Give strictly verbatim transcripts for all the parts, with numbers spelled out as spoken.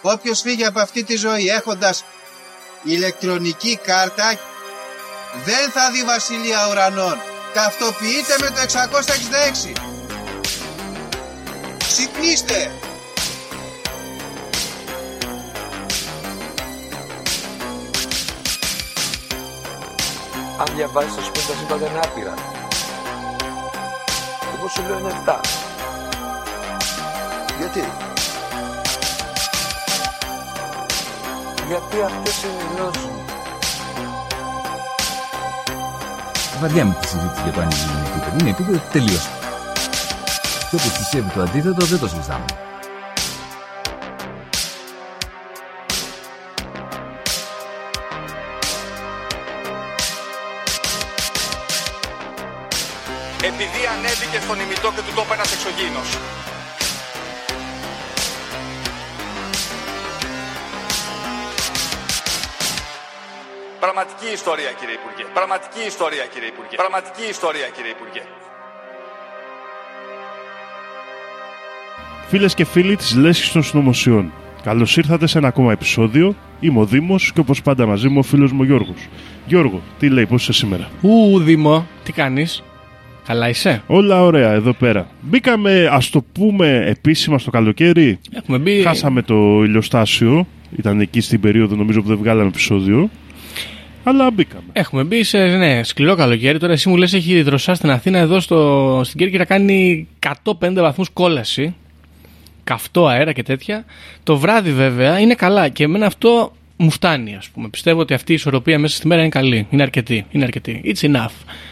Όποιος φύγει από αυτή τη ζωή έχοντας ηλεκτρονική κάρτα δεν θα δει βασιλεία ουρανών. Ταυτοποιείτε με το εξακόσια εξήντα έξι. Ξυπνήστε! Αν διαβάζεις το σπίτι, τα σύμπαντα είναι άπειρα. Εγώ σου λέω είναι εφτά. Γιατί? Γιατί αυτές είναι οι γνώσεις. Βαριά με τη συζήτηση για το αν είναι επίπεδο. Είναι επίπεδο τελείως. Και όπως πιστεύει το αντίθετο δεν το συζητάμε. Επειδή ανέβηκε στον ημιτό και του τόπου ένας εξωγήινος. Πραγματική ιστορία, κύριε Υπουργέ. Πραγματική ιστορία, κύριε Υπουργέ. Πραγματική ιστορία, κύριε Υπουργέ. Φίλες και φίλοι της Λέσχης των Συνωμοσιών, καλώς ήρθατε σε ένα ακόμα επεισόδιο. Είμαι ο Δήμος και όπως πάντα μαζί μου ο φίλος μου ο Γιώργος. Γιώργο, τι λέει, πώς είσαι σήμερα? Ου, Δήμο, τι κάνεις? Καλά είσαι? Όλα ωραία εδώ πέρα. Μπήκαμε, ας το πούμε, επίσημα στο καλοκαίρι. Έχουμε μπει. Χάσαμε το ηλιοστάσιο. Ήταν εκεί στην περίοδο, νομίζω, που δεν βγάλαμε επεισόδιο. Αλλά μπήκαμε. Έχουμε μπει σε ναι, σκληρό καλοκαίρι. Τώρα εσύ μου λες έχει δροσά στην Αθήνα, εδώ στο, στην Κέρκυρα κάνει εκατόν πέντε βαθμούς κόλαση. Καυτό αέρα και τέτοια. Το βράδυ βέβαια είναι καλά και εμένα αυτό μου φτάνει, ας πούμε. Πιστεύω ότι αυτή η ισορροπία μέσα στη μέρα είναι καλή. Είναι αρκετή. Είναι αρκετή. It's enough.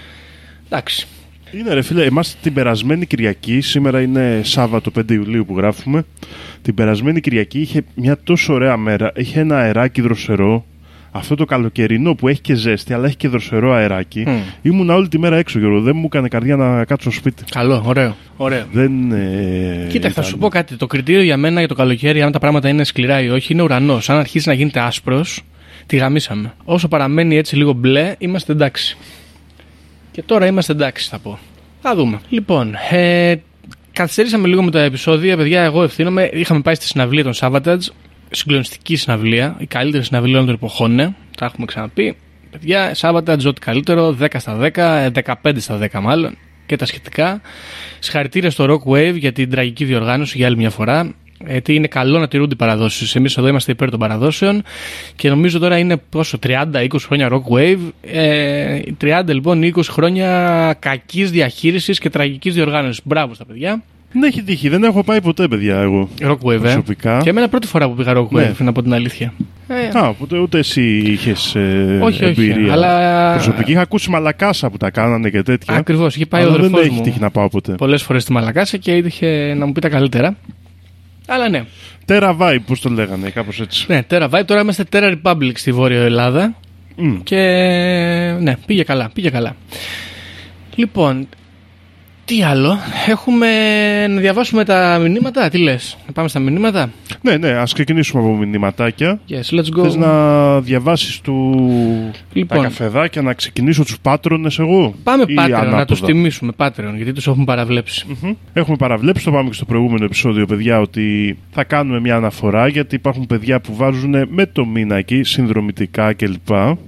Εντάξει. Είναι ρε φίλε, εμάς την περασμένη Κυριακή, σήμερα είναι Σάββατο πέντε Ιουλίου που γράφουμε, την περασμένη Κυριακή είχε μια τόσο ωραία μέρα, είχε ένα αεράκι δροσερό, αυτό το καλοκαιρινό που έχει και ζέστη αλλά έχει και δροσερό αεράκι. Mm. Ήμουνα όλη τη μέρα έξω, Γιώργο, δεν μου έκανε καρδιά να κάτσω στο σπίτι. Καλό, ωραίο. ωραίο. Δεν, ε, Κοίτα, ήταν... θα σου πω κάτι, το κριτήριο για μένα για το καλοκαίρι, αν τα πράγματα είναι σκληρά ή όχι, είναι ουρανός. Αν αρχίσει να γίνεται άσπρος, τη γαμίσαμε. Όσο παραμένει έτσι λίγο μπλε, είμαστε εντάξει. Και τώρα είμαστε εντάξει, θα πω. Θα δούμε. Λοιπόν, ε, καθυστερήσαμε λίγο με τα επεισόδια. Παιδιά, εγώ ευθύνομαι. Είχαμε πάει στη συναυλία των Savatage. Συγκλονιστική συναυλία. Η καλύτερη συναυλία όλων των εποχών. Ναι. Τα έχουμε ξαναπεί. Παιδιά, Savatage, ό,τι καλύτερο. δέκα στα δέκα, δεκαπέντε στα δέκα μάλλον. Και τα σχετικά. Συγχαρητήρια στο Rock Wave για την τραγική διοργάνωση για άλλη μια φορά. Γιατί είναι καλό να τηρούνται οι παραδόσεις. Εμείς εδώ είμαστε υπέρ των παραδόσεων και νομίζω τώρα είναι πόσο, τριάντα είκοσι χρόνια Rock Wave. Ε, τριάντα λοιπόν είκοσι χρόνια κακής διαχείρισης και τραγικής διοργάνωσης. Μπράβο στα παιδιά. Δεν έχει τύχει, δεν έχω πάει ποτέ, παιδιά, εγώ. Rock Wave, προσωπικά. Ε. Και εμένα πρώτη φορά που πήγα Rock Wave, ναι. Να πω την αλήθεια. Ε, Α, ούτε, ούτε εσύ είχες ε, όχι, εμπειρία. Όχι, αλλά... προσωπική. Είχα ακούσει Μαλακάσα που τα κάνανε και τέτοια. Ακριβώς, είχε πάει ο αδερφός μου. Δεν έχει τύχει να πάω ποτέ. Πολλές φορές στη Μαλακάσα και είχε να μου πει τα καλύτερα. Αλλά ναι. Terra Vibe, πώς το λέγανε, κάπως έτσι. Ναι, Terra Vibe. Τώρα είμαστε Terra Republic στη Βόρεια Ελλάδα. Mm. Και ναι, πήγε καλά, πήγε καλά. Λοιπόν, τι άλλο, έχουμε να διαβάσουμε τα μηνύματα, τι λες, να πάμε στα μηνύματα? Ναι, ναι, ας ξεκινήσουμε από μηνύματάκια. Yes, let's go. Θες να διαβάσεις του... λοιπόν, τα καφεδάκια, να ξεκινήσω τους Πάτρονες εγώ? Πάμε Patreon, να τους τιμήσουμε Patreon, γιατί τους έχουμε παραβλέψει. Mm-hmm. Έχουμε παραβλέψει, το πάμε και στο προηγούμενο επεισόδιο, παιδιά, ότι θα κάνουμε μια αναφορά, γιατί υπάρχουν παιδιά που βάζουν με το μήνα εκεί, συνδρομητικά κλπ.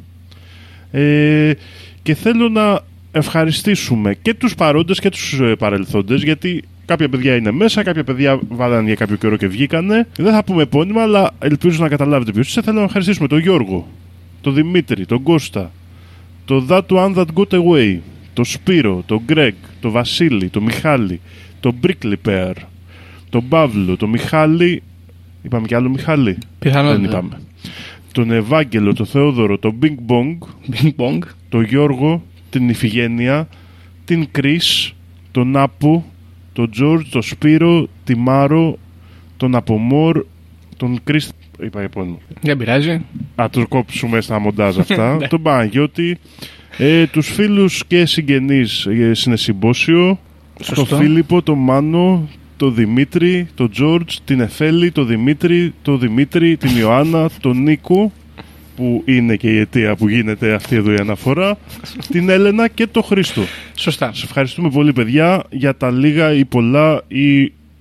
Ε, και θέλω να ευχαριστήσουμε και τους παρόντες και τους παρελθόντες, γιατί κάποια παιδιά είναι μέσα, κάποια παιδιά βάλανε για κάποιο καιρό και βγήκανε. Δεν θα πούμε επώνυμα, αλλά ελπίζω να καταλάβετε ποιος είσαι. Θέλω να ευχαριστήσουμε τον Γιώργο, τον Δημήτρη, τον Κώστα, τον That One That Got Away, τον Σπύρο, τον Γκρέγκ, τον Βασίλη, τον Μιχάλη, τον Brickley Pear, τον Παύλο, τον Μιχάλη. Είπαμε κι άλλο Μιχάλη? Πιθανόν. Δεν είπαμε. Τον Ευάγγελο, τον Θεόδωρο, τον Bing Bong, Bing Bong, τον Γιώργο, την Ιφηγένεια, την Κρίς, τον Άπο, τον Τζόρτζ, τον Σπύρο, τη Μάρο, τον Απομόρ, τον Κρίς... Είπα επώνυμο. Δεν πειράζει. Α, τους κόψουμε στα μοντάζ αυτά. Τον Παναγιώτη, ε, τους φίλους και συγγενείς ε, συνεσυμπόσιο, τον Φίλιππο, τον Μάνο, τον Δημήτρη, τον Τζόρτζ, την Εφέλη, τον Δημήτρη, τον Δημήτρη, την Ιωάννα, τον Νίκο, που είναι και η αιτία που γίνεται αυτή εδώ η αναφορά, την Έλενα και τον Χρήστο. Σωστά. Σας ευχαριστούμε πολύ, παιδιά, για τα λίγα ή πολλά ή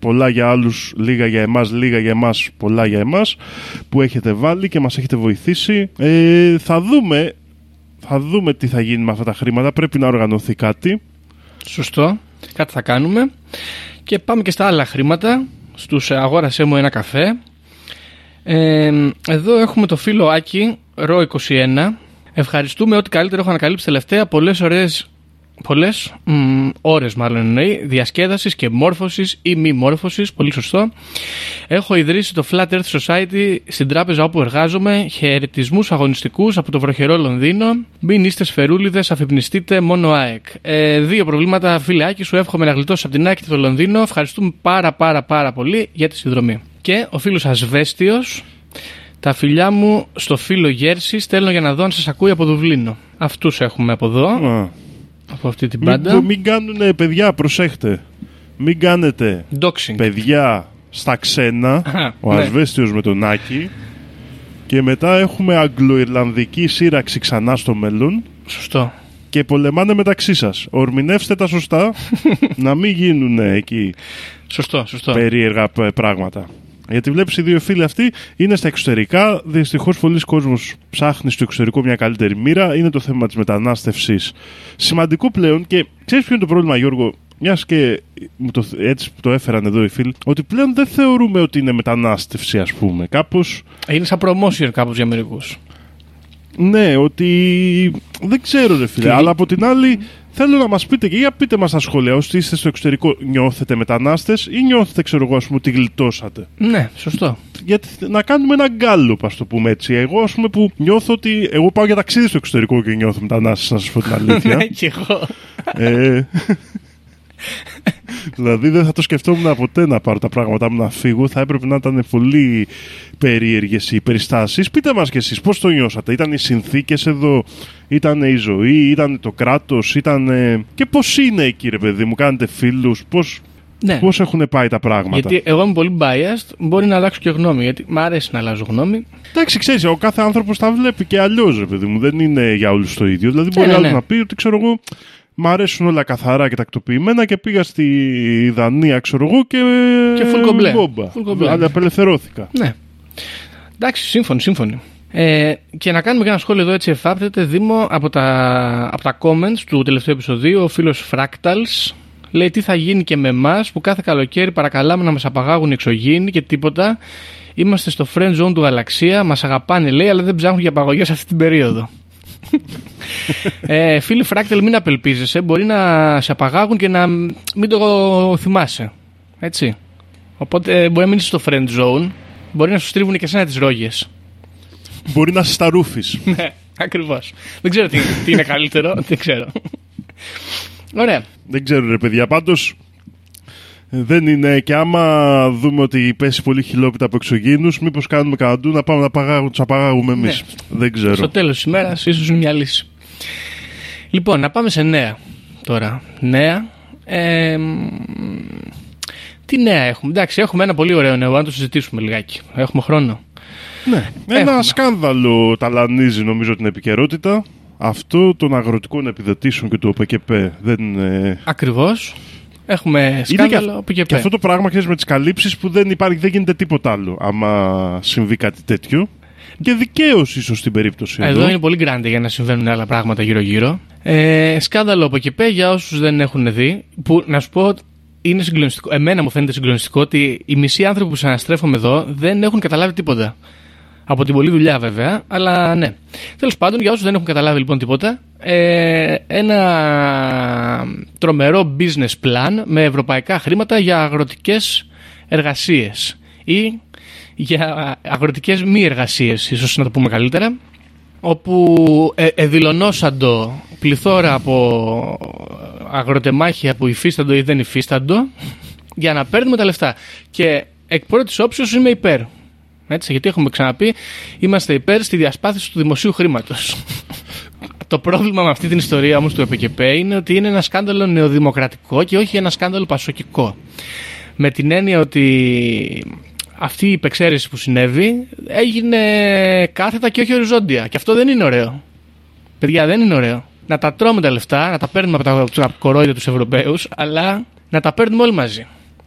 πολλά για άλλους, λίγα για εμάς, λίγα για εμάς, πολλά για εμάς, που έχετε βάλει και μας έχετε βοηθήσει. Ε, θα δούμε, θα δούμε τι θα γίνει με αυτά τα χρήματα. Πρέπει να οργανωθεί κάτι. Σωστό. Κάτι θα κάνουμε. Και πάμε και στα άλλα χρήματα. Στους αγόρασέ μου ένα καφέ. Ε, εδώ έχουμε το φίλο Άκη, ρο είκοσι ένα. Ευχαριστούμε, ό,τι καλύτερο έχω ανακαλύψει τελευταία. Πολλές ωραίες, πολλές μ, ώρες μάλλον εννοεί, διασκέδασης και μόρφωσης ή μη μόρφωσης. Πολύ σωστό. Έχω ιδρύσει το Flat Earth Society στην τράπεζα όπου εργάζομαι. Χαιρετισμούς αγωνιστικούς από το βροχερό Λονδίνο. Μην είστε σφαιρούλιδες, αφυπνιστείτε, μόνο ΑΕΚ. Ε, δύο προβλήματα, φίλε Άκη, σου εύχομαι να γλιτώσεις από την ΑΕΚ και το Λονδίνο. Ευχαριστούμε πάρα πάρα πάρα πολύ για τη συνδρομή. Και ο φίλος Ασβέστιος. Τα φιλιά μου στο φίλο Γέρση στέλνω για να δω αν σας ακούει από Δουβλίνο. Αυτούς έχουμε από εδώ. Α. Από αυτή την πάντα. Μην, μην κάνουνε, παιδιά, προσέχτε. Μην κάνετε Doxing. παιδιά στα ξένα. Α, ο ναι. Ασβέστιος με τον Άκη. Και μετά έχουμε αγγλοϊρλανδική σύραξη ξανά στο μέλλον. Σωστό. Και πολεμάνε μεταξύ σας. Ορμηνεύστε τα σωστά. Να μην γίνουν εκεί σωστό, σωστό. περίεργα πράγματα. Γιατί βλέπεις οι δύο φίλοι αυτοί είναι στα εξωτερικά. Δυστυχώς πολλοί κόσμος ψάχνει στο εξωτερικό μια καλύτερη μοίρα. Είναι το θέμα της μετανάστευσης. Σημαντικό πλέον. Και ξέρεις ποιο είναι το πρόβλημα, Γιώργο? Μιας και το, έτσι το έφεραν εδώ οι φίλοι, ότι πλέον δεν θεωρούμε ότι είναι μετανάστευση, ας πούμε. Κάπως. Είναι σαν promotion κάπως για μερικούς. Ναι, ότι δεν ξέρω, ρε φίλε. Τι? Αλλά από την άλλη, θέλω να μας πείτε και για πείτε μας στα σχόλια, όσοι είστε στο εξωτερικό, νιώθετε μετανάστες ή νιώθετε, ξέρω εγώ, ας πούμε, ότι γλιτώσατε? Ναι, σωστό. Γιατί να κάνουμε ένα γκάλωπ, ας το πούμε έτσι. Εγώ, ας πούμε, που νιώθω ότι. Εγώ πάω για ταξίδι στο εξωτερικό και νιώθω μετανάστες, να σας πω την αλήθεια. Ναι, κι εγώ. ε, δηλαδή δεν θα το σκεφτόμουν ποτέ να πάρω τα πράγματά μου να φύγω. Θα έπρεπε να ήταν πολύ περίεργες οι περιστάσεις. Πείτε μας κι εσείς πώς το νιώσατε. Ήταν οι συνθήκες εδώ, ήταν η ζωή, ήταν το κράτος, ήταν. Και πώς είναι εκεί, ρε παιδί μου, κάνετε φίλους, πώς, ναι. πώς έχουν πάει τα πράγματα? Γιατί εγώ είμαι πολύ biased, μπορεί να αλλάξω και γνώμη. Γιατί μου αρέσει να αλλάζω γνώμη. Εντάξει, ξέρεις, ο κάθε άνθρωπος τα βλέπει και αλλιώς, ρε παιδί μου. Δεν είναι για όλους το ίδιο. Δηλαδή, μπορεί ναι, ναι. να πει ότι, ξέρω εγώ, μ' αρέσουν όλα καθαρά και τακτοποιημένα και πήγα στη Δανία, ξέρω εγώ, και. Και full κομπλέ. Αλλά απελευθερώθηκα. Ναι. Εντάξει, σύμφωνοι, σύμφωνοι. Ε, και να κάνουμε και ένα σχόλιο εδώ έτσι εφάπτεται, Δήμο, από τα, από τα comments του τελευταίου επεισοδίου. Ο φίλος Fractals λέει τι θα γίνει και με εμάς που κάθε καλοκαίρι παρακαλάμε να μας απαγάγουν εξωγήινοι και τίποτα. Είμαστε στο friend zone του Γαλαξία, μας αγαπάνε, λέει, αλλά δεν ψάχνουν για απαγωγές αυτή την περίοδο. ε, φίλοι Fractal, μην απελπίζεσαι. Μπορεί να σε απαγάγουν και να μην το θυμάσαι. Έτσι. Οπότε μπορεί να μείνεις στο friend zone. Μπορεί να σου στρίβουν και εσένα τις ρόγες. Μπορεί να σε τα ρούφεις. Ναι, ακριβώς. Δεν ξέρω τι, τι είναι καλύτερο. Δεν ξέρω. Ωραία. Δεν ξέρω, ρε παιδιά. Πάντως δεν είναι. Και άμα δούμε ότι πέσει πολύ χιλόπιτα από εξωγήινους, μήπως κάνουμε καναντού να πάμε να παγάγουμε, τους απαγάγουμε εμείς. Ναι. Δεν ξέρω. Στο τέλος της ημέρας ίσως είναι μια λύση. Λοιπόν, να πάμε σε νέα τώρα. Νέα. Ε, τι νέα έχουμε? Εντάξει, έχουμε ένα πολύ ωραίο νέο, να το συζητήσουμε λιγάκι. Έχουμε χρόνο. Ναι. Ένα έχουμε. σκάνδαλο ταλανίζει νομίζω την επικαιρότητα. Αυτό των αγροτικών επιδοτήσεων και του ΟΠΕΚΕΠ δεν. Ε... Ακριβώς. Έχουμε σκάνδαλο ΟΠΕΚΕΠ. Και αυτό το πράγμα, ξέρεις, με τις καλύψεις που δεν υπάρχει, δεν γίνεται τίποτα άλλο άμα συμβεί κάτι τέτοιο. Και δικαίως ίσως στην περίπτωση εδώ. Εδώ είναι πολύ grande για να συμβαίνουν άλλα πράγματα γύρω-γύρω. Ε, σκάνδαλο ΟΠΕΚΕΠ για όσους δεν έχουν δει. Που να σου πω. Είναι συγκλονιστικό. Εμένα μου φαίνεται συγκλονιστικό ότι οι μισοί άνθρωποι που συναστρέφομαι εδώ δεν έχουν καταλάβει τίποτα. Από την πολλή δουλειά βέβαια, αλλά ναι. Τέλος πάντων, για όσους δεν έχουν καταλάβει λοιπόν τίποτα, ε, ένα τρομερό business plan με ευρωπαϊκά χρήματα για αγροτικές εργασίες ή για αγροτικές μη εργασίες, ίσως να το πούμε καλύτερα, όπου ε, εδηλωνώσαντο πληθώρα από αγροτεμάχια που υφίσταντο ή δεν υφίσταντο για να παίρνουμε τα λεφτά. Και εκ πρώτης όψεως είμαι υπέρ. Έτσι, γιατί έχουμε ξαναπεί, είμαστε υπέρ στη διασπάθηση του δημοσίου χρήματος. Το πρόβλημα με αυτή την ιστορία όμως του ΟΠΕΚΕΠ είναι ότι είναι ένα σκάνδαλο νεοδημοκρατικό και όχι ένα σκάνδαλο πασοκικό. Με την έννοια ότι αυτή η υπεξαίρεση που συνέβη έγινε κάθετα και όχι οριζόντια. Και αυτό δεν είναι ωραίο. Παιδιά, δεν είναι ωραίο. Να τα τρώμε τα λεφτά, να τα παίρνουμε από τα κορόιδια τους Ευρωπαίους, αλλά να τα παίρνουμε όλοι μαζί.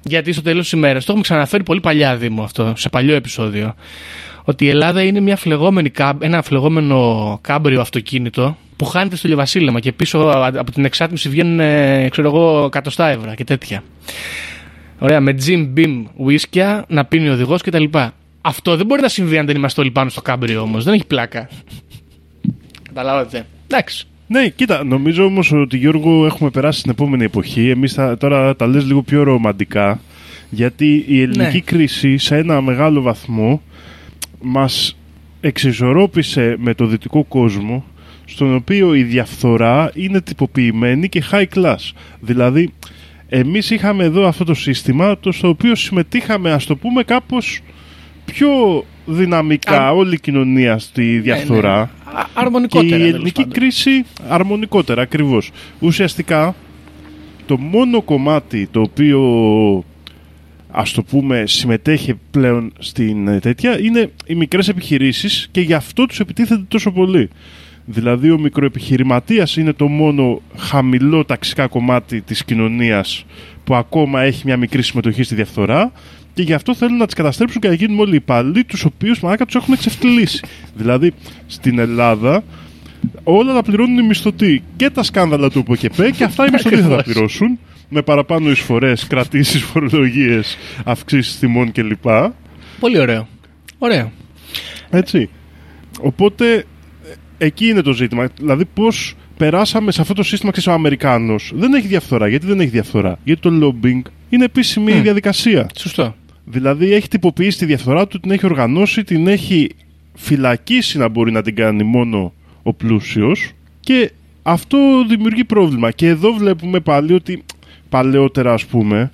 Γιατί στο τέλος της ημέρας, το έχουμε ξαναφέρει πολύ παλιά, Δήμο, αυτό, σε παλιό επεισόδιο, ότι η Ελλάδα είναι μια φλεγόμενη, ένα φλεγόμενο κάμπριο αυτοκίνητο που χάνεται στο ηλιοβασίλεμα και πίσω από την εξάτμιση βγαίνουν, ξέρω εγώ, εκατοστά ευρώ και τέτοια. Ωραία, με Jim Beam ουίσκια, να πίνει ο οδηγός κτλ. Αυτό δεν μπορεί να συμβεί αν δεν είμαστε όλοι πάνω στο κάμπριο όμως. Δεν έχει πλάκα. Καταλάβατε. Εντάξει. Ναι, κοίτα, νομίζω όμως ότι, Γιώργο, έχουμε περάσει στην επόμενη εποχή. Εμείς θα, τώρα τα λες λίγο πιο ρομαντικά, γιατί η ελληνική ναι. κρίση σε ένα μεγάλο βαθμό μας εξισορρόπησε με το δυτικό κόσμο, στον οποίο η διαφθορά είναι τυποποιημένη και high class. Δηλαδή, εμείς είχαμε εδώ αυτό το σύστημα, το στο οποίο συμμετείχαμε, ας το πούμε, κάπως πιο δυναμικά Α... όλη η κοινωνία στη διαφθορά. Ναι, ναι. Αρμονικότερα. Και η ελληνική κρίση αρμονικότερα, ακριβώς. Ουσιαστικά, το μόνο κομμάτι το οποίο, ας το πούμε, συμμετέχει πλέον στην τέτοια είναι οι μικρές επιχειρήσεις, και γι' αυτό τους επιτίθεται τόσο πολύ. Δηλαδή ο μικροεπιχειρηματίας είναι το μόνο χαμηλό ταξικά κομμάτι της κοινωνίας που ακόμα έχει μια μικρή συμμετοχή στη διαφθορά, και γι' αυτό θέλουν να τις καταστρέψουν και να γίνουν όλοι οι υπάλληλοι, τους οποίους μαλάκα τους έχουν εξευτελίσει. Δηλαδή στην Ελλάδα όλα τα πληρώνουν οι μισθωτοί, και τα σκάνδαλα του ΟΠΕΚΕΠΕ, και αυτά οι μισθωτοί θα τα πληρώσουν με παραπάνω εισφορές, κρατήσεις, φορολογίες, αυξήσεις τιμών κλπ. Πολύ ωραίο. Ωραίο. Έτσι. Οπότε εκεί είναι το ζήτημα. Δηλαδή πώς περάσαμε σε αυτό το σύστημα, και ο Αμερικάνος δεν έχει διαφθορά. Γιατί δεν έχει διαφθορά? Γιατί το lobbying είναι επίσημη mm. διαδικασία. Σωστό. Δηλαδή έχει τυποποιήσει τη διαφθορά του, την έχει οργανώσει, την έχει φυλακίσει να μπορεί να την κάνει μόνο ο πλούσιος, και αυτό δημιουργεί πρόβλημα. Και εδώ βλέπουμε πάλι ότι παλαιότερα, ας πούμε,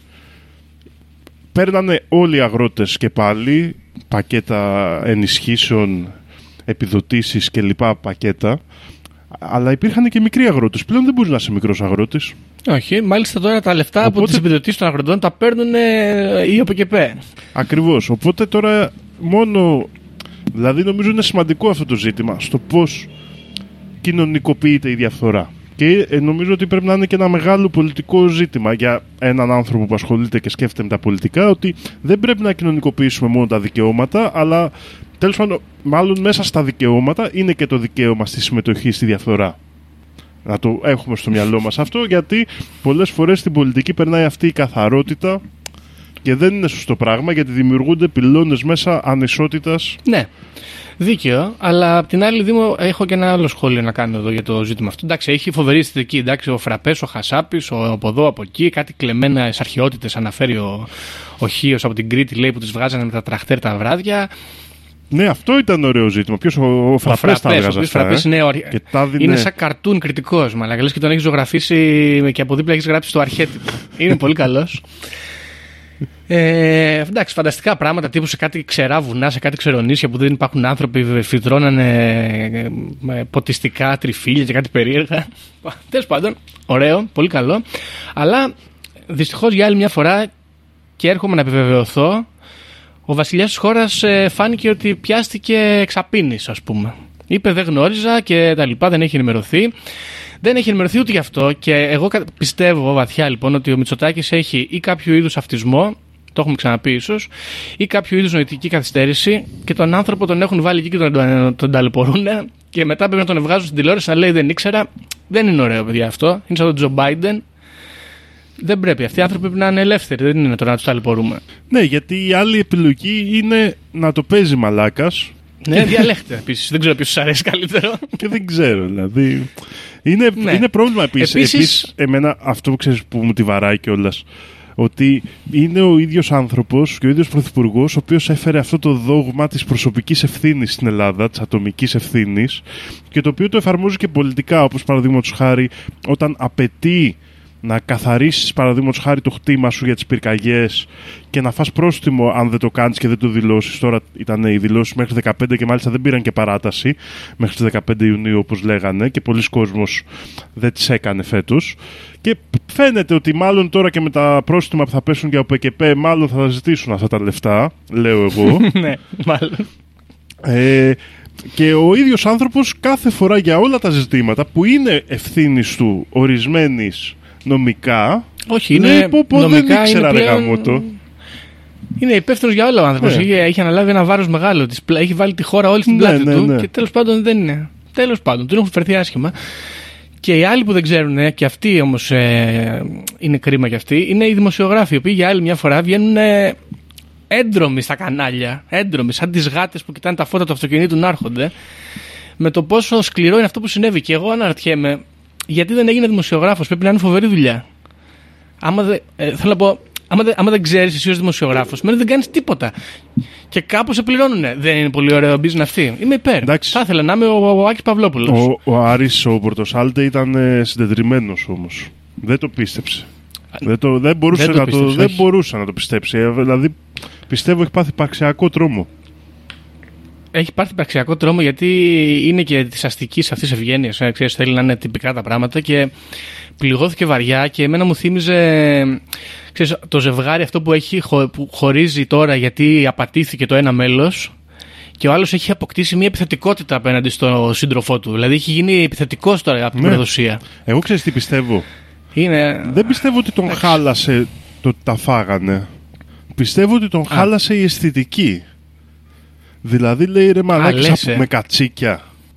παίρνανε όλοι οι αγρότες και πάλι πακέτα ενισχύσεων, επιδοτήσεις και λοιπά πακέτα, αλλά υπήρχαν και μικροί αγρότες. Πλέον δεν μπορεί να είσαι μικρός αγρότης. Όχι, μάλιστα τώρα τα λεφτά Οπότε... από τις επιδοτήσεις των αγροτών τα παίρνουν οι ΟΠΕΚΕΠΕ. Ακριβώς. Οπότε τώρα μόνο, δηλαδή νομίζω είναι σημαντικό αυτό το ζήτημα, στο πώς κοινωνικοποιείται η διαφθορά. Και νομίζω ότι πρέπει να είναι και ένα μεγάλο πολιτικό ζήτημα για έναν άνθρωπο που ασχολείται και σκέφτεται με τα πολιτικά, ότι δεν πρέπει να κοινωνικοποιήσουμε μόνο τα δικαιώματα, αλλά τέλος πάντων, μάλλον μέσα στα δικαιώματα είναι και το δικαίωμα στη συμμετοχή στη διαφθορά. Να το έχουμε στο μυαλό μας αυτό, γιατί πολλές φορές στην πολιτική περνάει αυτή η καθαρότητα και δεν είναι σωστό πράγμα, γιατί δημιουργούνται πυλώνες μέσα ανισότητας. Ναι. Δίκαιο, αλλά απ' την άλλη, Δήμο, έχω και ένα άλλο σχόλιο να κάνω εδώ για το ζήτημα αυτό. Εντάξει, έχει φοβερή αισθητική. Εντάξει, ο Φραπές, ο Χασάπης, ο από εδώ, από εκεί, κάτι κλεμμένες αρχαιότητες αναφέρει ο, ο Χίος από την Κρήτη, λέει, που τις βγάζανε με τα τραχτέρ τα βράδια. Ναι, αυτό ήταν ωραίο ζήτημα. Ποιος ο, ο Φραπές τα έβγαζε αυτά. Ο Φραπές ε? είναι, ο... δίνε... είναι σαν καρτούν κριτικός, μαλάκα. Λες και τον έχεις ζωγραφίσει και από δίπλα έχεις γράψει το αρχέτυπο. Είναι πολύ καλός. Ε, εντάξει, φανταστικά πράγματα τύπου σε κάτι ξερά βουνά, σε κάτι ξερονίσια που δεν υπάρχουν άνθρωποι, φυτρώνανε με ποτιστικά τριφύλια και κάτι περίεργα. Τέλος πάντων, ωραίο, πολύ καλό. Αλλά δυστυχώς για άλλη μια φορά, και έρχομαι να επιβεβαιωθώ, ο βασιλιάς της χώρας ε, φάνηκε ότι πιάστηκε εξαπίνης, ας πούμε. Είπε δεν γνώριζα και τα λοιπά, δεν έχει ενημερωθεί. Δεν έχει ενημερωθεί ούτε γι' αυτό, και εγώ πιστεύω βαθιά λοιπόν ότι ο Μητσοτάκης έχει ή κάποιο είδους αυτισμό, το έχουμε ξαναπεί ίσως, ή κάποιο είδους νοητική καθυστέρηση, και τον άνθρωπο τον έχουν βάλει εκεί και τον, τον, τον ταλαιπωρούν, και μετά πρέπει να τον βγάζουν στην τηλεόραση να λέει δεν ήξερα. Δεν είναι ωραίο, παιδιά, αυτό. Είναι σαν τον Τζο Μπάιντεν. Δεν πρέπει. Αυτοί οι άνθρωποι πρέπει να είναι ελεύθεροι. Δεν είναι τώρα να τους ταλαιπωρούμε. Ναι, γιατί η άλλη επιλογή είναι να το παίζει μαλάκας. Ναι, διαλέχτε επίσης. Δεν ξέρω ποιος σας αρέσει καλύτερο. Και δεν ξέρω, δηλαδή. Είναι, ναι. είναι πρόβλημα επίσης. Επίσης, επίσης, εμένα αυτό που ξέρεις που μου τη βαράει κιόλας, ότι είναι ο ίδιος άνθρωπος και ο ίδιος πρωθυπουργός ο οποίος έφερε αυτό το δόγμα της προσωπικής ευθύνης στην Ελλάδα, της ατομικής ευθύνης, και το οποίο το εφαρμόζει και πολιτικά, όπως παραδείγματος χάρη όταν απαιτεί να καθαρίσεις παραδείγματος χάρη το χτήμα σου για τις πυρκαγιές και να φας πρόστιμο αν δεν το κάνεις και δεν το δηλώσεις. Τώρα ήταν οι δηλώσεις μέχρι δεκαπέντε και μάλιστα δεν πήραν και παράταση μέχρι τις δεκαπέντε Ιουνίου όπως λέγανε, και πολλοί κόσμος δεν τις έκανε φέτος. Και φαίνεται ότι μάλλον τώρα και με τα πρόστιμα που θα πέσουν για ο ΠΚΠ μάλλον θα τα ζητήσουν αυτά τα λεφτά, λέω εγώ. Ναι, μάλλον. Ε, και ο ίδιος άνθρωπος κάθε φορά για όλα τα ζητήματα που είναι ευθύνης του ορισμένης νομικά, Όχι, είναι λέει, πω, πω, νομικά δεν ήξερα, είναι ρε πλέον... γαμώτο. Είναι υπεύθυνος για όλα ο άνθρωπος. Ναι. Έχει, έχει αναλάβει ένα βάρος μεγάλο. Της, έχει βάλει τη χώρα όλη στην Ναι, πλάτη ναι, του ναι. και τέλος πάντων δεν είναι. Τέλος πάντων, του έχουν φερθεί άσχημα. Και οι άλλοι που δεν ξέρουν, και αυτοί όμως ε, είναι κρίμα κι αυτοί, είναι οι δημοσιογράφοι, οι οποίοι για άλλη μια φορά βγαίνουν ε, έντρομοι στα κανάλια. Έντρομοι, σαν τις γάτες που κοιτάνε τα φώτα του αυτοκινήτου να έρχονται. Με το πόσο σκληρό είναι αυτό που συνέβη. Και εγώ αναρωτιέμαι, γιατί δεν έγινε δημοσιογράφος, πρέπει να είναι φοβερή δουλειά. Άμα δε, ε, θέλω να πω, άμα, δε, άμα δεν ξέρεις εσύ ως δημοσιογράφος, μένει δεν κάνεις τίποτα. Και κάπως σε πληρώνουνε. Δεν είναι πολύ ωραίο business αυτή. Είμαι υπέρ. Εντάξει. Θα ήθελα να είμαι ο, ο, ο Άκης Παυλόπουλος. Ο, ο Άρης ο Πορτοσάλτε ήταν ε, συντετριμμένος όμως. Δεν το πίστεψε. Δεν, το, δεν, μπορούσε Δεν το να πίστεψε, το, δεν όχι. μπορούσε να το πιστέψει. Ε, δηλαδή πιστεύω έχει πάθει υπαρξιακό τρόμο. Έχει πάρθει υπαρξιακό τρόμο γιατί είναι και τη αστική αυτή ευγένεια. Ξέρεις, θέλει να είναι τυπικά τα πράγματα και πληγώθηκε βαριά και εμένα μου θύμιζε. Ξέρεις, το ζευγάρι αυτό που, έχει, που χωρίζει τώρα γιατί απατήθηκε το ένα μέλος και ο άλλος έχει αποκτήσει μια επιθετικότητα απέναντι στον σύντροφό του. Δηλαδή έχει γίνει επιθετικός τώρα από την Ναι. προδοσία. Εγώ ξέρεις τι πιστεύω. Είναι... Δεν πιστεύω ότι τον χάλασε το ότι τα φάγανε. Πιστεύω ότι τον χάλασε η αισθητική. Δηλαδή λέει ρε μαλάκες λες, ε. με κατσίκια.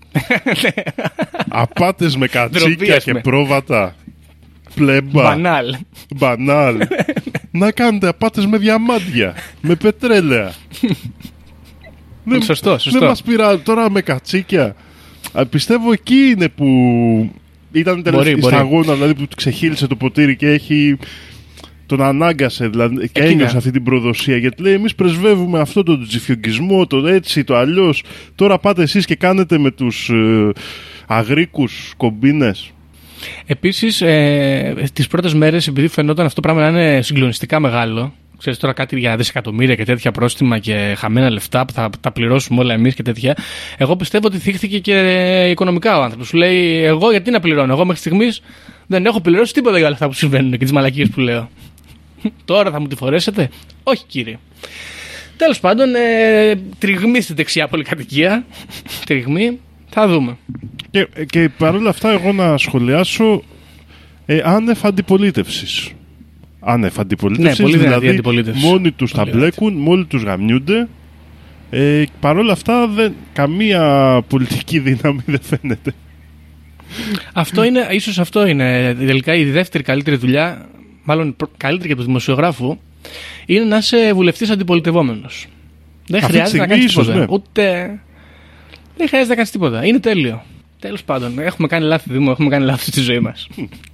Απάτες με Ντροπή, κατσίκια ας και πούμε. πρόβατα. Πλέμπα. Μπανάλ. Μπανάλ. Να κάνετε απάτες με διαμάντια. Με πετρέλαια. Δεν- Σωστό, σωστό. Δεν μας πειράζει τώρα με κατσίκια. Α, πιστεύω εκεί είναι που ήταν τελευταία μπορεί. σταγόνα, δηλαδή που του ξεχύλισε το ποτήρι και έχει τον ανάγκασε δηλαδή, και Εκεί, ένιωσε ναι. αυτή την προδοσία. Γιατί λέει: εμείς πρεσβεύουμε αυτό τον τζιφιογκισμό, το έτσι, το αλλιώς. Τώρα πάτε εσείς και κάνετε με τους ε, αγρίκους κομπίνες. Επίσης, ε, τις πρώτες μέρες, επειδή φαινόταν αυτό το πράγμα να είναι συγκλονιστικά μεγάλο, ξέρεις τώρα κάτι για δισεκατομμύρια και τέτοια πρόστιμα και χαμένα λεφτά που θα τα πληρώσουμε όλα εμείς και τέτοια, εγώ πιστεύω ότι θύχθηκε και οικονομικά ο άνθρωπος. Σου λέει, εγώ γιατί να πληρώνω, εγώ μέχρι στιγμής δεν έχω πληρώσει τίποτα για όλα αυτά που συμβαίνουν και τις μαλακίες που λέω. Τώρα θα μου τη φορέσετε? Όχι κύριε. Τέλος πάντων, ε, τριγμή στη δεξιά πολυκατοικία. Τριγμή, θα δούμε. Και, και παρόλα αυτά, εγώ να σχολιάσω ε, άνευ αντιπολίτευσης. Άνευ αντιπολίτευσης, Ναι, πολύ δυνατή δηλαδή αντιπολίτευση. μόνοι τους τα Πολύ μπλέκουν, μόνοι τους γαμιούνται. Ε, παρόλα αυτά, δεν, καμία πολιτική δύναμη δεν φαίνεται. Αυτό είναι, ίσως αυτό είναι τελικά η δεύτερη καλύτερη δουλειά, μάλλον προ- καλύτερη και του δημοσιογράφου, είναι να είσαι βουλευτής αντιπολιτευόμενος. Δεν Αυτή τη χρειάζεται να στιγμή κάνεις ίσως, τίποτα. ναι. Ούτε. Δεν χρειάζεται να κάνεις τίποτα. Είναι τέλειο. Τέλος πάντων, έχουμε κάνει λάθη, Δήμο, έχουμε κάνει λάθη στη ζωή μας.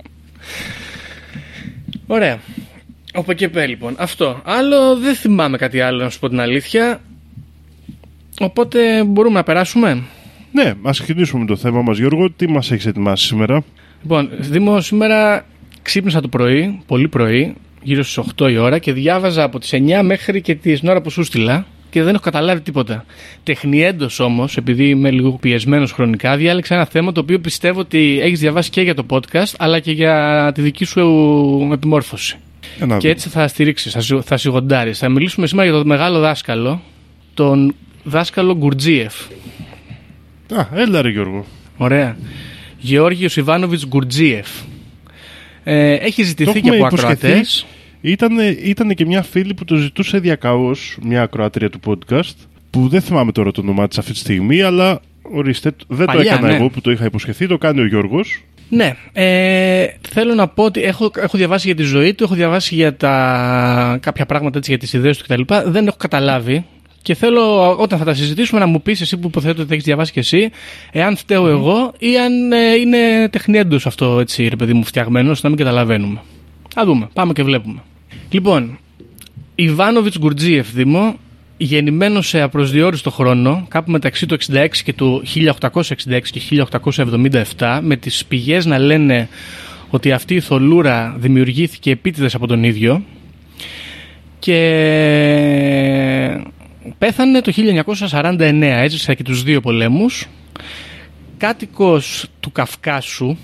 Ωραία. Από εκεί πέρα λοιπόν. Αυτό. Άλλο δεν θυμάμαι κάτι άλλο, να σου πω την αλήθεια. Οπότε μπορούμε να περάσουμε. Ναι, ας ξεκινήσουμε το θέμα μας, Γιώργο. Τι μας έχεις ετοιμάσει σήμερα? Λοιπόν, Δήμο, σήμερα ξύπνησα το πρωί, πολύ πρωί, γύρω στις οκτώ η ώρα και διάβαζα από τις εννιά μέχρι και την ώρα που σου στείλα και δεν έχω καταλάβει τίποτα. Τεχνιέντος όμως, επειδή είμαι λίγο πιεσμένος χρονικά, διάλεξα ένα θέμα το οποίο πιστεύω ότι έχεις διαβάσει και για το podcast αλλά και για τη δική σου επιμόρφωση. Για να Και δούμε. έτσι θα στηρίξεις, θα, σι- θα σιγοντάρεις. Θα μιλήσουμε σήμερα για τον μεγάλο δάσκαλο, τον δάσκαλο Γκουρτζίεφ. Α, έλα ρε Γιώργο. Ωραία. Γεώργιος Ιβάνοβιτς Γκουρτζίεφ. Ε, έχει ζητηθεί και έχουμε από υποσχεθεί. ακροατές. Ήτανε, ήτανε και μια φίλη που το ζητούσε διακαώς, μια ακροάτρια του podcast, που δεν θυμάμαι τώρα το όνομά της αυτή τη στιγμή, αλλά ορίστε, δεν Παλιά, το έκανα ναι. εγώ που το είχα υποσχεθεί, το κάνει ο Γιώργος. Ναι. Ε, θέλω να πω ότι έχω, έχω διαβάσει για τη ζωή του, έχω διαβάσει για τα, κάποια πράγματα έτσι, για τις ιδέες του κτλ. Δεν έχω καταλάβει. Και θέλω όταν θα τα συζητήσουμε να μου πεις εσύ που υποθέτω ότι θα έχεις διαβάσει και εσύ, εάν φταίω εγώ ή αν ε, είναι τεχνιέντος αυτό έτσι ρε παιδί μου φτιαγμένο, ώστε να μην καταλαβαίνουμε. Θα δούμε. Πάμε και βλέπουμε. Λοιπόν, Ιβάνοβιτς Γκουρτζίεφ, Δήμο, γεννημένος σε απροσδιόριστο χρόνο, κάπου μεταξύ του εξήντα έξι και του χίλια οκτακόσια εξήντα έξι και χίλια οκτακόσια εβδομήντα επτά, με τις πηγές να λένε ότι αυτή η θολούρα δημιουργήθηκε επίτηδες από τον ίδιο και πέθανε το χίλια εννιακόσια σαράντα εννέα, έζησε και τους δύο πολέμους, κάτοικος του Καυκάσου,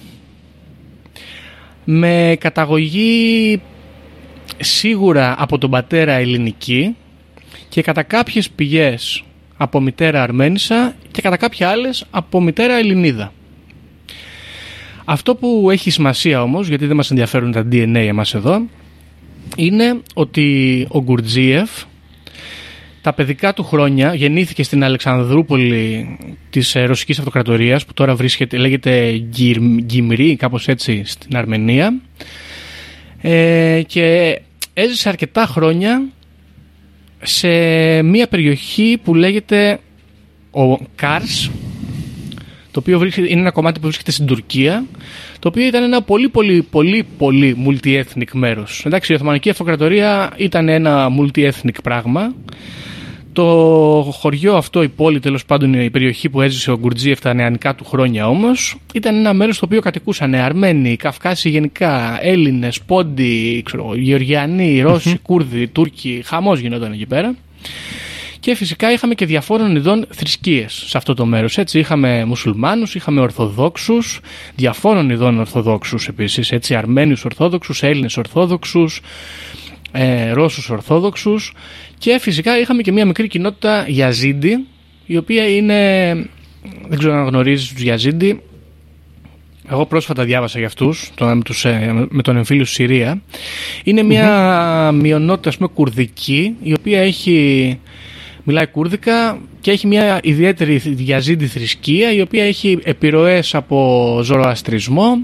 με καταγωγή σίγουρα από τον πατέρα ελληνική και κατά κάποιες πηγές από μητέρα Αρμένισσα και κατά κάποια άλλες από μητέρα Ελληνίδα. Αυτό που έχει σημασία όμως, γιατί δεν μας ενδιαφέρουν τα ντι εν έι εμάς εδώ, είναι ότι ο Γκουρτζίεφ τα παιδικά του χρόνια γεννήθηκε στην Αλεξανδρούπολη της Ρωσικής Αυτοκρατορίας, που τώρα βρίσκεται, λέγεται Γκυμρί, κάπως έτσι, στην Αρμενία, ε, και έζησε αρκετά χρόνια σε μια περιοχή που λέγεται ο Κάρς, το οποίο βρίσκεται, είναι ένα κομμάτι που βρίσκεται στην Τουρκία, το οποίο ήταν ένα πολύ πολύ πολύ πολύ multi-ethnic μέρος. Εντάξει, η Οθωμανική Αυτοκρατορία ήταν ένα multi-ethnic πράγμα. Το χωριό αυτό, η πόλη, τέλος πάντων η περιοχή που έζησε ο Γκουρτζίεφ τα νεανικά του χρόνια όμως, ήταν ένα μέρος στο οποίο κατοικούσαν Αρμένοι, Καυκάσοι γενικά, Έλληνες, Πόντοι, ξέρω, Γεωργιανοί, Ρώσοι, mm-hmm. Κούρδοι, Τούρκοι, χαμός γινόταν εκεί πέρα. Και φυσικά είχαμε και διαφόρων ειδών θρησκείες σε αυτό το μέρος. Έτσι, είχαμε μουσουλμάνους, είχαμε ορθοδόξους, διαφόρων ειδών ορθοδόξους επίσης. Έτσι, Αρμένιους ορθόδοξους, Έλληνες ορθόδοξους, ε, Ρώσους ορθόδοξους. Και φυσικά είχαμε και μια μικρή κοινότητα Γιαζίντι, η οποία είναι, δεν ξέρω αν γνωρίζεις τους Γιαζίντι. Εγώ πρόσφατα διάβασα για αυτούς, με τον εμφύλιο στη Συρία. Είναι μια mm-hmm. μειονότητα, ας πούμε, κουρδική, η οποία έχει, μιλάει κουρδικά και έχει μια ιδιαίτερη Γιαζίντι θρησκεία, η οποία έχει επιρροές από ζωροαστρισμό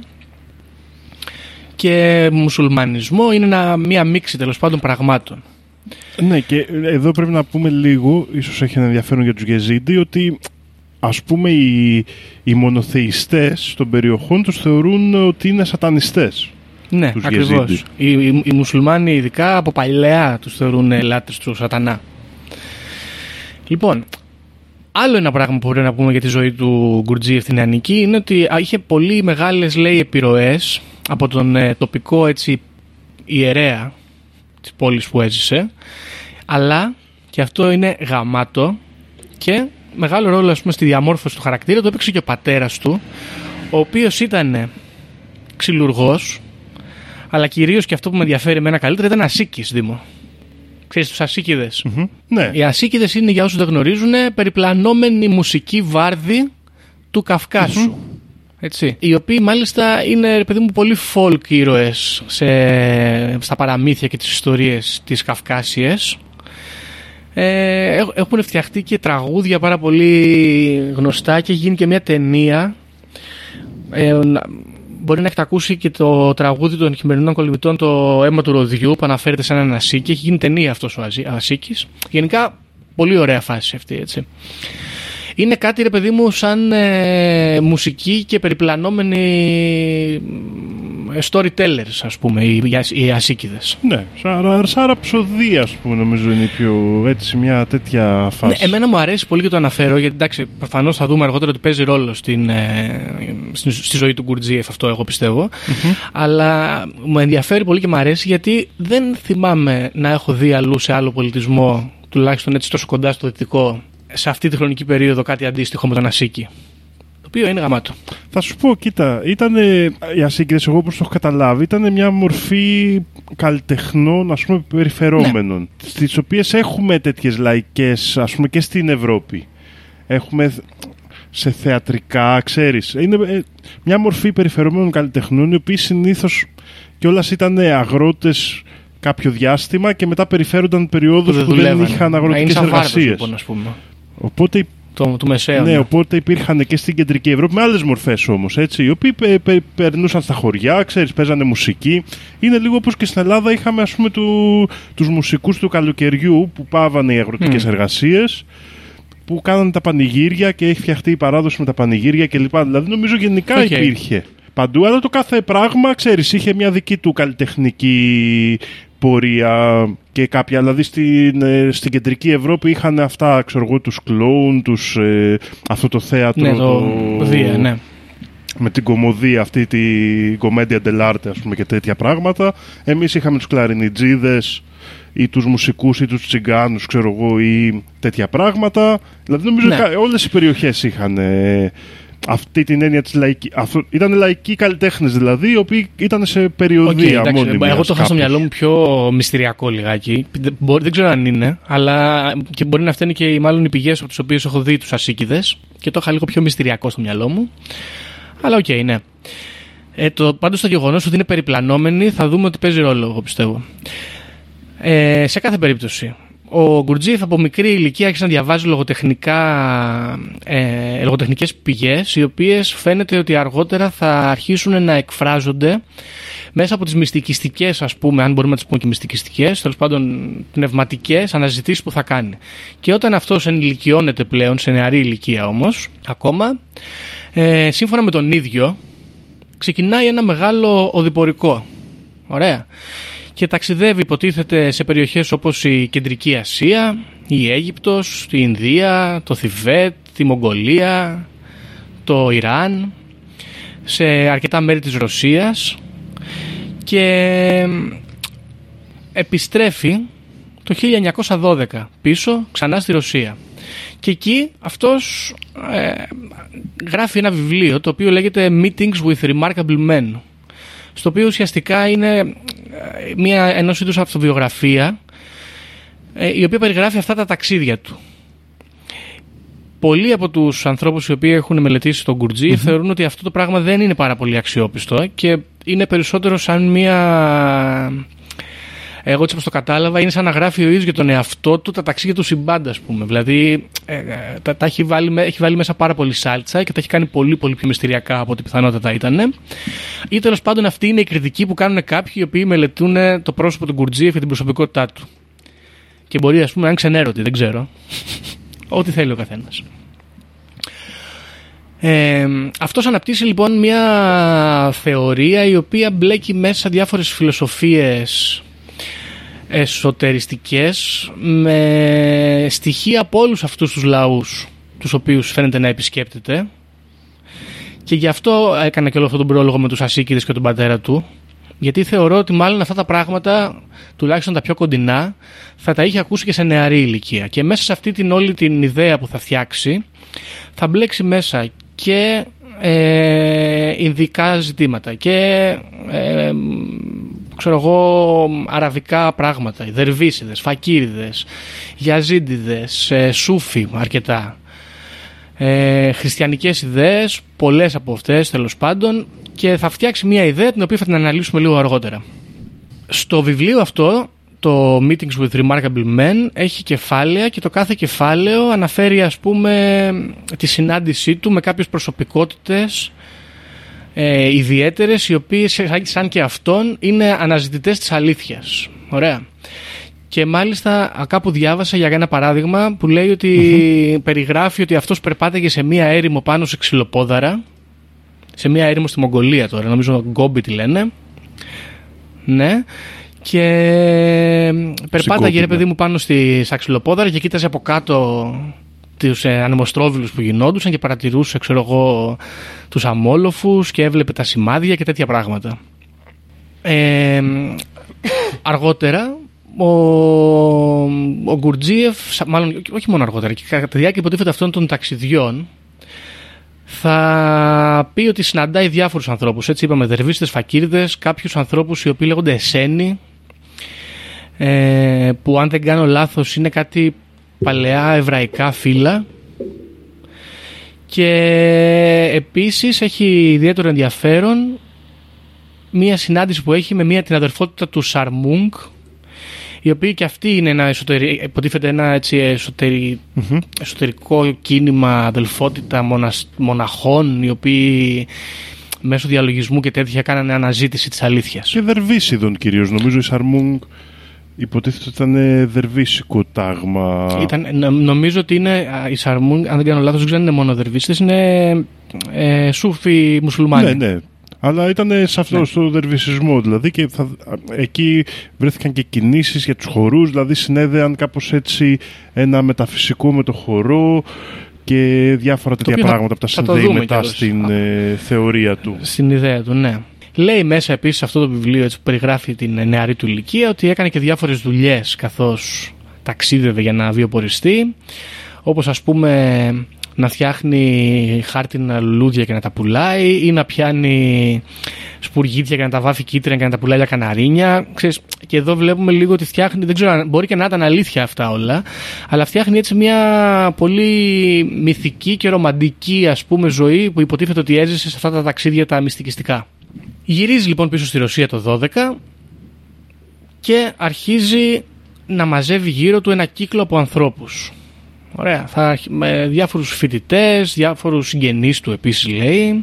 και μουσουλμανισμό. Είναι ένα, μια μίξη τέλος πάντων πραγμάτων. Ναι, και εδώ πρέπει να πούμε λίγο, ίσως έχει ένα ενδιαφέρον για τους Γιαζίντι, ότι ας πούμε οι, οι μονοθεϊστές των περιοχών τους θεωρούν ότι είναι σατανιστές. Ναι, ακριβώς. Οι, οι, οι μουσουλμάνοι ειδικά από παλαιά τους θεωρούν λάτρες του σατανά. Λοιπόν, άλλο ένα πράγμα που πρέπει να πούμε για τη ζωή του Γκουρτζίεφ στην νεανική είναι ότι είχε πολύ μεγάλες, λέει, επιρροές από τον ε, τοπικό, έτσι, ιερέα της πόλης που έζησε, αλλά και αυτό είναι γαμάτο, και μεγάλο ρόλο, ας πούμε, στη διαμόρφωση του χαρακτήρα το έπαιξε και ο πατέρας του, ο οποίος ήταν ξυλουργός, αλλά κυρίως, και αυτό που με ενδιαφέρει εμένα καλύτερα, ήταν ασίκης, Δήμο. Ξέρεις τους ασίκηδες? Mm-hmm. Ναι. Οι ασίκηδες είναι, για όσους δεν γνωρίζουν, περιπλανόμενοι μουσικοί βάρδοι του Καυκάσου. Mm-hmm. Έτσι. Οι οποίοι μάλιστα είναι, παιδί μου, πολύ folk ήρωες σε, στα παραμύθια και τις ιστορίες της Καυκάσιες. Ε, έχουν φτιαχτεί και τραγούδια πάρα πολύ γνωστά και έχει γίνει και μια ταινία. Ε, μπορεί να έχετε ακούσει και το τραγούδι των χειμερινών κολυμβητών, το αίμα του ροδιού, που αναφέρεται σε έναν ασίκη. Έχει γίνει ταινία αυτός ο ασίκης. Γενικά πολύ ωραία φάση αυτή, έτσι. Είναι κάτι, ρε παιδί μου, σαν ε, μουσική και περιπλανόμενοι storytellers, ας πούμε, οι, οι ασίκηδες. Ναι, σαν, σαν ραψοδία, ας πούμε, νομίζω είναι πιο, έτσι, μια τέτοια φάση. Ναι, εμένα μου αρέσει πολύ και το αναφέρω, γιατί εντάξει, προφανώς θα δούμε αργότερα ότι παίζει ρόλο στην, ε, στη, στη ζωή του Γκουρτζίεφ, αυτό εγώ πιστεύω. Mm-hmm. Αλλά μου ενδιαφέρει πολύ και μου αρέσει, γιατί δεν θυμάμαι να έχω δει αλλού σε άλλο πολιτισμό, τουλάχιστον έτσι τόσο κοντά στο δυτικό, σε αυτή τη χρονική περίοδο, κάτι αντίστοιχο με τον ασίκη. Το οποίο είναι γαμάτο. Θα σου πω, κοίτα, ήταν οι ασίκηδες, εγώ όπως το έχω καταλάβει, ήταν μια μορφή καλλιτεχνών, ας πούμε, περιφερόμενων. Ναι. Στις οποίες έχουμε τέτοιες λαϊκές, ας πούμε, και στην Ευρώπη. Έχουμε σε θεατρικά, ξέρεις. Είναι μια μορφή περιφερόμενων καλλιτεχνών, οι οποίοι συνήθως κιόλας ήταν αγρότες κάποιο διάστημα και μετά περιφέρονταν περιόδους που, που δεν είχαν αγροτικές εργασίες. Λοιπόν, ας πούμε. Οπότε, το, του Μεσαίου, ναι, ναι, οπότε υπήρχαν και στην κεντρική Ευρώπη με άλλες μορφές όμως, έτσι, οι οποίοι πε, πε, περνούσαν στα χωριά, ξέρεις, παίζανε μουσική. Είναι λίγο όπως και στην Ελλάδα είχαμε, ας πούμε, του, τους μουσικούς του καλοκαιριού που πάβανε οι αγροτικές mm. εργασίες, που κάνανε τα πανηγύρια και έχει φτιαχτεί η παράδοση με τα πανηγύρια κλπ. Δηλαδή νομίζω γενικά okay. υπήρχε παντού, αλλά το κάθε πράγμα, ξέρεις, είχε μια δική του καλλιτεχνική πορεία και κάποια, δηλαδή στην, στην κεντρική Ευρώπη είχαν αυτά, ξέρω εγώ, τους κλόουν, τους, ε, αυτό το θέατρο, ναι, το, το Δία, ναι, με την κομμωδία αυτή, την κομμέντια dell'arte, ας πούμε, και τέτοια πράγματα. Εμείς είχαμε τους κλαρινιτζίδες ή τους μουσικούς ή τους τσιγκάνους, ξέρω εγώ, ή τέτοια πράγματα. Δηλαδή νομίζω ναι. όλες οι περιοχές είχαν ε, αυτή την έννοια της λαϊκής. Ήταν λαϊκοί καλλιτέχνες, δηλαδή, οι οποίοι ήταν σε περιοδία okay, μόνιμη. Εγώ το είχα στο μυαλό μου πιο μυστηριακό λιγάκι. Δεν, δεν ξέρω αν είναι, αλλά και μπορεί να φταίνει και μάλλον οι πηγές από τις οποίες έχω δει τους ασίκηδες και το είχα λίγο πιο μυστηριακό στο μυαλό μου. Αλλά οκ, okay, ναι. Ε, το, πάντως το γεγονός ότι είναι περιπλανόμενοι θα δούμε ότι παίζει ρόλο, εγώ πιστεύω. Ε, σε κάθε περίπτωση, ο Γκουρτζίεφ από μικρή ηλικία άρχισε να διαβάζει λογοτεχνικά, ε, λογοτεχνικές πηγές, οι οποίες φαίνεται ότι αργότερα θα αρχίσουν να εκφράζονται μέσα από τις μυστικιστικές, ας πούμε, αν μπορούμε να τις πούμε και μυστικιστικές, τέλος πάντων πνευματικές αναζητήσεις που θα κάνει. Και όταν αυτός ενηλικιώνεται πλέον, σε νεαρή ηλικία όμως, ακόμα, ε, σύμφωνα με τον ίδιο, ξεκινάει ένα μεγάλο οδηπορικό. Ωραία. Και ταξιδεύει, υποτίθεται, σε περιοχές όπως η Κεντρική Ασία, η Αίγυπτος, η Ινδία, το Θιβέτ, τη Μογγολία, το Ιράν, σε αρκετά μέρη της Ρωσίας, και επιστρέφει το χίλια εννιακόσια δώδεκα πίσω ξανά στη Ρωσία. Και εκεί αυτός ε, γράφει ένα βιβλίο το οποίο λέγεται Meetings with Remarkable Men, στο οποίο ουσιαστικά είναι μια ενός είδους αυτοβιογραφία, ε, η οποία περιγράφει αυτά τα ταξίδια του. Πολλοί από τους ανθρώπους οι οποίοι έχουν μελετήσει τον Γκουρτζίεφ mm-hmm. θεωρούν ότι αυτό το πράγμα δεν είναι πάρα πολύ αξιόπιστο και είναι περισσότερο σαν μια... Εγώ έτσι όπως το κατάλαβα, είναι σαν να γράφει ο ίδιος για τον εαυτό του τα ταξίδια του συμπάντα, ας πούμε. Δηλαδή ε, τα, τα έχει, βάλει, έχει βάλει μέσα πάρα πολύ σάλτσα και τα έχει κάνει πολύ πολύ πιο μυστηριακά από ό,τι πιθανότατα ήταν. Ή τέλος πάντων αυτή είναι η κριτική που κάνουν κάποιοι οι οποίοι μελετούν το πρόσωπο του Γκουρτζίεφ και την προσωπικότητά του. Και μπορεί, ας πούμε, να είναι ξενέρωτη, δεν ξέρω. Ό,τι θέλει ο καθένας. Ε, αυτός αναπτύσσει λοιπόν μια θεωρία η οποία μπλέκει μέσα διάφορες φιλοσοφίες εσωτεριστικές με στοιχεία από όλους αυτούς τους λαούς τους οποίους φαίνεται να επισκέπτεται, και γι' αυτό έκανα και όλο αυτόν τον πρόλογο με τους Ασίκηδες και τον πατέρα του, γιατί θεωρώ ότι μάλλον αυτά τα πράγματα, τουλάχιστον τα πιο κοντινά, θα τα είχε ακούσει και σε νεαρή ηλικία, και μέσα σε αυτή την όλη την ιδέα που θα φτιάξει θα μπλέξει μέσα και ε, ινδικά ζητήματα και ε, ξέρω εγώ αραβικά πράγματα, δερβίσιδες, φακίριδες, γιαζίντιδες, ε, σούφι αρκετά, ε, χριστιανικές ιδέες, πολλές από αυτές τέλος πάντων, και θα φτιάξει μια ιδέα την οποία θα την αναλύσουμε λίγο αργότερα. Στο βιβλίο αυτό, το Meetings with Remarkable Men, έχει κεφάλαια και το κάθε κεφάλαιο αναφέρει, ας πούμε, τη συνάντησή του με κάποιες προσωπικότητες ε, ιδιαίτερες, οι οποίες σαν και αυτόν είναι αναζητητές της αλήθειας. Ωραία. Και μάλιστα κάπου διάβασα για ένα παράδειγμα που λέει ότι mm-hmm. περιγράφει ότι αυτός περπάταγε σε μία έρημο πάνω σε ξυλοπόδαρα, σε μία έρημο στη Μογγολία τώρα, νομίζω Γκόμπι τη λένε, ναι, και περπάταγε, ρε παιδί μου, πάνω στη ξυλοπόδαρα και κοίταζε από κάτω τους ε, ανεμοστρόβιλους που γινόντουσαν και παρατηρούσε, ξέρω εγώ, τους αμόλοφους και έβλεπε τα σημάδια και τέτοια πράγματα. Ε, αργότερα ο, ο Γκουρτζίεφ, μάλλον όχι μόνο αργότερα, και κατά τη διάρκεια υποτίθεται αυτών των ταξιδιών, θα πει ότι συναντάει διάφορους ανθρώπους. Έτσι είπαμε, δερβίστες, φακίρδες, κάποιους ανθρώπους οι οποίοι λέγονται εσένοι, ε, που αν δεν κάνω λάθος είναι κάτι παλαιά εβραϊκά φύλλα, και επίσης έχει ιδιαίτερο ενδιαφέρον μία συνάντηση που έχει με μία την αδερφότητα του Σαρμούγκ, η οποία και αυτή είναι ένα, εσωτερι... υποτίθεται ένα έτσι εσωτερι... mm-hmm. εσωτερικό κίνημα, αδελφότητα μονας... μοναχών, οι οποίοι μέσω διαλογισμού και τέτοια κάνανε αναζήτηση της αλήθειας. Και δερβίσιδων κυρίως, νομίζω η Σαρμούγκ υποτίθεται ότι ήταν δερβίσικο τάγμα. Ήταν, νομίζω ότι είναι η Σαρμούγκ, αν δεν κάνω λάθος, δεν ξέρω αν είναι μόνο δερβίστες, είναι ε, σούφοι μουσουλμάνοι. Ναι, ναι. Αλλά ήταν σε αυτό, ναι, στο δερβισισμό δηλαδή, και θα, εκεί βρέθηκαν και κινήσεις για τους χορούς, δηλαδή συνέδεαν κάπως έτσι ένα μεταφυσικό με το χορό και διάφορα τέτοια πράγματα που τα συνδέει μετά στην ε, θεωρία του. Στην ιδέα του, ναι. Λέει μέσα επίσης αυτό το βιβλίο, έτσι, που περιγράφει την νεαρή του ηλικία, ότι έκανε και διάφορες δουλειές καθώς ταξίδευε για να βιοποριστεί, όπως ας πούμε να φτιάχνει χάρτινα λουλούδια και να τα πουλάει, ή να πιάνει σπουργίτια και να τα βάφει κίτρινα και να τα πουλάει για καναρίνια. Ξέρεις, και εδώ βλέπουμε λίγο ότι φτιάχνει, δεν ξέρω, μπορεί και να ήταν αλήθεια αυτά όλα, αλλά φτιάχνει έτσι μια πολύ μυθική και ρομαντική, ας πούμε, ζωή που υποτίθεται ότι έζησε σε αυτά τα ταξίδια τα μυστικιστικά. Γυρίζει λοιπόν πίσω στη Ρωσία το δώδεκα και αρχίζει να μαζεύει γύρω του ένα κύκλο από ανθρώπους. Ωραία, θα, με διάφορους φοιτητές, διάφορους συγγενείς του επίσης λέει,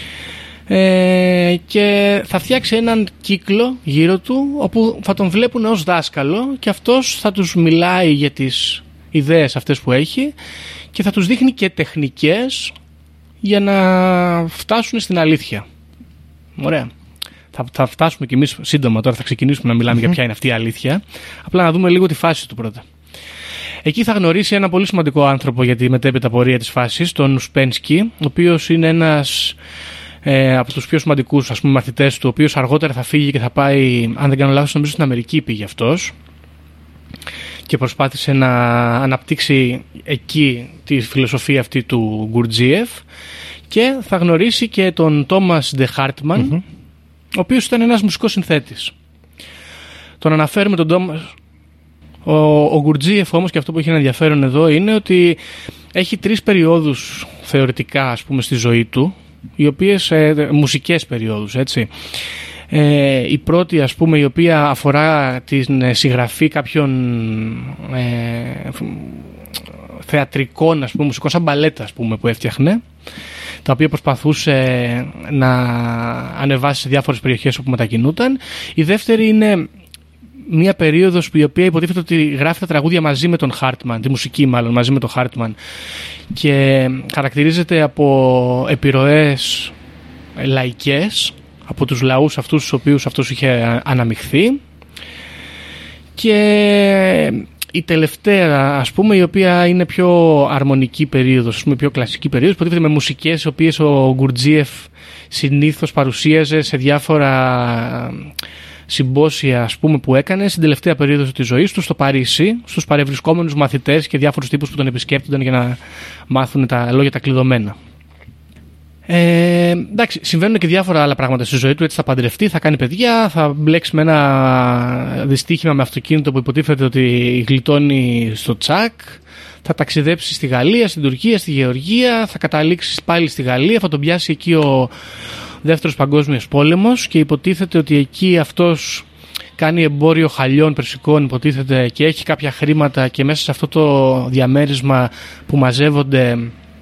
ε, και θα φτιάξει έναν κύκλο γύρω του όπου θα τον βλέπουν ως δάσκαλο και αυτός θα τους μιλάει για τις ιδέες αυτές που έχει και θα τους δείχνει και τεχνικές για να φτάσουν στην αλήθεια. Ωραία. Θα, θα φτάσουμε κι εμείς σύντομα τώρα, θα ξεκινήσουμε να μιλάμε mm-hmm. για ποια είναι αυτή η αλήθεια. Απλά να δούμε λίγο τη φάση του πρώτα. Εκεί θα γνωρίσει ένα πολύ σημαντικό άνθρωπο για τη μετέπειτα πορεία της φάσης, τον Ουσπένσκι, ο οποίος είναι ένας ε, από τους πιο σημαντικούς ας πούμε, μαθητές του, ο οποίος αργότερα θα φύγει και θα πάει, αν δεν κάνω λάθος, νομίζω στην Αμερική πήγε αυτός και προσπάθησε να αναπτύξει εκεί τη φιλοσοφία αυτή του Γκουρτζίεφ, και θα γνωρίσει και τον Τόμας Ντε Χάρτμαν, mm-hmm. ο οποίος ήταν ένας μουσικός συνθέτης. Τον αναφέρουμε τον Τόμας. Ο, ο Γκουρτζίεφ όμως, και αυτό που έχει ένα ενδιαφέρον εδώ είναι ότι έχει τρεις περιόδους θεωρητικά ας πούμε στη ζωή του, οι οποίες ε, μουσικές περιόδους, έτσι. Ε, η πρώτη ας πούμε η οποία αφορά την συγγραφή κάποιων ε, θεατρικών ας πούμε, μουσικών, σαν μπαλέτα ας πούμε, που έφτιαχνε, τα οποία προσπαθούσε να ανεβάσει σε διάφορες περιοχές όπου μετακινούταν. Η δεύτερη είναι μια περίοδος η οποία υποτίθεται ότι γράφει τα τραγούδια μαζί με τον Χάρτμαν, τη μουσική μάλλον μαζί με τον Χάρτμαν, και χαρακτηρίζεται από επιρροές λαϊκές από τους λαούς αυτούς στους οποίους αυτός είχε αναμειχθεί. Και η τελευταία ας πούμε, η οποία είναι πιο αρμονική περίοδος, ας πούμε, πιο κλασική περίοδος, υποτίθεται με μουσικές οι οποίες ο Γκουρτζίεφ συνήθως παρουσίαζε σε διάφορα συμπόσια ας πούμε, που έκανε στην τελευταία περίοδο της ζωής του στο Παρίσι, στους παρευρισκόμενους μαθητές και διάφορους τύπους που τον επισκέπτονταν για να μάθουν τα λόγια τα κλειδωμένα. Ε, εντάξει, συμβαίνουν και διάφορα άλλα πράγματα στη ζωή του. Έτσι θα παντρευτεί, θα κάνει παιδιά, θα μπλέξει με ένα δυστύχημα με αυτοκίνητο που υποτίθεται ότι γλιτώνει στο τσακ, θα ταξιδέψει στη Γαλλία, στην Τουρκία, στη Γεωργία, θα καταλήξει πάλι στη Γαλλία, θα τον πιάσει εκεί ο Δεύτερος Παγκόσμιος Πόλεμος και υποτίθεται ότι εκεί αυτός κάνει εμπόριο χαλιών περσικών, υποτίθεται, και έχει κάποια χρήματα, και μέσα σε αυτό το διαμέρισμα που μαζεύονται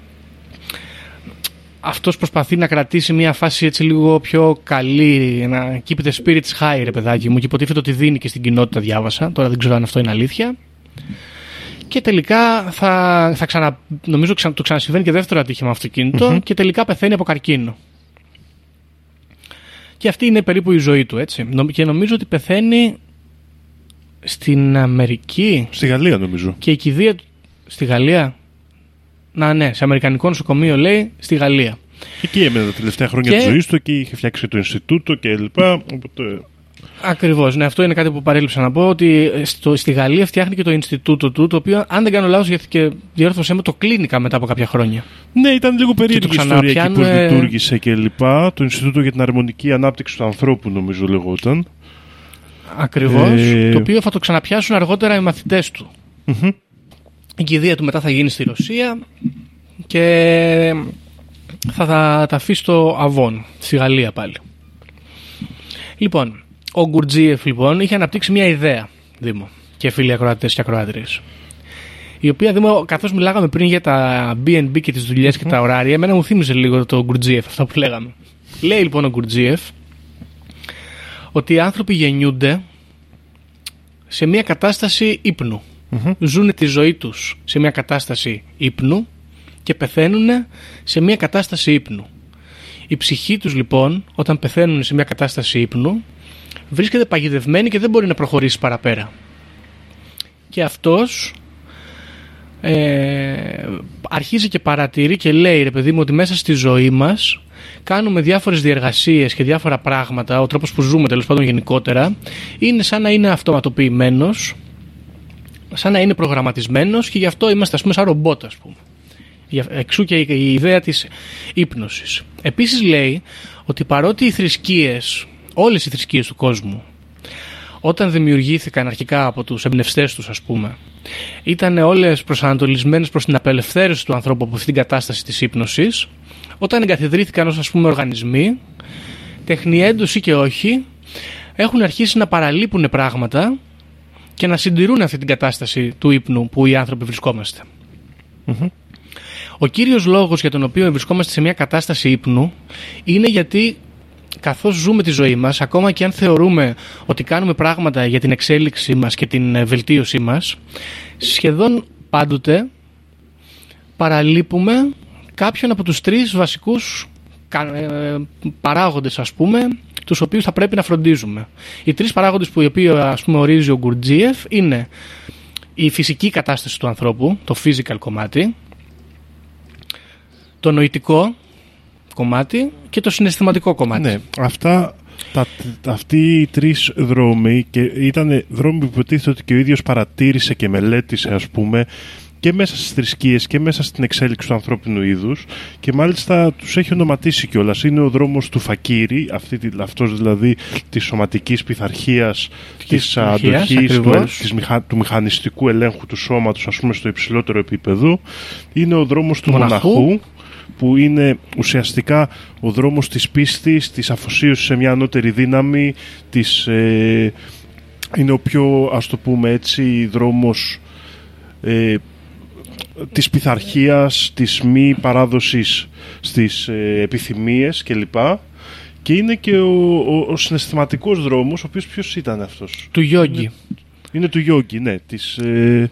αυτός προσπαθεί να κρατήσει μια φάση έτσι λίγο πιο καλή, να keep the spirits high, ρε παιδάκι μου, και υποτίθεται ότι δίνει και στην κοινότητα, διάβασα, τώρα δεν ξέρω αν αυτό είναι αλήθεια. Και τελικά θα, θα ξανα, νομίζω ξα, το ξανασυμβαίνει και δεύτερο ατύχημα αυτοκίνητο, mm-hmm. και τελικά πεθαίνει από καρκίνο. Και αυτή είναι περίπου η ζωή του, έτσι. Και νομίζω ότι πεθαίνει στην Αμερική. Στη Γαλλία νομίζω. Και η κηδεία του. Στη Γαλλία. Να, ναι, σε αμερικανικό νοσοκομείο λέει, στη Γαλλία. Εκεί έμενε τα τελευταία χρόνια και... της ζωής του, εκεί είχε φτιάξει το Ινστιτούτο κλπ. Οπότε... Ακριβώς, ναι, αυτό είναι κάτι που παρέλειψα να πω, ότι στο, στη Γαλλία φτιάχνει και το Ινστιτούτο του, το οποίο, αν δεν κάνω λάθος, γιατί και διόρθωσέ με, το κλίνικα μετά από κάποια χρόνια. Ναι, ήταν λίγο περίεργη η ιστορία εκεί που λειτουργήσε κλπ. Το Ινστιτούτο για την Αρμονική Ανάπτυξη του Ανθρώπου, νομίζω λεγόταν. Ακριβώς, ε... το οποίο θα το ξαναπιάσουν αργότερα οι μαθητές του. Mm-hmm. Η κηδεία του μετά θα γίνει στη Ρωσία και θα τα, τα αφήσει στο Αβών, στη Γαλλία πάλι. Λοιπόν, ο Γκουρτζίεφ λοιπόν είχε αναπτύξει μια ιδέα, Δήμο, και φίλοι ακροατές και ακροάτριες, η οποία, Δήμο, καθώς μιλάγαμε πριν για τα μπι εν μπι και τις δουλειές mm-hmm. και τα ωράρια, εμένα μου θύμιζε λίγο το Γκουρτζίεφ, αυτό που λέγαμε. Λέει λοιπόν ο Γκουρτζίεφ ότι οι άνθρωποι γεννιούνται σε μια κατάσταση ύπνου. Mm-hmm. Ζουν τη ζωή τους σε μια κατάσταση ύπνου και πεθαίνουν σε μια κατάσταση ύπνου. Η ψυχή τους λοιπόν, όταν πεθαίνουν σε μια κατάσταση ύπνου, βρίσκεται παγιδευμένη και δεν μπορεί να προχωρήσει παραπέρα. Και αυτός ε, αρχίζει και παρατηρεί και λέει, ρε παιδί μου, ότι μέσα στη ζωή μας κάνουμε διάφορες διεργασίες και διάφορα πράγματα, ο τρόπος που ζούμε τέλος πάντων γενικότερα είναι σαν να είναι αυτοματοποιημένος, σαν να είναι προγραμματισμένος, και γι' αυτό είμαστε, ας πούμε, σαν ρομπότ, ας πούμε. Εξού και η ιδέα της ύπνωσης. Επίσης λέει ότι παρότι οι θρησκείες, όλες οι θρησκείες του κόσμου, όταν δημιουργήθηκαν αρχικά από τους εμπνευστές τους, ας πούμε, ήταν όλες προσανατολισμένες προς την απελευθέρωση του ανθρώπου από αυτήν την κατάσταση της ύπνωσης, όταν εγκαθιδρύθηκαν ως, ας πούμε, οργανισμοί, τεχνιέντος ή και όχι, έχουν αρχίσει να παραλείπουν πράγματα και να συντηρούν αυτή την κατάσταση του ύπνου που οι άνθρωποι βρισκόμαστε. Mm-hmm. Ο κύριος λόγος για τον οποίο βρισκόμαστε σε μια κατάσταση ύπνου είναι γιατί καθώς ζούμε τη ζωή μας, ακόμα και αν θεωρούμε ότι κάνουμε πράγματα για την εξέλιξή μας και την βελτίωσή μας, σχεδόν πάντοτε παραλείπουμε κάποιον από τους τρεις βασικούς παράγοντες, ας πούμε, τους οποίους θα πρέπει να φροντίζουμε. Οι τρεις παράγοντες που οι οποίοι, ας πούμε, ορίζει ο Γκουρτζίεφ είναι η φυσική κατάσταση του ανθρώπου, το physical κομμάτι, το νοητικό κομμάτι και το συναισθηματικό κομμάτι. Ναι, αυτά, τα, αυτοί οι τρεις δρόμοι, και ήταν δρόμοι που υποτίθεται ότι και ο ίδιος παρατήρησε και μελέτησε, ας πούμε, και μέσα στις θρησκείες και μέσα στην εξέλιξη του ανθρώπινου είδους, και μάλιστα τους έχει ονοματίσει κιόλας. Είναι ο δρόμος του φακύρι, αυτή, αυτός δηλαδή της σωματικής πειθαρχίας, της αντοχής, του, της μηχα, του μηχανιστικού ελέγχου του σώματος, ας πούμε, στο υψηλότερο επίπεδο. Είναι ο δρόμος του μοναχού, μοναχού που είναι ουσιαστικά ο δρόμος της πίστης, της αφοσίωσης σε μια ανώτερη δύναμη, της, ε, είναι ο πιο, ας το πούμε έτσι, δρόμος ε, της πειθαρχίας, της μη παράδοσης στις ε, επιθυμίες κλπ. Και είναι και ο, ο, ο συναισθηματικός δρόμος, ο οποίος ποιος ήταν αυτός? Του γιόγκι. Είναι, είναι του γιόγκι, ναι, της... Ε,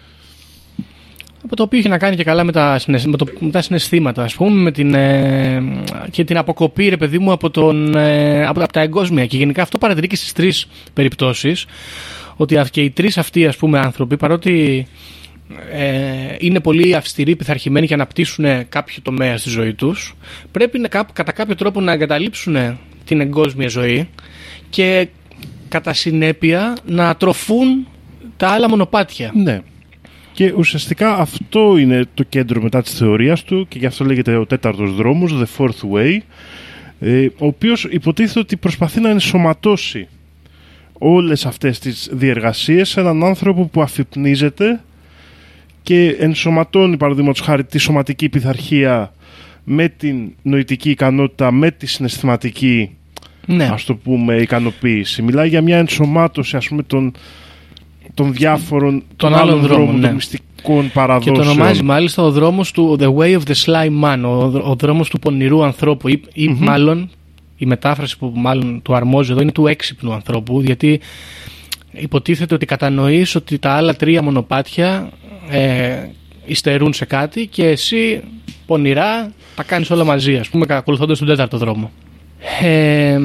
από το οποίο είχε να κάνει και καλά με τα, με το, με τα συναισθήματα, ας πούμε, με την, ε, και την αποκοπή, ρε παιδί μου, από, τον, ε, από, από τα εγκόσμια. Και γενικά αυτό παρατηρεί και στις τρεις περιπτώσεις, ότι και οι τρεις αυτοί, ας πούμε, άνθρωποι, παρότι ε, είναι πολύ αυστηροί, πειθαρχημένοι και αναπτύσσουν κάποιο τομέα στη ζωή τους, πρέπει να, κατά κάποιο τρόπο να εγκαταλείψουν την εγκόσμια ζωή και κατά συνέπεια να τροφούν τα άλλα μονοπάτια. Ναι. Και ουσιαστικά αυτό είναι το κέντρο μετά της θεωρίας του, και γι' αυτό λέγεται ο τέταρτος δρόμος, the fourth way, ε, ο οποίος υποτίθεται ότι προσπαθεί να ενσωματώσει όλες αυτές τις διεργασίες σε έναν άνθρωπο που αφυπνίζεται και ενσωματώνει, παραδείγματος χάρη, τη σωματική πειθαρχία με την νοητική ικανότητα, με τη συναισθηματική, ναι, ας το πούμε, ικανοποίηση. Μιλάει για μια ενσωμάτωση, ας πούμε, των των διάφορων των άλλων δρόμων, ναι, των μυστικών παραδόσεων. Και το ονομάζει μάλιστα ο δρόμος του The Way of the Sly Man, ο, ο δρόμος του πονηρού ανθρώπου, ή, ή mm-hmm. μάλλον η μετάφραση που μάλλον του αρμόζει εδώ είναι του έξυπνου ανθρώπου, γιατί υποτίθεται ότι κατανοείς ότι τα άλλα τρία μονοπάτια ε, υστερούν σε κάτι και εσύ πονηρά τα κάνεις όλα μαζί, ας πούμε, ακολουθώντας τον τέταρτο δρόμο. Ε,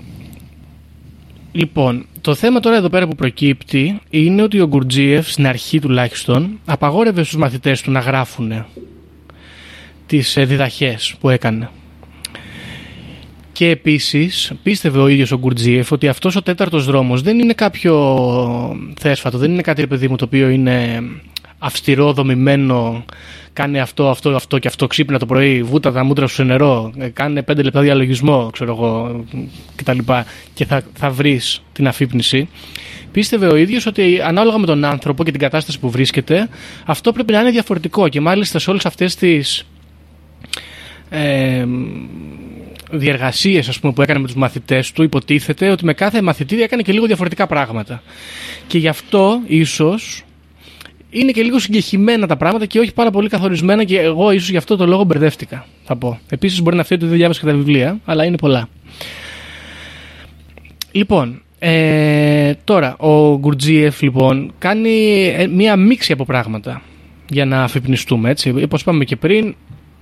Λοιπόν, το θέμα τώρα εδώ πέρα που προκύπτει είναι ότι ο Γκουρτζίεφ, στην αρχή τουλάχιστον, απαγόρευε στους μαθητές του να γράφουν τις διδαχές που έκανε. Και επίσης πίστευε ο ίδιος ο Γκουρτζίεφ ότι αυτός ο τέταρτος δρόμος δεν είναι κάποιο θέσφατο, δεν είναι κάτι, παιδί μου, το οποίο είναι αυστηρό, δομημένο, κάνε αυτό, αυτό, αυτό και αυτό, ξύπνα το πρωί, βούτα τα μούτρα σου σε νερό, κάνε πέντε λεπτά διαλογισμό, ξέρω εγώ, κτλ. Και θα, θα βρεις την αφύπνιση. Πίστευε ο ίδιος ότι ανάλογα με τον άνθρωπο και την κατάσταση που βρίσκεται, αυτό πρέπει να είναι διαφορετικό, και μάλιστα σε όλες αυτές τις ε, διεργασίες, ας πούμε, που έκανε με τους μαθητές του, υποτίθεται ότι με κάθε μαθητή έκανε και λίγο διαφορετικά πράγματα. Και γι' αυτό ίσως είναι και λίγο συγκεχημένα τα πράγματα και όχι πάρα πολύ καθορισμένα, και εγώ ίσως γι' αυτό το λόγο μπερδεύτηκα, θα πω. Επίσης μπορεί να φταίει ότι δεν διάβασα και τα βιβλία, αλλά είναι πολλά. Λοιπόν, ε, τώρα ο Γκουρτζίεφ λοιπόν κάνει ε, μία μίξη από πράγματα για να αφυπνιστούμε, έτσι. Όπως είπαμε και πριν,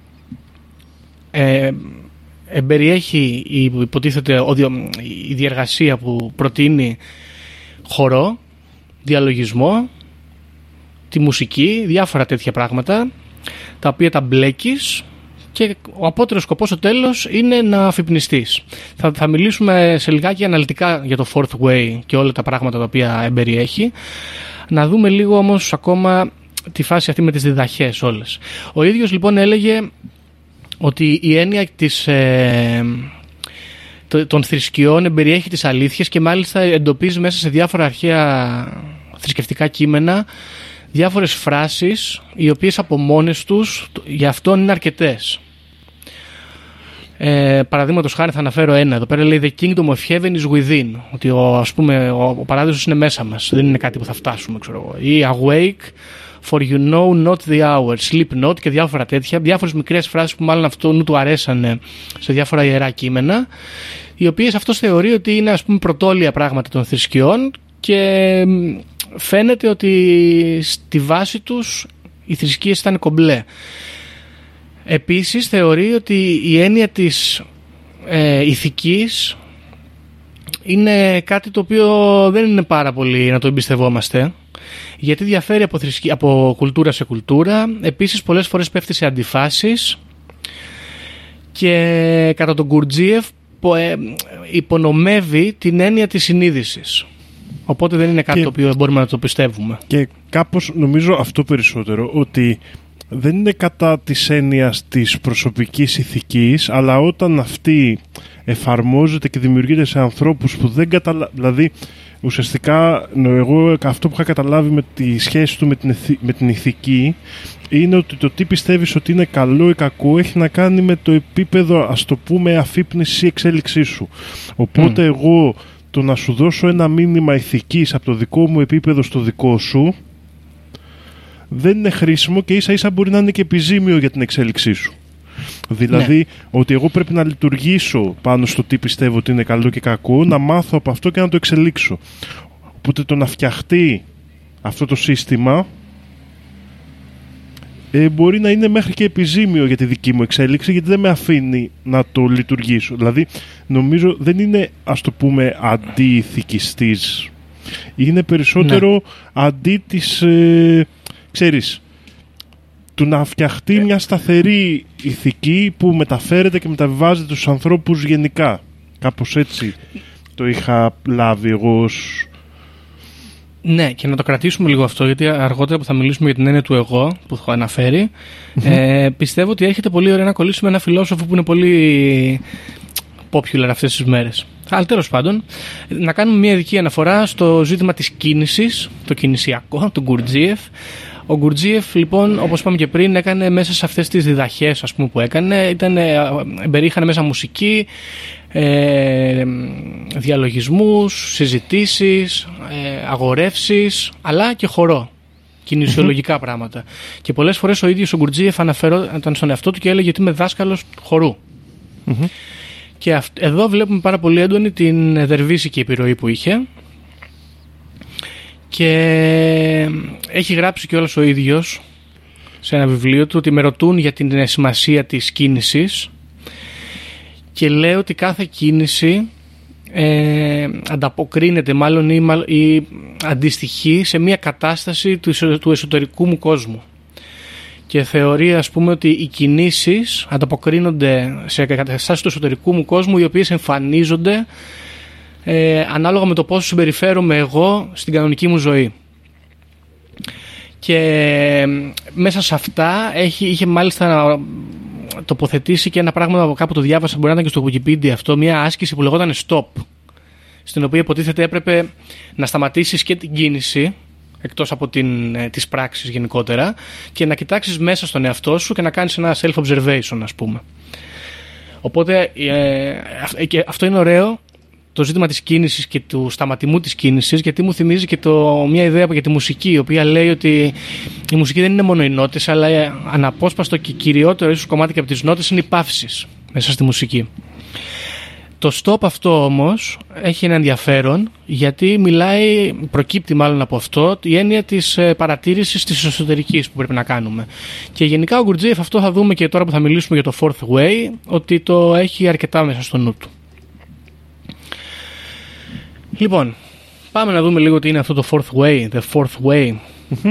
ε, εμπεριέχει η, υποτίθεται η διεργασία που προτείνει χορό, διαλογισμό, τη μουσική, διάφορα τέτοια πράγματα, τα οποία τα μπλέκεις και ο απότερος σκοπός στο τέλος είναι να αφυπνιστείς. Θα, θα μιλήσουμε σε λιγάκι αναλυτικά για το fourth way και όλα τα πράγματα τα οποία εμπεριέχει. Να δούμε λίγο όμως ακόμα τη φάση αυτή με τις διδαχές όλες. Ο ίδιος λοιπόν έλεγε ότι η έννοια της, ε, των θρησκειών εμπεριέχει τις αλήθειες, και μάλιστα εντοπίζει μέσα σε διάφορα αρχαία θρησκευτικά κείμενα διάφορες φράσεις οι οποίες από μόνες τους για αυτόν είναι αρκετές. Ε, Παραδείγματος χάρη θα αναφέρω ένα. Εδώ πέρα λέει The kingdom of heaven is within. Ότι ο, ας πούμε, ο, ο παράδεισος είναι μέσα μας. Δεν είναι κάτι που θα φτάσουμε, ξέρω εγώ. Ή awake for you know not the hour. Sleep not και διάφορα τέτοια. Διάφορες μικρές φράσεις που μάλλον αυτού του αρέσαν σε διάφορα ιερά κείμενα. Οι οποίες αυτός θεωρεί ότι είναι, ας πούμε, πρωτόλια πράγματα των θρησκειών και φαίνεται ότι στη βάση τους οι θρησκείες ήταν κομπλέ. Επίσης θεωρεί ότι η έννοια της ε, ηθικής είναι κάτι το οποίο δεν είναι πάρα πολύ να το εμπιστευόμαστε, γιατί διαφέρει από, θρησκεία, από κουλτούρα σε κουλτούρα. Επίσης πολλές φορές πέφτει σε αντιφάσεις και κατά τον Γκουρτζίεφ υπονομεύει την έννοια της συνείδησης. Οπότε δεν είναι κάτι και, το οποίο μπορούμε να το πιστεύουμε. Και κάπως νομίζω αυτό περισσότερο, ότι δεν είναι κατά της έννοιας της προσωπικής ηθικής, αλλά όταν αυτή εφαρμόζεται και δημιουργείται σε ανθρώπους που δεν καταλαβαίνουν. Δηλαδή, ουσιαστικά, εγώ αυτό που είχα καταλάβει με τη σχέση του με την, με την ηθική είναι ότι το τι πιστεύεις ότι είναι καλό ή κακό έχει να κάνει με το επίπεδο, ας το πούμε, αφύπνισης ή εξέλιξή σου. Οπότε mm. εγώ το να σου δώσω ένα μήνυμα ηθικής από το δικό μου επίπεδο στο δικό σου δεν είναι χρήσιμο και ίσα ίσα μπορεί να είναι και επιζήμιο για την εξέλιξή σου. Δηλαδή ναι. ότι εγώ πρέπει να λειτουργήσω πάνω στο τι πιστεύω ότι είναι καλό και κακό, να μάθω από αυτό και να το εξελίξω. Οπότε το να φτιαχτεί αυτό το σύστημα ε, μπορεί να είναι μέχρι και επιζήμιο για τη δική μου εξέλιξη, γιατί δεν με αφήνει να το λειτουργήσω. Δηλαδή νομίζω δεν είναι, ας το πούμε, αντιηθικιστής. Είναι περισσότερο ναι. αντί της ε, ξέρεις, του να φτιαχτεί ε. μια σταθερή ηθική που μεταφέρεται και μεταβιβάζεται στους ανθρώπους γενικά. Κάπως έτσι το είχα λάβει εγώ ως... Ναι, και να το κρατήσουμε λίγο αυτό, γιατί αργότερα που θα μιλήσουμε για την έννοια του εγώ που έχω αναφέρει, mm-hmm. ε, πιστεύω ότι έρχεται πολύ ωραία να κολλήσουμε ένα φιλόσοφο που είναι πολύ popular αυτές τις μέρες. Αλλά τέλος πάντων, να κάνουμε μια ειδική αναφορά στο ζήτημα της κίνησης, το κινησιακό, του Γκουρτζίεφ. Ο Γκουρτζίεφ, λοιπόν, όπως είπαμε και πριν, έκανε μέσα σε αυτές τις διδαχές, ας πούμε, που έκανε, ήταν, περιείχαν μέσα μουσική, ε, διαλογισμούς, συζητήσεις, ε, αγορεύσεις, αλλά και χορό, κινησιολογικά mm-hmm. πράγματα. Και πολλές φορές ο ίδιος ο Γκουρτζίεφ αναφερόταν στον εαυτό του και έλεγε ότι είμαι δάσκαλος χορού. Mm-hmm. Και αυ- εδώ βλέπουμε πάρα πολύ έντονη την δερβίσικη επιρροή που είχε. Και έχει γράψει κιόλας ο ίδιος σε ένα βιβλίο του ότι με ρωτούν για την σημασία της κίνησης και λέει ότι κάθε κίνηση ε, ανταποκρίνεται μάλλον ή, ή αντιστοιχεί σε μια κατάσταση του, του εσωτερικού μου κόσμου. Και θεωρεί, ας πούμε, ότι οι κινήσεις ανταποκρίνονται σε καταστάσεις του εσωτερικού μου κόσμου, οι οποίες εμφανίζονται ε, ανάλογα με το πώς συμπεριφέρομαι εγώ στην κανονική μου ζωή. Και ε, μέσα σε αυτά έχει, είχε μάλιστα τοποθετήσει και ένα πράγμα, κάπου το διάβασα, μπορεί να ήταν και στο Wikipedia αυτό, μια άσκηση που λεγόταν stop, στην οποία υποτίθεται έπρεπε να σταματήσεις και την κίνηση, εκτός από την, ε, τις πράξεις γενικότερα, και να κοιτάξεις μέσα στον εαυτό σου και να κάνεις ένα self-observation, ας πούμε. Οπότε ε, και αυτό είναι ωραίο, το ζήτημα της κίνησης και του σταματημού της κίνησης, γιατί μου θυμίζει και το, μια ιδέα για τη μουσική, η οποία λέει ότι η μουσική δεν είναι μόνο οι νότες, αλλά αναπόσπαστο και κυριότερο ίσως κομμάτι και από τις νότες είναι οι παύσεις μέσα στη μουσική. Το stop αυτό όμως έχει ένα ενδιαφέρον, γιατί μιλάει, προκύπτει μάλλον από αυτό, η έννοια της παρατήρησης της εσωτερικής που πρέπει να κάνουμε. Και γενικά ο Γκουρτζίεφ, αυτό θα δούμε και τώρα που θα μιλήσουμε για το Fourth Way, ότι το έχει αρκετά μέσα στο νου του. Λοιπόν, πάμε να δούμε λίγο τι είναι αυτό το Fourth Way, the Fourth Way. Mm-hmm.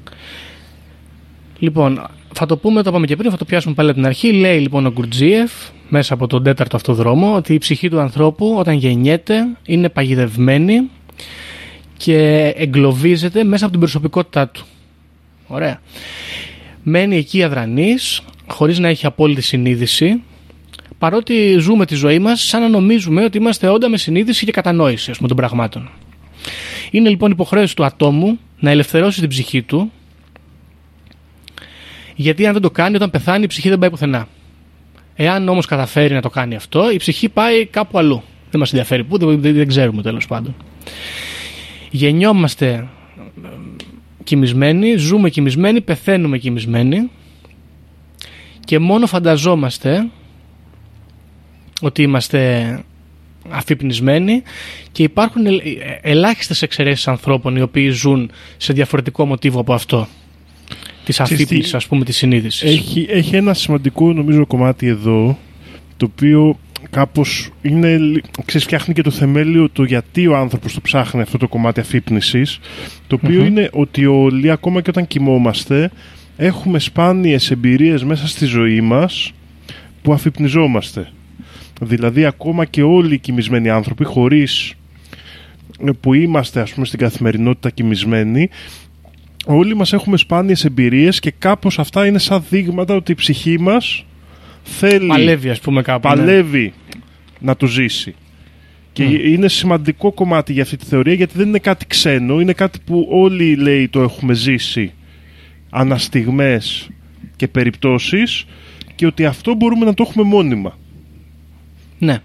Λοιπόν, θα το πούμε, το είπαμε και πριν, θα το πιάσουμε πάλι από την αρχή. Λέει λοιπόν ο Γκουρτζίεφ, μέσα από τον τέταρτο αυτό δρόμο, ότι η ψυχή του ανθρώπου όταν γεννιέται είναι παγιδευμένη και εγκλωβίζεται μέσα από την προσωπικότητά του. Ωραία. Μένει εκεί αδρανής, χωρίς να έχει απόλυτη συνείδηση, παρότι ζούμε τη ζωή μας σαν να νομίζουμε ότι είμαστε όντα με συνείδηση και κατανόηση, ας πούμε, των πραγμάτων. Είναι λοιπόν υποχρέωση του ατόμου να ελευθερώσει την ψυχή του, γιατί αν δεν το κάνει, όταν πεθάνει, η ψυχή δεν πάει πουθενά. Εάν όμως καταφέρει να το κάνει αυτό, η ψυχή πάει κάπου αλλού. Δεν μας ενδιαφέρει πού, δεν, δεν ξέρουμε τέλος πάντων. Γεννιόμαστε κοιμισμένοι, ζούμε κοιμισμένοι, πεθαίνουμε κοιμισμένοι και μόνο φανταζόμαστε ότι είμαστε αφυπνισμένοι και υπάρχουν ελάχιστες εξαιρέσεις ανθρώπων οι οποίοι ζουν σε διαφορετικό μοτίβο από αυτό της αφύπνισης, ας πούμε, της συνείδησης. Έχει, έχει ένα σημαντικό νομίζω κομμάτι εδώ, το οποίο κάπως είναι, ξέρεις, φτιάχνει και το θεμέλιο το γιατί ο άνθρωπος το ψάχνει αυτό το κομμάτι αφύπνισης, το οποίο mm-hmm. είναι ότι όλοι, ακόμα και όταν κοιμόμαστε, έχουμε σπάνιες εμπειρίες μέσα στη ζωή μας που αφυπνιζόμαστε. Δηλαδή ακόμα και όλοι οι κοιμισμένοι άνθρωποι, χωρίς που είμαστε, ας πούμε, στην καθημερινότητα κοιμισμένοι, όλοι μας έχουμε σπάνιες εμπειρίες και κάπως αυτά είναι σαν δείγματα ότι η ψυχή μας θέλει, παλεύει, ας πούμε, κάπου, παλεύει ναι. να το ζήσει. Και mm. είναι σημαντικό κομμάτι για αυτή τη θεωρία, γιατί δεν είναι κάτι ξένο, είναι κάτι που όλοι, λέει, το έχουμε ζήσει αναστιγμές και περιπτώσεις και ότι αυτό μπορούμε να το έχουμε μόνιμα. Ναι.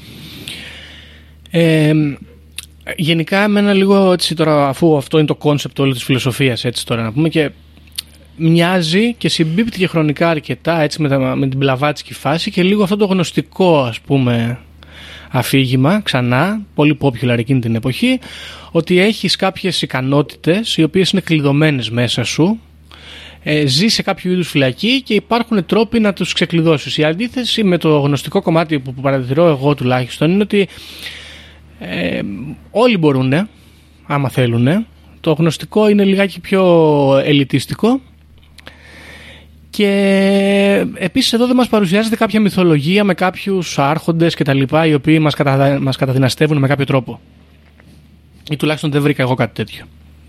Ε, γενικά εμένα λίγο έτσι τώρα, αφού αυτό είναι το κόνσεπτ όλη της φιλοσοφίας, έτσι τώρα να πούμε, και μοιάζει και συμπίπτει και χρονικά αρκετά έτσι με, τα, με την Blavatsky φάση και λίγο αυτό το γνωστικό, ας πούμε, αφήγημα ξανά, πολύ popular εκείνη την εποχή, ότι έχεις κάποιες ικανότητες οι οποίες είναι κλειδωμένες μέσα σου, ε, ζει σε κάποιο είδους φυλακή και υπάρχουν τρόποι να τους ξεκλειδώσεις. Η αντίθεση με το γνωστικό κομμάτι που παρατηρώ εγώ τουλάχιστον είναι ότι ε, όλοι μπορούν, άμα θέλουν. Το γνωστικό είναι λιγάκι πιο ελιτίστικο. Και επίσης εδώ δεν μας παρουσιάζεται κάποια μυθολογία με κάποιους άρχοντες και τα λοιπά, οι οποίοι μας, κατα... μας καταδυναστεύουν με κάποιο τρόπο. Ή τουλάχιστον δεν βρήκα εγώ κάτι τέτοιο.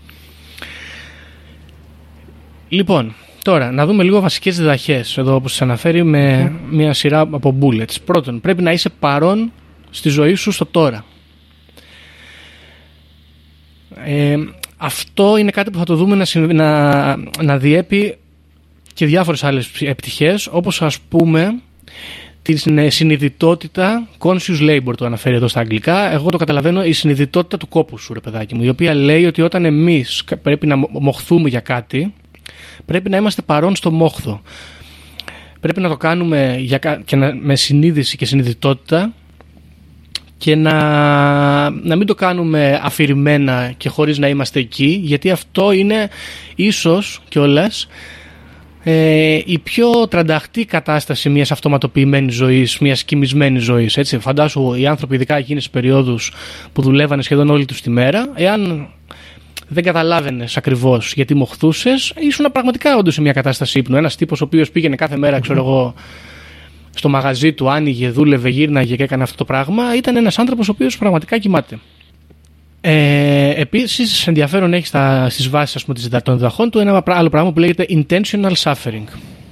Λοιπόν, τώρα να δούμε λίγο βασικές διδαχές εδώ, όπως σας αναφέρει, με μια σειρά από bullets. Πρώτον, πρέπει να είσαι παρόν στη ζωή σου στο τώρα. Ε, αυτό είναι κάτι που θα το δούμε να, να, να διέπει και διάφορες άλλες επιτυχίες, όπως ας πούμε την συνειδητότητα, conscious labor το αναφέρει εδώ στα αγγλικά, εγώ το καταλαβαίνω, η συνειδητότητα του κόπου σου, ρε παιδάκι μου, η οποία λέει ότι όταν εμείς πρέπει να μοχθούμε για κάτι, πρέπει να είμαστε παρόν στο μόχθο. Πρέπει να το κάνουμε για, και να, με συνείδηση και συνειδητότητα και να, να μην το κάνουμε αφηρημένα και χωρίς να είμαστε εκεί, γιατί αυτό είναι ίσως κιόλας ε, η πιο τρανταχτή κατάσταση μιας αυτοματοποιημένης ζωής, μιας κοιμισμένης ζωής. Έτσι. Φαντάσου οι άνθρωποι, ειδικά εκείνες τις περιόδους που δουλεύανε σχεδόν όλη τους τη μέρα, εάν δεν καταλάβαινες ακριβώς γιατί μοχθούσες, ήσουν πραγματικά όντως σε μια κατάσταση ύπνου. Ένας τύπος ο οποίος πήγαινε κάθε μέρα, ξέρω εγώ, στο μαγαζί του, άνοιγε, δούλευε, γύρναγε και έκανε αυτό το πράγμα, ήταν ένας άνθρωπος ο οποίος πραγματικά κοιμάται. Ε, επίσης, ενδιαφέρον έχει στα, στις βάσεις, ας πούμε, των διδαχών του ένα άλλο πράγμα που λέγεται intentional suffering,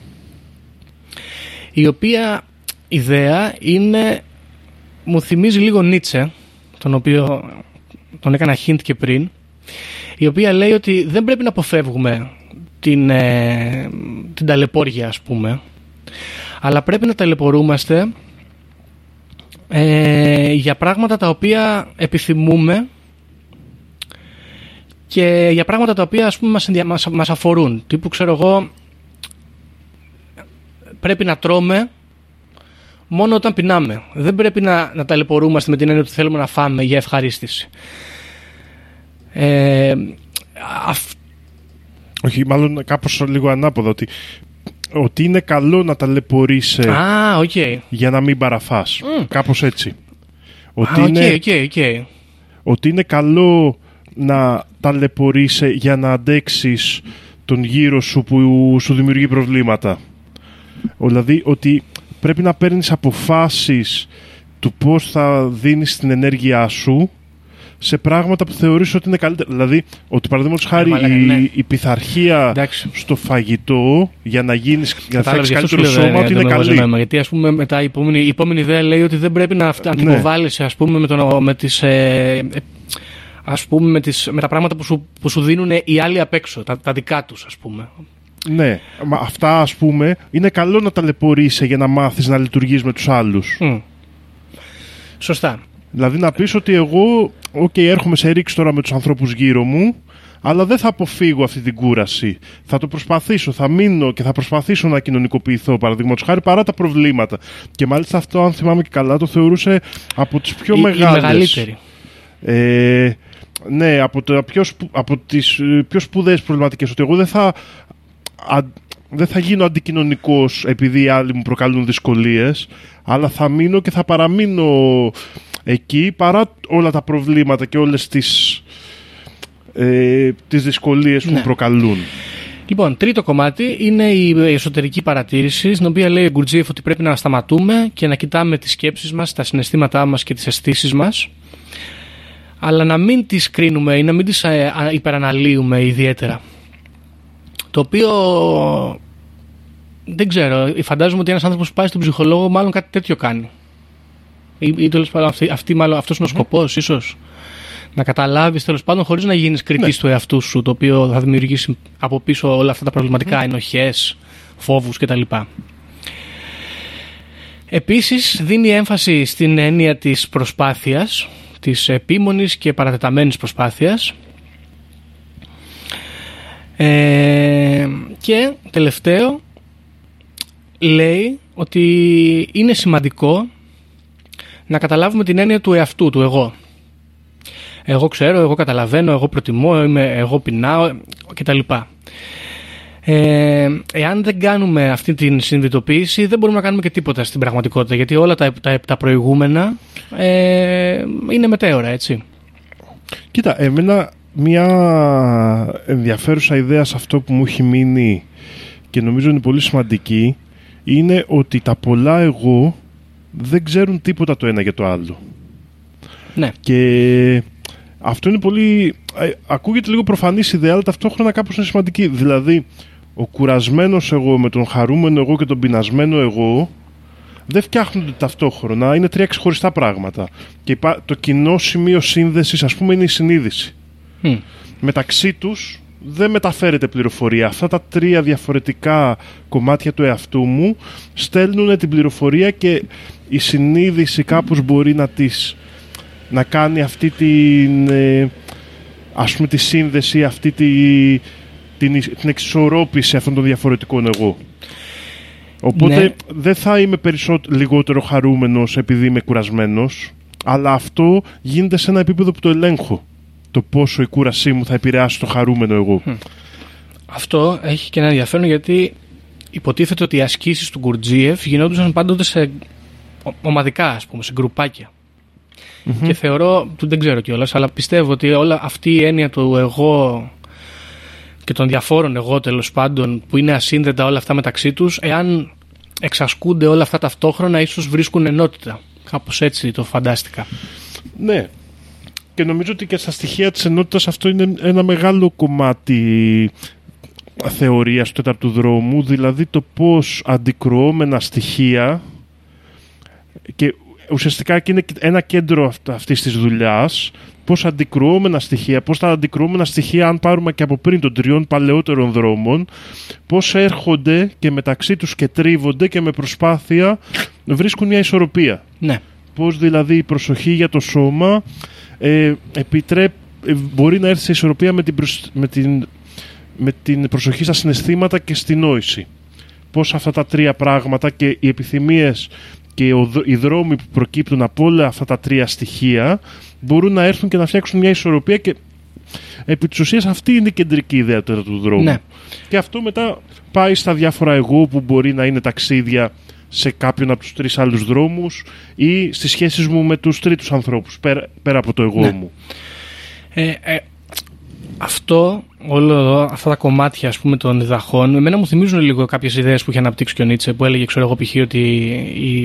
η οποία ιδέα είναι, μου θυμίζει λίγο Νίτσε, τον οποίο τον έκανα hint και πριν, η οποία λέει ότι δεν πρέπει να αποφεύγουμε την, ε, την ταλαιπώρια, ας πούμε, αλλά πρέπει να ταλαιπωρούμαστε ε, για πράγματα τα οποία επιθυμούμε και για πράγματα τα οποία, ας πούμε, μας, μας, μας αφορούν. Τύπου, ξέρω εγώ, πρέπει να τρώμε μόνο όταν πεινάμε. Δεν πρέπει να, να ταλαιπωρούμαστε με την έννοια ότι θέλουμε να φάμε για ευχαρίστηση. Ε, αυ... Όχι, μάλλον κάπως λίγο ανάποδα, ότι, ότι είναι καλό να ταλαιπωρείσαι ah, okay. για να μην παραφάς. Mm. Κάπως έτσι. Ότι, ah, okay, είναι, okay, okay. ότι είναι καλό να ταλαιπωρείσαι για να αντέξεις τον γύρο σου που σου δημιουργεί προβλήματα. Δηλαδή ότι πρέπει να παίρνεις αποφάσεις του πώς θα δίνεις την ενέργεια σου σε πράγματα που θεωρείς ότι είναι καλύτερα. Δηλαδή, ότι παραδείγματος χάρη ε, η, ναι. η πειθαρχία εντάξει. στο φαγητό για να γίνεις για να φτιάξεις καλύτερο σώμα ότι είναι καλή. Νόημα, γιατί, ας πούμε, μετά η επόμενη, η επόμενη ιδέα λέει ότι δεν πρέπει να αντιποβάλλεσαι, ας πούμε, με, τον, με τις... Ε, ας πούμε, με, τις, με τα πράγματα που σου, που σου δίνουν οι άλλοι απ' έξω, τα, τα δικά τους, ας πούμε. Ναι, μα αυτά ας πούμε είναι καλό να ταλαιπωρείσαι για να μάθεις να λειτουργείς με τους άλλους. Mm. Σωστά. Δηλαδή να πεις ότι εγώ, οκ, okay, έρχομαι σε ρήξη τώρα με τους ανθρώπους γύρω μου, αλλά δεν θα αποφύγω αυτή την κούραση. Θα το προσπαθήσω, θα μείνω και θα προσπαθήσω να κοινωνικοποιηθώ, παραδείγματος χάρη, παρά τα προβλήματα. Και μάλιστα αυτό, αν θυμάμαι και καλά, το θεωρούσε από τις πιο η, μεγάλες. Η μεγαλύτερη. Ε, ναι, από, το, πιο, από τις πιο σπουδαίες προβληματικές. Ότι εγώ δεν θα, α, δεν θα γίνω αντικοινωνικός επειδή οι άλλοι μου προκαλούν δυσκολίες, αλλά θα μείνω και θα παραμείνω εκεί παρά όλα τα προβλήματα και όλες τις, ε, τις δυσκολίες που ναι. μου προκαλούν. Λοιπόν, τρίτο κομμάτι είναι η εσωτερική παρατήρηση, στην οποία λέει ο Γκουρτζίεφ ότι πρέπει να σταματούμε και να κοιτάμε τις σκέψεις μας, τα συναισθήματά μας και τις αισθήσεις μας, αλλά να μην τις κρίνουμε ή να μην τις υπεραναλύουμε ιδιαίτερα. Το οποίο δεν ξέρω, φαντάζομαι ότι ένας άνθρωπος που πάει στον ψυχολόγο μάλλον κάτι τέτοιο κάνει. Ή, ή τέλος πάντων αυτή, αυτή, μάλλον, αυτός είναι ο σκοπός, ίσως. Να καταλάβεις τέλος πάντων χωρίς να γίνεις κριτής ναι. του εαυτού σου, το οποίο θα δημιουργήσει από πίσω όλα αυτά τα προβληματικά, mm. ενοχές, φόβους κτλ. Επίσης δίνει έμφαση στην έννοια της προσπάθειας, της επίμονης και παρατεταμένης προσπάθειας. Ε, και τελευταίο λέει ότι είναι σημαντικό να καταλάβουμε την έννοια του εαυτού, του εγώ. Εγώ ξέρω, εγώ καταλαβαίνω, εγώ προτιμώ, είμαι, εγώ πεινάω κτλ. Ε, εάν δεν κάνουμε αυτή την συνειδητοποίηση, δεν μπορούμε να κάνουμε και τίποτα στην πραγματικότητα, γιατί όλα τα, τα, τα προηγούμενα ε, είναι μετέωρα, έτσι. Κοίτα, εμένα μια ενδιαφέρουσα ιδέα σε αυτό που μου έχει μείνει και νομίζω είναι πολύ σημαντική είναι ότι τα πολλά εγώ δεν ξέρουν τίποτα το ένα για το άλλο. Ναι. Και αυτό είναι πολύ... Ακούγεται λίγο προφανής ιδέα, αλλά ταυτόχρονα κάπως είναι σημαντική. Δηλαδή, ο κουρασμένος εγώ με τον χαρούμενο εγώ και τον πεινασμένο εγώ δεν φτιάχνονται ταυτόχρονα, είναι τρία ξεχωριστά πράγματα. Και το κοινό σημείο σύνδεσης, ας πούμε, είναι η συνείδηση. Mm. Μεταξύ τους δεν μεταφέρεται πληροφορία. Αυτά τα τρία διαφορετικά κομμάτια του εαυτού μου στέλνουν την πληροφορία και η συνείδηση κάπως μπορεί να τις... να κάνει αυτή την, ε, ας πούμε, τη σύνδεση, αυτή τη, την, την εξισορρόπηση αυτών των διαφορετικών εγώ. Οπότε ναι. δεν θα είμαι περισσότερο, λιγότερο χαρούμενος επειδή είμαι κουρασμένος, αλλά αυτό γίνεται σε ένα επίπεδο που το ελέγχω. Το πόσο η κούρασή μου θα επηρεάσει το χαρούμενο εγώ. Αυτό έχει και ένα ενδιαφέρον, γιατί υποτίθεται ότι οι ασκήσεις του Γκουρτζίεφ γινόντουσαν πάντοτε σε ομαδικά, ας πούμε, σε γκρουπάκια. Mm-hmm. Και θεωρώ, δεν ξέρω κιόλας, αλλά πιστεύω ότι όλα αυτή η έννοια του εγώ και των διαφόρων εγώ, τέλος πάντων, που είναι ασύνδετα όλα αυτά μεταξύ τους, εάν εξασκούνται όλα αυτά ταυτόχρονα, ίσως βρίσκουν ενότητα. Κάπως έτσι το φαντάστηκα. Ναι. Και νομίζω ότι και στα στοιχεία της ενότητας αυτό είναι ένα μεγάλο κομμάτι θεωρίας του τέταρτου δρόμου, δηλαδή το πώς αντικρουόμενα στοιχεία, και ουσιαστικά και είναι ένα κέντρο αυτής της δουλειάς, πώς αντικρουόμενα στοιχεία, πώς τα αντικρουόμενα στοιχεία, αν πάρουμε και από πριν των τριών παλαιότερων δρόμων, πώς έρχονται και μεταξύ τους και τρίβονται και με προσπάθεια βρίσκουν μια ισορροπία. Ναι. Πώς δηλαδή η προσοχή για το σώμα ε, επιτρέπει, ε, μπορεί να έρθει σε ισορροπία με την, προσ, με, την, με την προσοχή στα συναισθήματα και στη νόηση. Πώς αυτά τα τρία πράγματα και οι επιθυμίες και οι δρόμοι που προκύπτουν από όλα αυτά τα τρία στοιχεία μπορούν να έρθουν και να φτιάξουν μια ισορροπία, και επί της ουσίας αυτή είναι η κεντρική ιδέα του δρόμου. Ναι. Και αυτό μετά πάει στα διάφορα εγώ που μπορεί να είναι ταξίδια σε κάποιον από τους τρεις άλλους δρόμους ή στις σχέσεις μου με τους τρίτους ανθρώπους πέρα, πέρα από το εγώ ναι. μου. Ε, ε, αυτό, όλο εδώ, αυτά τα κομμάτια, ας πούμε, των διδαχών, εμένα μου θυμίζουν λίγο κάποιες ιδέες που είχε αναπτύξει και ο Νίτσε, που έλεγε, ξέρω εγώ, π.χ. ότι οι,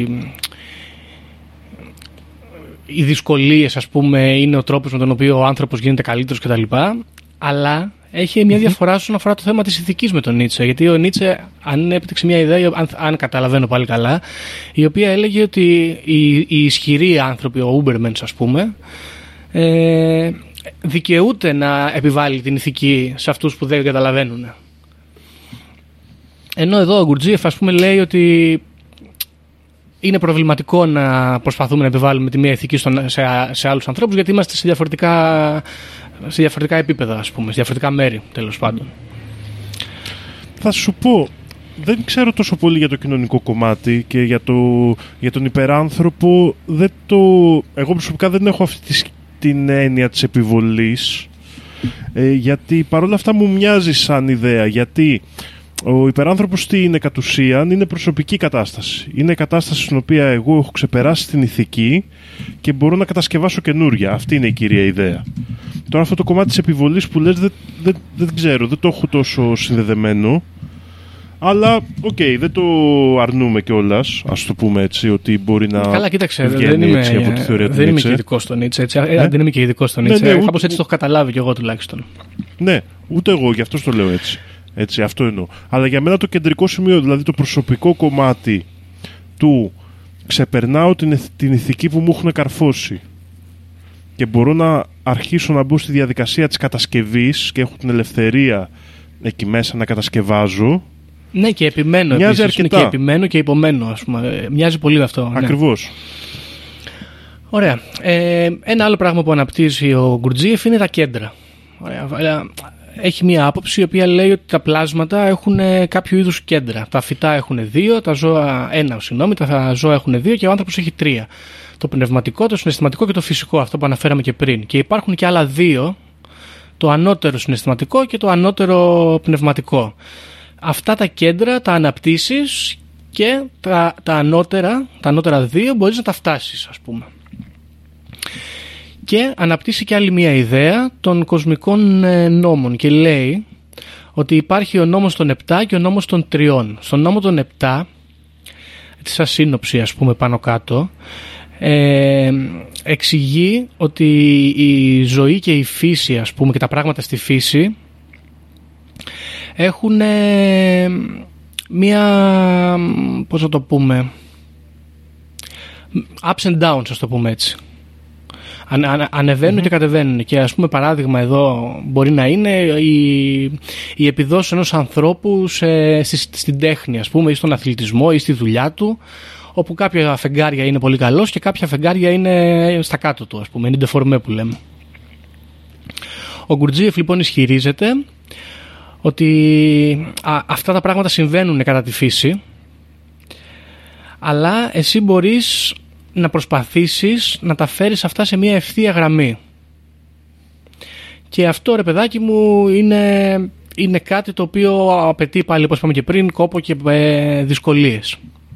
οι δυσκολίες, ας πούμε, είναι ο τρόπος με τον οποίο ο άνθρωπος γίνεται καλύτερος κτλ. Αλλά έχει μια διαφορά όσον αφορά το θέμα της ηθικής με τον Νίτσε. Γιατί ο Νίτσε αν έπτυξε μια ιδέα, αν, αν καταλαβαίνω πάλι καλά, η οποία έλεγε ότι οι, οι ισχυροί άνθρωποι, ο Ούμπερμενς, ας πούμε, ε, δικαιούται να επιβάλλει την ηθική σε αυτούς που δεν καταλαβαίνουν. Ενώ εδώ ο Γκουρτζίεφ, ας πούμε, λέει ότι είναι προβληματικό να προσπαθούμε να επιβάλλουμε τη μία ηθική στον, σε, σε άλλους ανθρώπους, γιατί είμαστε σε διαφορετικά, σε διαφορετικά επίπεδα, ας πούμε, σε διαφορετικά μέρη, τέλος πάντων. Θα σου πω, δεν ξέρω τόσο πολύ για το κοινωνικό κομμάτι και για, το, για τον υπεράνθρωπο. Δεν το, εγώ προσωπικά δεν έχω αυτή την έννοια της επιβολής, ε, γιατί παρόλα αυτά μου μοιάζει σαν ιδέα, γιατί ο υπεράνθρωπος τι είναι κατ' ουσίαν, είναι προσωπική κατάσταση. Είναι κατάσταση στην οποία εγώ έχω ξεπεράσει την ηθική και μπορώ να κατασκευάσω καινούρια. Αυτή είναι η κυρία ιδέα. Τώρα αυτό το κομμάτι της επιβολής που λες δεν, δεν, δεν ξέρω, δεν το έχω τόσο συνδεδεμένο. Αλλά, οκ, okay, δεν το αρνούμε κιόλας, ας το πούμε έτσι, ότι μπορεί να. Καλά, κοίταξε, βγαίνει δεν είμαι, έτσι από τη θεωρία του δεν είμαι Νίτσε. και ειδικός στον Νίτσε. Έτσι, ε? Δεν είμαι και ειδικός στον Ναι, Νίτσε. ναι, Κάπως ούτε, έτσι το έχω καταλάβει κι εγώ τουλάχιστον. Ναι, ούτε εγώ, γι' αυτό το λέω έτσι. Έτσι, αυτό εννοώ. Αλλά για μένα το κεντρικό σημείο, δηλαδή το προσωπικό κομμάτι του ξεπερνάω την, την ηθική που μου έχουν καρφώσει και μπορώ να αρχίσω να μπω στη διαδικασία της κατασκευής και έχω την ελευθερία εκεί μέσα να κατασκευάζω. Ναι, και επιμένω. Μοιάζει επίσης, αρκετά. Και επιμένω και υπομένω, ας πούμε. Μοιάζει πολύ με αυτό. Ακριβώς. Ναι. Ωραία. Ε, ένα άλλο πράγμα που αναπτύσσει ο Γκουρτζίεφ είναι τα κέντρα. Ωραία. Έχει μία άποψη η οποία λέει ότι τα πλάσματα έχουν κάποιο είδους κέντρα. Τα φυτά έχουν δύο, τα ζώα ένα, συγγνώμη, τα ζώα έχουν δύο και ο άνθρωπος έχει τρία. Το πνευματικό, το συναισθηματικό και το φυσικό, αυτό που αναφέραμε και πριν. Και υπάρχουν και άλλα δύο, το ανώτερο συναισθηματικό και το ανώτερο πνευματικό. Αυτά τα κέντρα τα αναπτύσσεις και τα, τα, ανώτερα, τα ανώτερα δύο μπορείς να τα φτάσεις, ας πούμε. Και αναπτύσσει και άλλη μια ιδέα των κοσμικών νόμων και λέει ότι υπάρχει ο νόμος των επτά και ο νόμος των τριών. Στον νόμο των επτά, σαν σύνοψη ας πούμε πάνω κάτω, ε, εξηγεί ότι η ζωή και η φύση, ας πούμε, και τα πράγματα στη φύση έχουν ε, μια, πώς να το πούμε, ups and downs, ας το πούμε έτσι. Αν, αν, ανεβαίνουν mm-hmm. και κατεβαίνουν. Και ας πούμε παράδειγμα εδώ μπορεί να είναι η, η επιδόση ενός ανθρώπου σε, στη, στην τέχνη, ας πούμε, ή στον αθλητισμό ή στη δουλειά του, όπου κάποια φεγγάρια είναι πολύ καλός και κάποια φεγγάρια είναι στα κάτω του, ας πούμε, είναι ντεφορμέ που λέμε. Ο Γκουρτζίεφ λοιπόν ισχυρίζεται ότι α, αυτά τα πράγματα συμβαίνουν κατά τη φύση, αλλά εσύ μπορείς να προσπαθήσεις να τα φέρεις αυτά σε μια ευθεία γραμμή. Και αυτό, ρε παιδάκι μου, είναι, είναι κάτι το οποίο απαιτεί πάλι, όπως είπαμε και πριν, κόπο και ε, δυσκολίες.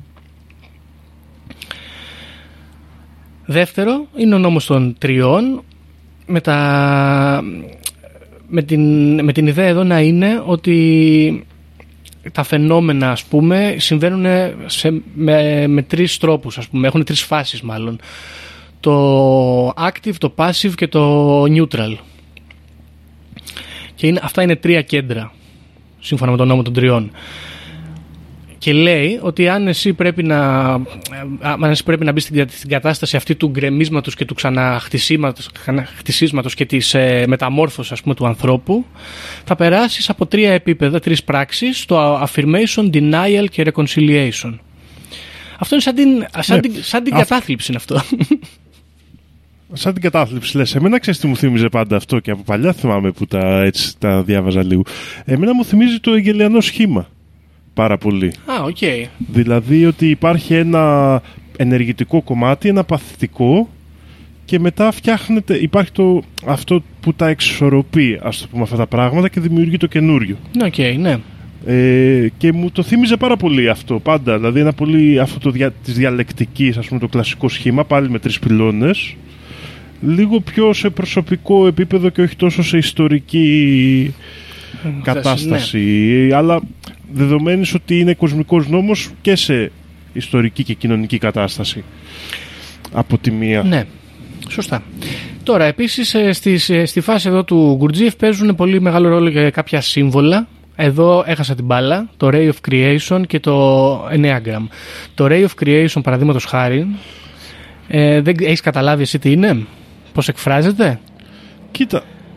Δεύτερο είναι ο νόμος των τριών, με, τα, με, την, με την ιδέα εδώ να είναι ότι τα φαινόμενα, ας πούμε, συμβαίνουν σε, με, με τρεις τρόπους, ας πούμε, έχουν τρεις φάσεις μάλλον. Το active, το passive και το neutral. Και είναι, αυτά είναι τρία κέντρα, σύμφωνα με τον νόμο των τριών. Και λέει ότι αν εσύ πρέπει να, αν εσύ πρέπει να μπεις στην, στην κατάσταση αυτή του γκρεμίσματος και του ξαναχτισίσματος και της ε, μεταμόρφωσης, ας πούμε, του ανθρώπου, θα περάσεις από τρία επίπεδα, τρεις πράξεις, το affirmation, denial και reconciliation. Αυτό είναι σαν την, σαν ναι. την, σαν την Α... κατάθλιψη είναι αυτό. Σαν την κατάθλιψη λες. Εμένα ξέρεις τι μου θύμιζε πάντα αυτό και από παλιά θυμάμαι που τα, έτσι, τα διάβαζα λίγο. Εμένα μου θυμίζει το εγγελιανό σχήμα. Πάρα πολύ. Α, οκ. Okay. Δηλαδή ότι υπάρχει ένα ενεργητικό κομμάτι, ένα παθητικό και μετά φτιάχνεται, υπάρχει το, αυτό που τα εξισορροπεί, ας το πούμε, αυτά τα πράγματα και δημιουργεί το καινούριο. Οκ, okay, ναι. Ε, και μου το θύμιζε πάρα πολύ αυτό πάντα. Δηλαδή ένα πολύ αυτό το δια, της διαλεκτικής, ας πούμε, το κλασικό σχήμα, πάλι με τρεις πυλώνες. Λίγο πιο σε προσωπικό επίπεδο και όχι τόσο σε ιστορική κατάσταση. Ναι. Αλλά δεδομένης ότι είναι κοσμικός νόμος και σε ιστορική και κοινωνική κατάσταση. Από τη μία. Ναι, σωστά. Τώρα, επίσης, στη, στη φάση εδώ του Γκουρτζίεφ παίζουν πολύ μεγάλο ρόλο για κάποια σύμβολα. Εδώ έχασα την μπάλα, το Ray of Creation και το Enneagram. Το Ray of Creation, παραδείγματος χάρη, ε, δεν έχεις καταλάβει εσύ τι είναι, πώς εκφράζεται? Κοίτα,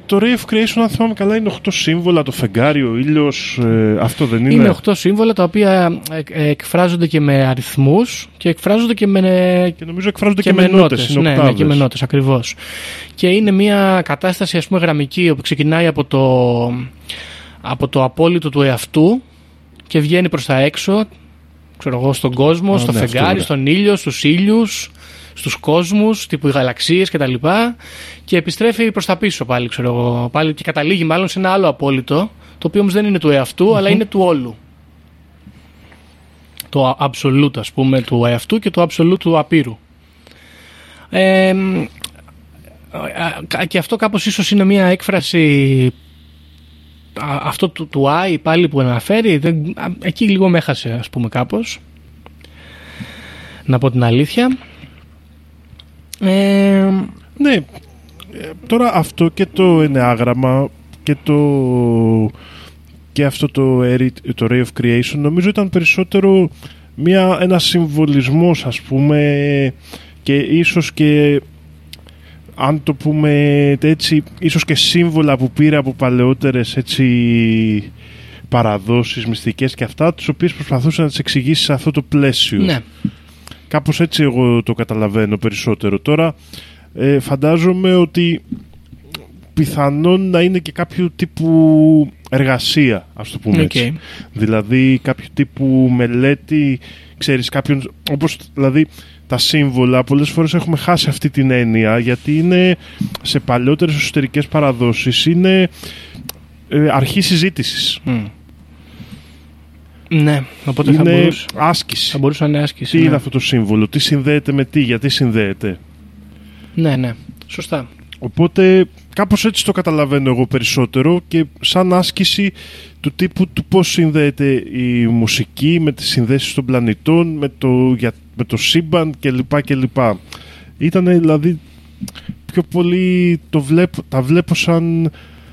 το Ray of Creation, αν θυμάμαι καλά, είναι οκτώ σύμβολα, το φεγγάρι, ο ήλιος, ε, αυτό δεν είναι? Είναι οκτώ σύμβολα τα οποία ε, εκφράζονται και με αριθμούς και εκφράζονται και με, και νομίζω εκφράζονται και, και με νότες, είναι ναι, ναι, και με νότες, ακριβώς. Και είναι μια κατάσταση, ας πούμε, γραμμική, που ξεκινάει από το, από το απόλυτο του εαυτού και βγαίνει προς τα έξω, ξέρω εγώ, στον κόσμο, oh, στο ναι, φεγγάρι, στον ήλιο, στους ήλιους, στους κόσμους, τύπου οι γαλαξίες και τα λοιπά, και επιστρέφει προς τα πίσω πάλι, ξέρω εγώ, πάλι, και καταλήγει μάλλον σε ένα άλλο απόλυτο, το οποίο όμως δεν είναι του εαυτού, mm-hmm. αλλά είναι του όλου. Το absolute, ας πούμε, του εαυτού και το absolute του απείρου. Ε, και αυτό κάπως ίσως είναι μια έκφραση, αυτό του, του I πάλι που αναφέρει, δεν, εκεί λίγο με έχασε, ας πούμε, κάπως, να πω την αλήθεια. Ε, ναι, τώρα αυτό και το εννεάγραμμα και το και αυτό το, το Ray of Creation νομίζω ήταν περισσότερο μια, ένα συμβολισμός, ας πούμε, και ίσως και, αν το πούμε έτσι, ίσως και σύμβολα που πήρε από παλαιότερες, έτσι, παραδόσεις μυστικές και αυτά, τις οποίες προσπαθούσε να τις εξηγήσει σε αυτό το πλαίσιο. Ναι. Κάπως έτσι εγώ το καταλαβαίνω περισσότερο. Τώρα ε, φαντάζομαι ότι πιθανόν να είναι και κάποιο τύπου εργασία, ας το πούμε okay. έτσι. Δηλαδή κάποιο τύπου μελέτη, ξέρεις, κάποιον, όπως δηλαδή τα σύμβολα, πολλές φορές έχουμε χάσει αυτή την έννοια, γιατί είναι σε παλιότερες εσωτερικές παραδόσεις, είναι ε, αρχή συζήτησης. Mm. Ναι, οπότε είναι θα μπορούσε, άσκηση. Θα μπορούσε να είναι άσκηση. Τι ναι. είναι αυτό το σύμβολο, τι συνδέεται με τι, γιατί συνδέεται. Ναι, ναι, σωστά. Οπότε κάπως έτσι το καταλαβαίνω εγώ περισσότερο, και σαν άσκηση του τύπου του πώς συνδέεται η μουσική με τις συνδέσεις των πλανητών, με το, για, με το σύμπαν κλπ. κλπ. Ήταν δηλαδή πιο πολύ το βλέπω, τα βλέπω σαν,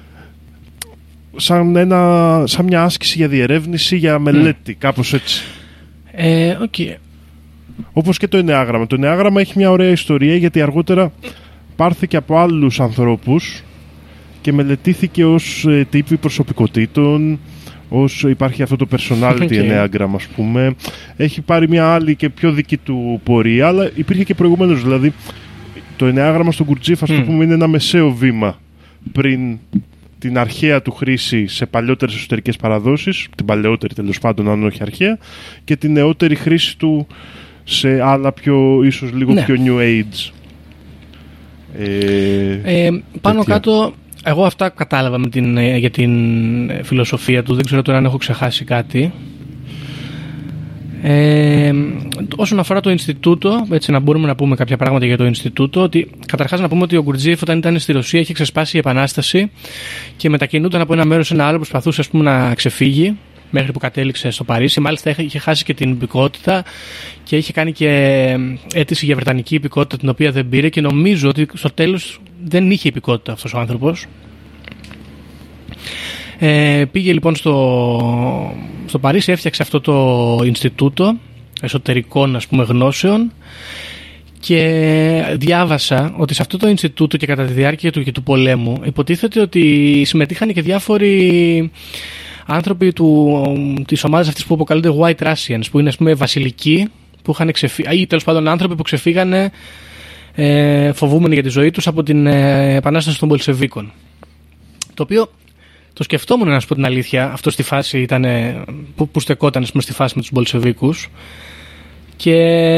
σαν, ένα, σαν μια άσκηση για διερεύνηση, για μελέτη, mm. κάπως έτσι. Ε, okay. Όπως και το εννεάγραμμα. Το εννεάγραμμα έχει μια ωραία ιστορία, γιατί αργότερα πάρθηκε από άλλους ανθρώπους και μελετήθηκε ως ε, τύποι προσωπικότητων, ως υπάρχει αυτό το personality okay. εννεάγραμμα, ας πούμε. Έχει πάρει μια άλλη και πιο δική του πορεία, αλλά υπήρχε και προηγουμένως. Δηλαδή το εννεάγραμμα στον Γκουρτζίφ, ας mm. το πούμε, είναι ένα μεσαίο βήμα πριν την αρχαία του χρήση σε παλιότερες εσωτερικές παραδόσεις, την παλαιότερη τέλος πάντων, αν όχι αρχαία, και την νεότερη χρήση του σε άλλα πιο, ίσως λίγο ναι. πιο new age. Ε, ε, πάνω τέτοια. Κάτω, εγώ αυτά κατάλαβα με την, για την φιλοσοφία του. Δεν ξέρω τώρα αν έχω ξεχάσει κάτι. Ε, όσον αφορά το Ινστιτούτο, έτσι να μπορούμε να πούμε κάποια πράγματα για το Ινστιτούτο, ότι καταρχάς να πούμε ότι ο Γκουρτζίεφ όταν ήταν στη Ρωσία είχε ξεσπάσει η Επανάσταση και μετακινούνταν από ένα μέρος σε ένα άλλο, προσπαθούσε, ας πούμε, να ξεφύγει μέχρι που κατέληξε στο Παρίσι. Μάλιστα είχε χάσει και την υπηκότητα και είχε κάνει και αίτηση για βρετανική υπηκότητα, την οποία δεν πήρε, και νομίζω ότι στο τέλος δεν είχε υπηκότητα αυτός ο άνθρωπος. Ε, πήγε λοιπόν στο, στο Παρίσι, έφτιαξε αυτό το Ινστιτούτο εσωτερικών, ας πούμε, γνώσεων, και διάβασα ότι σε αυτό το Ινστιτούτο και κατά τη διάρκεια του και του πολέμου υποτίθεται ότι συμμετείχαν και διάφοροι άνθρωποι του, της ομάδας αυτής που αποκαλούνται White Russians, που είναι, ας πούμε, βασιλικοί που είχαν ξεφύγει, ή τέλος πάντων άνθρωποι που ξεφύγανε ε, φοβούμενοι για τη ζωή τους από την ε, επανάσταση των Μπολσεβίκων. Το οποίο το σκεφτόμουν, να σου πω την αλήθεια, αυτό στη φάση ήταν, που, που στεκόταν, ας πούμε, στη φάση με τους Μπολσεβίκους, και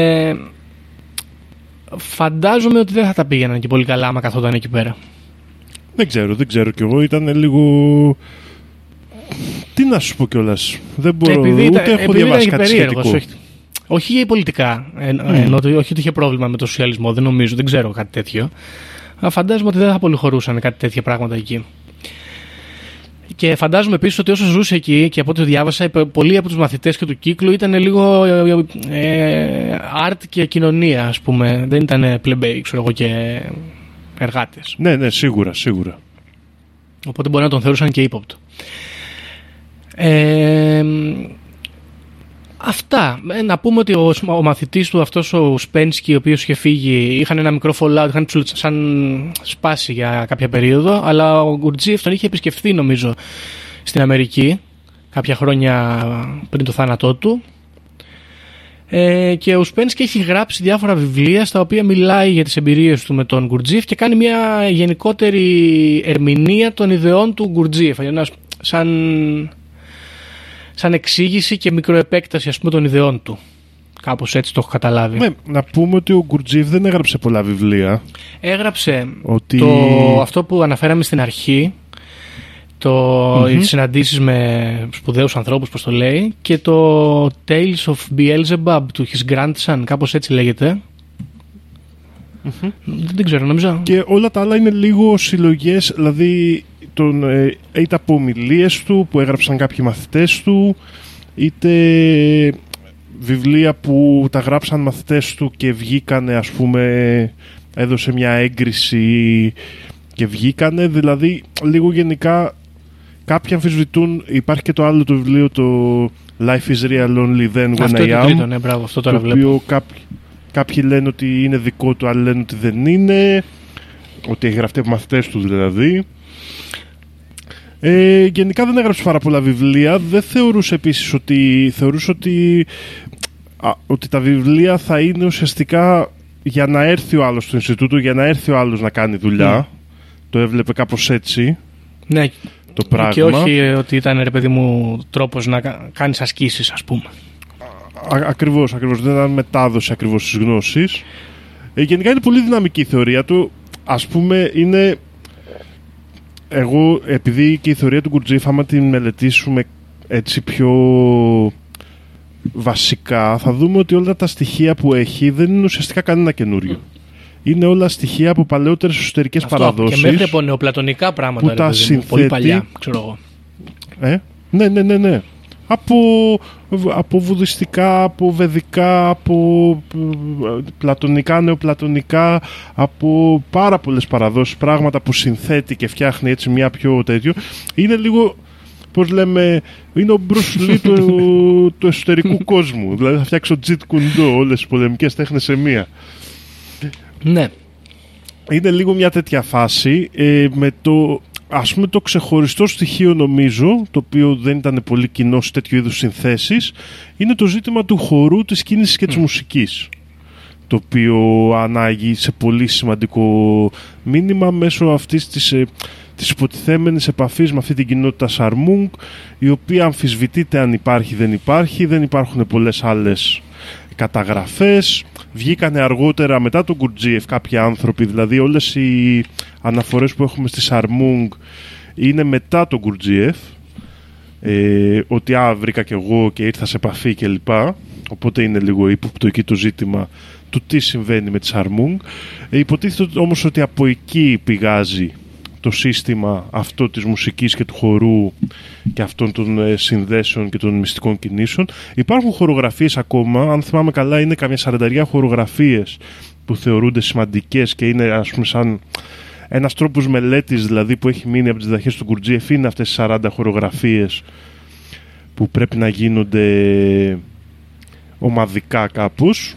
φαντάζομαι ότι δεν θα τα πήγαιναν και πολύ καλά άμα καθόταν εκεί πέρα. Δεν ξέρω, δεν ξέρω κι εγώ, ήταν λίγο... Τι να σου πω κιόλας, δεν μπορώ, επειδή ούτε ήταν, έχω διαβάσει κάτι σχετικό. Όχι, όχι πολιτικά, εν, mm. ενώ, όχι ότι είχε πρόβλημα με το σοσιαλισμό, δεν νομίζω, δεν ξέρω κάτι τέτοιο. Αλλά φαντάζομαι ότι δεν θα πολύ χωρούσαν κάτι τέτοια πράγματα εκεί. Και φαντάζομαι επίσης ότι όσο ζούσε εκεί, και από ό,τι διάβασα, πολλοί από τους μαθητές και του κύκλου ήταν λίγο ε, art και κοινωνία, ας πούμε. Δεν ήταν πλεμπέοι, ξέρω εγώ, και εργάτες. Ναι, ναι, σίγουρα, σίγουρα. Οπότε μπορεί να τον θεωρούσαν και ύποπτο. Ε, Αυτά. Ε, να πούμε ότι ο, ο μαθητής του, αυτός ο Σπένσκι, ο οποίος είχε φύγει, είχαν ένα μικρό fallout, είχαν σαν σπάσει για κάποια περίοδο, αλλά ο Γκουρτζίεφ τον είχε επισκεφθεί νομίζω στην Αμερική κάποια χρόνια πριν το θάνατό του. Ε, και ο Σπένσκι έχει γράψει διάφορα βιβλία στα οποία μιλάει για τις εμπειρίες του με τον Γκουρτζίεφ και κάνει μια γενικότερη ερμηνεία των ιδεών του Γκουρτζίεφ, σαν, σαν εξήγηση και μικροεπέκταση, ας πούμε, των ιδεών του. Κάπως έτσι το έχω καταλάβει. Ναι, να πούμε ότι ο Γκουρτζίεφ δεν έγραψε πολλά βιβλία. Έγραψε ότι... το, αυτό που αναφέραμε στην αρχή, το, mm-hmm. οι συναντήσεις με σπουδαίους ανθρώπους, πώς το λέει, και το Tales of Beelzebub του His Grandson, κάπως έτσι λέγεται. Mm-hmm. Δεν ξέρω, νομίζω. Και όλα τα άλλα είναι λίγο συλλογές, δηλαδή τον, ε, είτε από ομιλίες του που έγραψαν κάποιοι μαθητές του, είτε βιβλία που τα γράψαν μαθητές του και βγήκανε, ας πούμε, έδωσε μια έγκριση και βγήκανε, δηλαδή λίγο γενικά. Κάποιοι αμφισβητούν, υπάρχει και το άλλο το βιβλίο, το Life is Real Only Then When αυτό I Am, το τρίτο, ναι, μπράβο, αυτό τώρα το οποίο κάποιοι, κάποιοι λένε ότι είναι δικό του, άλλοι λένε ότι δεν είναι, ότι έχει γραφτεί από μαθητές του δηλαδή. Ε, γενικά δεν έγραψε πάρα πολλά βιβλία. Δεν θεωρούσε επίσης ότι, θεωρούσε ότι, α, ότι τα βιβλία θα είναι ουσιαστικά για να έρθει ο άλλος στο Ινστιτούτο, για να έρθει ο άλλος να κάνει δουλειά. Mm. Το έβλεπε κάπως έτσι. Ναι. Το πράγμα. Και όχι ότι ήταν, ρε παιδί μου, τρόπος να κάνεις ασκήσεις, ας πούμε. Α, ακριβώς, ακριβώς. Δεν ήταν μετάδοση ακριβώς της γνώσης. Ε, γενικά είναι πολύ δυναμική η θεωρία του. Ας πούμε, είναι... Εγώ, επειδή και η θεωρία του Γκουρτζίεφ, άμα την μελετήσουμε έτσι πιο βασικά, θα δούμε ότι όλα τα στοιχεία που έχει δεν είναι ουσιαστικά κανένα καινούριο. Είναι όλα στοιχεία από παλαιότερες εσωτερικές αυτό, παραδόσεις. Και μέχρι από νεοπλατωνικά πράγματα, που τα συνθέτει... πολύ παλιά, ξέρω εγώ. Ε? Ναι, ναι, ναι, ναι. Από, από βουδιστικά, από βεδικά, από πλατωνικά, νεοπλατωνικά, από πάρα πολλές παραδόσεις, πράγματα που συνθέτει και φτιάχνει έτσι μια πιο τέτοιο. Είναι λίγο, πώς λέμε, είναι ο Μπρουσ Λι του, του εσωτερικού κόσμου. Δηλαδή θα φτιάξει ο Τζιτ Κουντό όλες τις πολεμικές τέχνες σε μία. Ναι. Είναι λίγο μια τέτοια φάση, ε, με το, ας πούμε, το ξεχωριστό στοιχείο, νομίζω, το οποίο δεν ήταν πολύ κοινό σε τέτοιου είδους συνθέσεις, είναι το ζήτημα του χορού, της κίνησης και της mm. μουσικής, το οποίο ανάγει σε πολύ σημαντικό μήνυμα μέσω αυτής της, ε, της υποτιθέμενης επαφής με αυτή την κοινότητα Σαρμούγκ, η οποία αμφισβητείται αν υπάρχει δεν υπάρχει, δεν υπάρχουν πολλές άλλες καταγραφές. Βγήκανε αργότερα μετά τον Γκουρτζίεφ κάποιοι άνθρωποι, δηλαδή όλες οι αναφορές που έχουμε στη Σαρμούγκ είναι μετά τον Γκουρτζίεφ, ε, ότι α, βρήκα κι εγώ και ήρθα σε επαφή κλπ. Οπότε είναι λίγο ύποπτο εκεί το ζήτημα του τι συμβαίνει με τη Σαρμούγκ. Ε, υποτίθεται όμως ότι από εκεί πηγάζει το σύστημα αυτό της μουσικής και του χορού και αυτών των ε, συνδέσεων και των μυστικών κινήσεων. Υπάρχουν χορογραφίες ακόμα, αν θυμάμαι καλά είναι καμιά σαρανταριά χορογραφίες που θεωρούνται σημαντικές και είναι, ας πούμε, σαν ένας τρόπος μελέτης δηλαδή που έχει μείνει από τις διδαχές του Γκουρτζίεφ, είναι αυτές οι σαράντα χορογραφίες που πρέπει να γίνονται ομαδικά κάπως.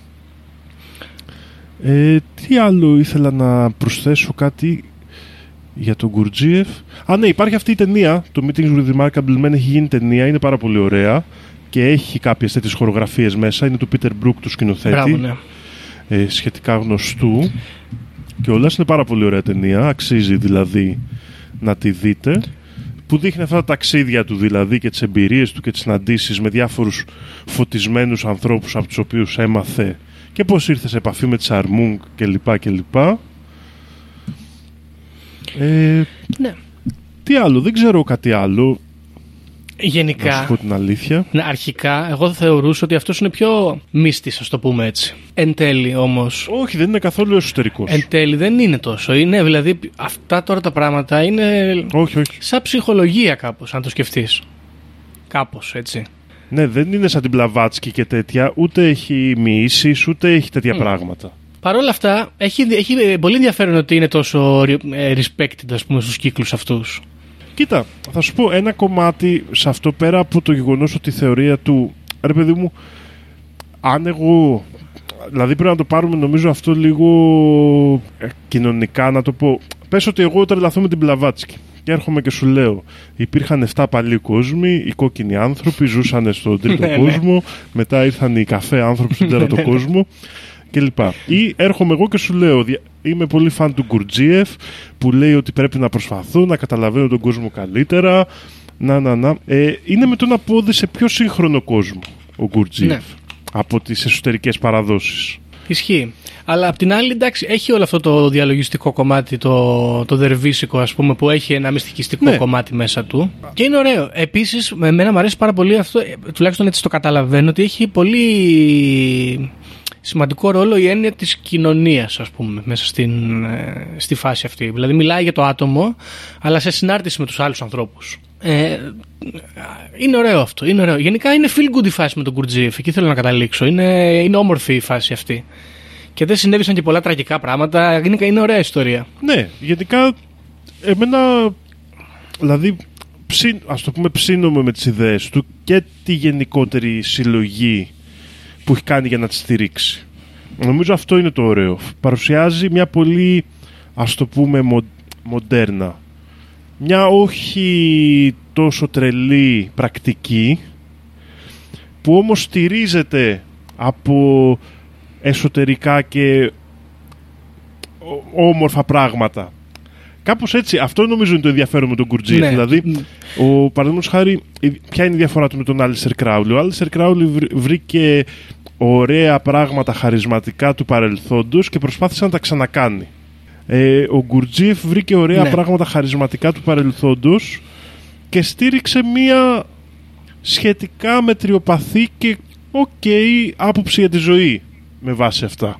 Ε, τι άλλο ήθελα να προσθέσω, κάτι για τον Γκουρτζίεφ. Α, ναι, υπάρχει αυτή η ταινία, το Meetings with Remarkable Men, έχει γίνει ταινία, είναι πάρα πολύ ωραία και έχει κάποιες τέτοιες χορογραφίες μέσα. Είναι του Peter Brook, του σκηνοθέτη. Μπράβο, ναι. ε, σχετικά γνωστού. Και όλας είναι πάρα πολύ ωραία ταινία. Αξίζει δηλαδή να τη δείτε. Που δείχνει αυτά τα ταξίδια του δηλαδή και τις εμπειρίες του και τις συναντήσεις με διάφορους φωτισμένους ανθρώπους από τους οποίους έμαθε και πώς ήρθε σε επαφή με τη Σαρμούγκ κλπ. κλπ. Ε, ναι. Τι άλλο, δεν ξέρω κάτι άλλο. Γενικά, να σου πω την αλήθεια. Ναι, αρχικά, εγώ θα θεωρούσα ότι αυτός είναι πιο μύστης, ας το πούμε έτσι. Εν τέλει όμως. Όχι, δεν είναι καθόλου εσωτερικός. Εν τέλει δεν είναι τόσο. Είναι δηλαδή, αυτά τώρα τα πράγματα είναι. Όχι, όχι. Σαν ψυχολογία κάπως, αν το σκεφτείς. Κάπως έτσι. Ναι, δεν είναι σαν την Μπλαβάτσκι και τέτοια. Ούτε έχει μοιήσεις, ούτε έχει τέτοια mm. πράγματα. Παρ' όλα αυτά, έχει, έχει πολύ ενδιαφέρον ότι είναι τόσο respected, ας πούμε, στους κύκλους αυτούς. Κοίτα, θα σου πω ένα κομμάτι σε αυτό, πέρα από το γεγονός ότι η θεωρία του, ρε παιδί μου, αν εγώ... Δηλαδή πρέπει να το πάρουμε νομίζω αυτό λίγο ε, κοινωνικά, να το πω. Πες ότι εγώ τρελαθώ με την Μπλαβάτσκι και έρχομαι και σου λέω υπήρχαν εφτά παλιοί κόσμοι, οι κόκκινοι άνθρωποι ζούσαν στον τρίτο κόσμο, μετά ήρθαν οι καφέ άνθρωποι στον τέταρτο κόσμο κλπ. Ή έρχομαι εγώ και σου λέω είμαι πολύ φαν του Γκουρτζίεφ που λέει ότι πρέπει να προσπαθώ να καταλαβαίνω τον κόσμο καλύτερα. Να, να, να. Ε, είναι με τον απόδει σε πιο σύγχρονο κόσμο ο Γκουρτζίεφ, ναι, από τις εσωτερικές παραδόσεις. Ισχύει. Αλλά απ' την άλλη, εντάξει, έχει όλο αυτό το διαλογιστικό κομμάτι, το, το δερβίσικο, ας πούμε, που έχει ένα μυστικιστικό, ναι, κομμάτι μέσα του. Και είναι ωραίο. Επίσης, με εμένα μου αρέσει πάρα πολύ αυτό, τουλάχιστον έτσι το καταλαβαίνω, ότι έχει πολύ σημαντικό ρόλο η έννοια της κοινωνίας, ας πούμε, μέσα στην, στη φάση αυτή. Δηλαδή, μιλάει για το άτομο, αλλά σε συνάρτηση με τους άλλους ανθρώπους. Ε, είναι ωραίο αυτό, είναι ωραίο. Γενικά είναι feel good η φάση με τον Γκουρτζίεφ. Εκεί θέλω να καταλήξω. Είναι, είναι όμορφη η φάση αυτή. Και δεν συνέβησαν και πολλά τραγικά πράγματα. Είναι, είναι ωραία ιστορία. Ναι, γενικά εμένα, δηλαδή, ψήν, ας το πούμε, ψήνομαι με τις ιδέες του και τη γενικότερη συλλογή που έχει κάνει για να τη στηρίξει. Νομίζω αυτό είναι το ωραίο. Παρουσιάζει μια πολύ, ας το πούμε, μο, μοντέρνα, μια όχι τόσο τρελή πρακτική, που όμως στηρίζεται από εσωτερικά και όμορφα πράγματα. Κάπως έτσι, αυτό νομίζω είναι το ενδιαφέρον με τον Γκουρτζίεφ. Ναι. Δηλαδή, ο, παραδείγματος χάρη, ποια είναι η διαφορά του με τον Άλιστερ Κράουλι? Ο Άλιστερ Κράουλι βρήκε ωραία πράγματα χαρισματικά του παρελθόντος και προσπάθησε να τα ξανακάνει. Ε, ο Γκουρτζίεφ βρήκε ωραία, ναι, πράγματα χαρισματικά του παρελθόντος και στήριξε μία σχετικά μετριοπαθή και οκ okay, άποψη για τη ζωή με βάση αυτά.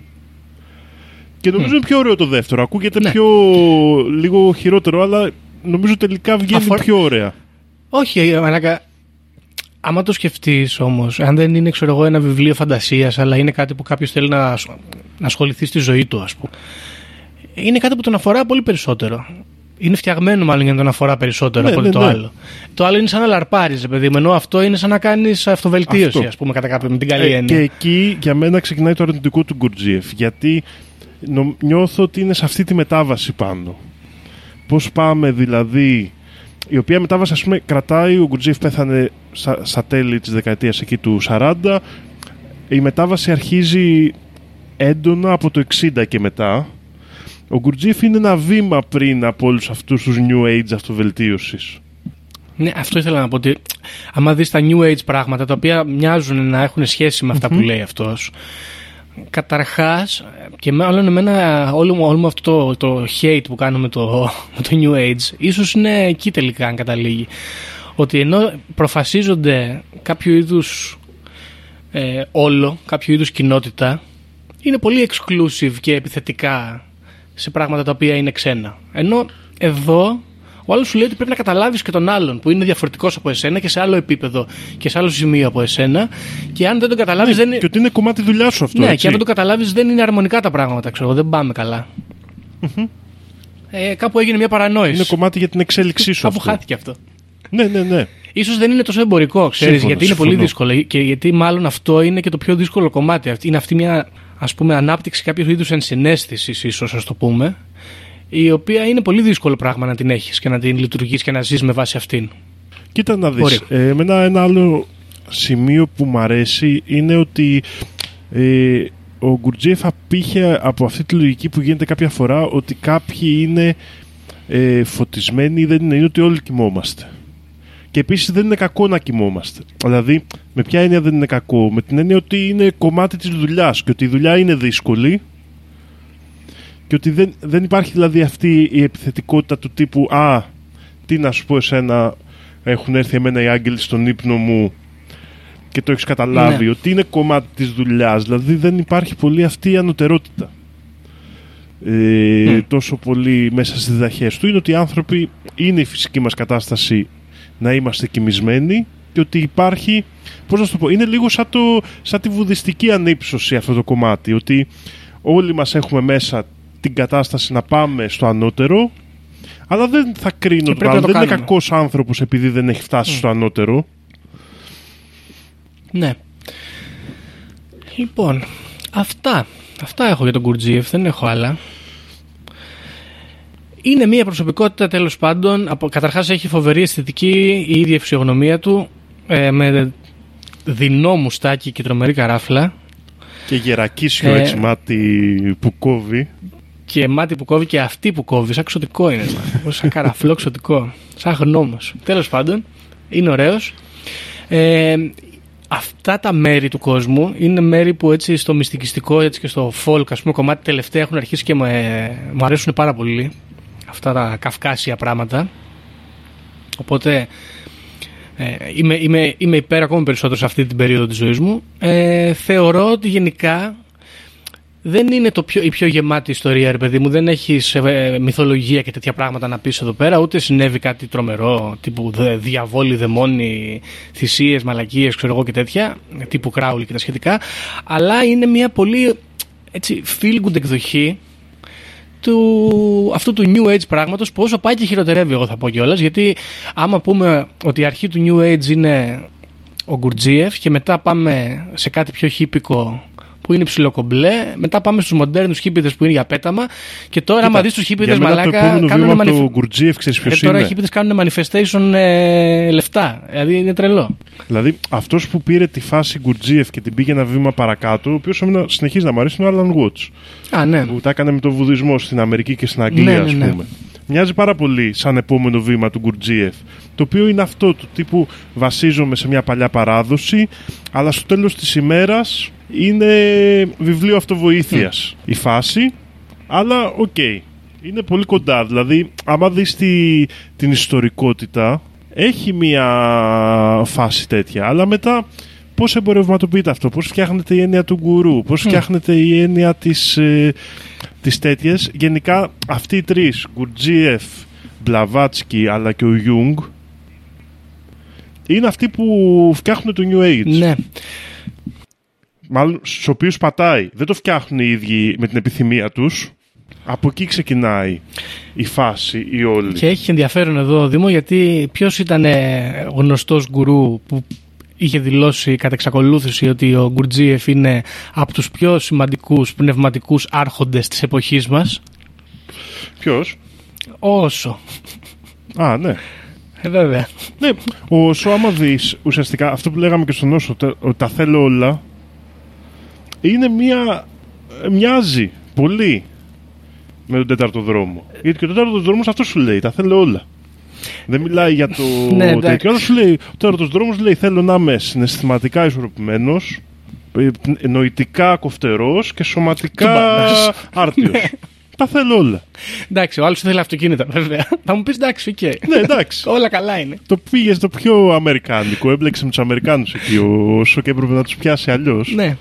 Και νομίζω mm. είναι πιο ωραίο το δεύτερο. Ακούγεται, ναι, πιο λίγο χειρότερο, αλλά νομίζω τελικά βγαίνει Αφορ... πιο ωραία. Όχι, ανακα... άμα το σκεφτείς όμως, αν δεν είναι, ξέρω εγώ, ένα βιβλίο φαντασίας, αλλά είναι κάτι που κάποιος θέλει να, να ασχοληθεί στη ζωή του, ας πούμε, είναι κάτι που τον αφορά πολύ περισσότερο. Είναι φτιαγμένο μάλλον για να τον αφορά περισσότερο, ναι, από ναι, το, ναι, άλλο. Το άλλο είναι σαν να λαρπάριζε, παιδί μου, ενώ αυτό είναι σαν να κάνεις αυτοβελτίωση, ας πούμε, κατά κάποιο, με την καλή ε, έννοια. Και εκεί για μένα ξεκινάει το αρνητικό του Γκουρτζίεφ, γιατί νο, νιώθω ότι είναι σε αυτή τη μετάβαση πάνω. Πώς πάμε δηλαδή, η οποία μετάβαση, ας πούμε, κρατάει, ο Γκουρτζίεφ πέθανε στα, στα τέλη της δεκαετίας εκεί του σαράντα, η μετάβαση αρχίζει έντονα από το εξήντα και μετά. Ο Γκουρτζίεφ είναι ένα βήμα πριν από όλους αυτούς τους New Age αυτοβελτίωσης. Ναι, αυτό ήθελα να πω, ότι άμα δεις τα New Age πράγματα, τα οποία μοιάζουν να έχουν σχέση με αυτά mm-hmm. που λέει αυτός, καταρχάς, και μάλλον εμένα όλο, όλο με αυτό το, το hate που κάνουμε με το, με το New Age, ίσως είναι εκεί τελικά αν καταλήγει. Ότι ενώ προφασίζονται κάποιο είδους ε, όλο, κάποιο είδους κοινότητα, είναι πολύ exclusive και επιθετικά σε πράγματα τα οποία είναι ξένα. Ενώ εδώ ο άλλος σου λέει ότι πρέπει να καταλάβεις και τον άλλον που είναι διαφορετικός από εσένα και σε άλλο επίπεδο και σε άλλο σημείο από εσένα, και αν δεν τον καταλάβεις, ναι, δεν είναι. Και ότι είναι κομμάτι δουλειά σου αυτό. Ναι, έτσι. Και αν δεν το καταλάβεις, δεν είναι αρμονικά τα πράγματα, ξέρω, δεν πάμε καλά. Mm-hmm. Ε, κάπου έγινε μια παρανόηση. Είναι κομμάτι για την εξέλιξή σου. Κάπου χάθηκε αυτό. Ναι, ναι, ναι. Ίσως δεν είναι τόσο εμπορικό, ξέρεις, γιατί είναι συμφωνώ. Πολύ δύσκολο. Και γιατί μάλλον αυτό είναι και το πιο δύσκολο κομμάτι. Είναι αυτή μια, ας πούμε, ανάπτυξη κάποιου είδους ενσυναίσθησης, ίσως, ας το πούμε, η οποία είναι πολύ δύσκολο πράγμα να την έχεις και να την λειτουργείς και να ζεις με βάση αυτήν. Κοίτα να δεις. Ε, εμένα ένα άλλο σημείο που μου αρέσει είναι ότι ε, ο Γκουρτζίεφ απήχε από αυτή τη λογική που γίνεται κάποια φορά ότι κάποιοι είναι ε, φωτισμένοι ή δεν είναι, είναι ότι όλοι κοιμόμαστε. Και επίσης δεν είναι κακό να κοιμόμαστε. Δηλαδή, με ποια έννοια δεν είναι κακό? Με την έννοια ότι είναι κομμάτι της δουλειάς και ότι η δουλειά είναι δύσκολη και ότι δεν, δεν υπάρχει δηλαδή αυτή η επιθετικότητα του τύπου «Α, τι να σου πω εσένα, έχουν έρθει εμένα οι άγγελοι στον ύπνο μου και το έχεις καταλάβει», ναι, ότι είναι κομμάτι της δουλειάς. Δηλαδή δεν υπάρχει πολύ αυτή η ανωτερότητα ε, mm. τόσο πολύ μέσα στις διδαχές του. Είναι ότι οι άνθρωποι, είναι η φυσική μας κατάσταση να είμαστε κοιμισμένοι και ότι υπάρχει, πώς να σου το πω, είναι λίγο σαν, το, σαν τη βουδιστική ανύψωση αυτό το κομμάτι, ότι όλοι μας έχουμε μέσα την κατάσταση να πάμε στο ανώτερο, αλλά δεν θα κρίνω τον άλλο, δεν κάνουμε. Είναι κακός άνθρωπος επειδή δεν έχει φτάσει mm. στο ανώτερο. Ναι. Λοιπόν, αυτά. Αυτά έχω για τον Γκουρτζίεφ, δεν έχω άλλα. Είναι μια προσωπικότητα τέλος πάντων. Από, καταρχάς έχει φοβερή αισθητική η ίδια η φυσιογνωμία του, ε, με δεινό μουστάκι και τρομερή καράφλα. Και γερακίσιο ε, έτσι μάτι που κόβει. Και μάτι που κόβει και αυτή που κόβει. Σαν ξωτικό είναι. Σαν καραφλό ξωτικό. Σαν γνώμος. Τέλος πάντων, είναι ωραίος. Ε, αυτά τα μέρη του κόσμου είναι μέρη που έτσι στο μυστικιστικό έτσι και στο folk, ας πούμε, κομμάτι τελευταία έχουν αρχίσει και με, μου αρέσουν πάρα πολύ. Αυτά τα καυκάσια πράγματα. Οπότε ε, είμαι, είμαι, είμαι υπέρ ακόμη περισσότερο σε αυτή την περίοδο της ζωής μου. Ε, θεωρώ ότι γενικά δεν είναι το πιο, η πιο γεμάτη ιστορία, ρε παιδί μου. Δεν έχεις ε, μυθολογία και τέτοια πράγματα να πεις εδώ πέρα. Ούτε συνέβη κάτι τρομερό, τύπου δε, διαβόλοι, δαιμόνοι, θυσίες, μαλακίες, ξέρω εγώ και τέτοια, τύπου Κράουλι και τα σχετικά. Αλλά είναι μια πολύ έτσι, feel good εκδοχή του, αυτού του New Age πράγματος, που όσο πάει και χειροτερεύει, εγώ θα πω κιόλας. Γιατί άμα πούμε ότι η αρχή του New Age είναι ο Γκουρτζίεφ και μετά πάμε σε κάτι πιο χίπικο που είναι ψιλοκομπλέ, μετά πάμε στους μοντέρνους χίπηδες που είναι για πέταμα, και τώρα άμα δεις τους χίπηδες μαλάκα κάνουν manif... το Γκουρτζίεφ, ξέρεις ποιος ε, τώρα είναι. οι χίπηδες κάνουν manifestation ε, λεφτά, δηλαδή είναι τρελό. Δηλαδή αυτός που πήρε τη φάση Γκουρτζίεφ και την πήγε ένα βήμα παρακάτω, ο οποίος συνεχίζει να μου αρέσει, είναι ο Άλαν Γουότς. Α, ναι. Που τα έκανε με τον βουδισμό στην Αμερική και στην Αγγλία, ναι, ναι, ας ναι. πούμε. Μοιάζει πάρα πολύ σαν επόμενο βήμα του Γκουρτζίεφ. Το οποίο είναι αυτό του τύπου βασίζομαι σε μια παλιά παράδοση, αλλά στο τέλος της ημέρας είναι βιβλίο αυτοβοήθειας mm. η φάση, αλλά οκ. Okay. Είναι πολύ κοντά. Δηλαδή, άμα δεις τη, την ιστορικότητα, έχει μια φάση τέτοια. Αλλά μετά, πώς εμπορευματοποιείται αυτό, πώς φτιάχνεται η έννοια του γκουρού, πώς mm. φτιάχνεται η έννοια της, ε, της τέτοιας. Γενικά, αυτοί οι τρεις, Γκουρτζίεφ, Μπλαβάτσκι, αλλά και ο Ιούγκ, είναι αυτοί που φτιάχνουν το New Age. Ναι. Μάλλον στους οποίους πατάει. Δεν το φτιάχνουν οι ίδιοι με την επιθυμία τους. Από εκεί ξεκινάει η φάση, η όλη. Και έχει ενδιαφέρον εδώ, Δήμο, γιατί ποιος ήταν γνωστός γκουρού που είχε δηλώσει κατά εξακολούθηση ότι ο Γκουρτζίεφ είναι από τους πιο σημαντικούς πνευματικούς άρχοντες της εποχής μας? Ποιος? Όσο. Α, ναι. Ε, βέβαια. Ναι, όσο άμα δεις ουσιαστικά αυτό που λέγαμε και στον Όσο, ότι τα θέλω όλα, είναι μια... μοιάζει πολύ με τον τέταρτο δρόμο. Γιατί και ο τέταρτος δρόμος αυτό σου λέει, τα θέλω όλα. Δεν μιλάει για το ναι, τέτοιο. Αλλά σου λέει, ο τέταρτος δρόμος λέει θέλω να είμαι συναισθηματικά ισορροπημένος, νοητικά κοφτερός και σωματικά άρτιος. Τα θέλω όλα. Εντάξει, ο άλλος θέλει αυτοκίνητα, βέβαια. Θα μου πεις εντάξει, οκ. Okay. Ναι, εντάξει. Όλα καλά είναι. Το πήγε στο πιο αμερικάνικο. Έμπλεξε με τους Αμερικάνους εκεί όσο και έπρεπε να τους πιάσει αλλιώς. Ναι.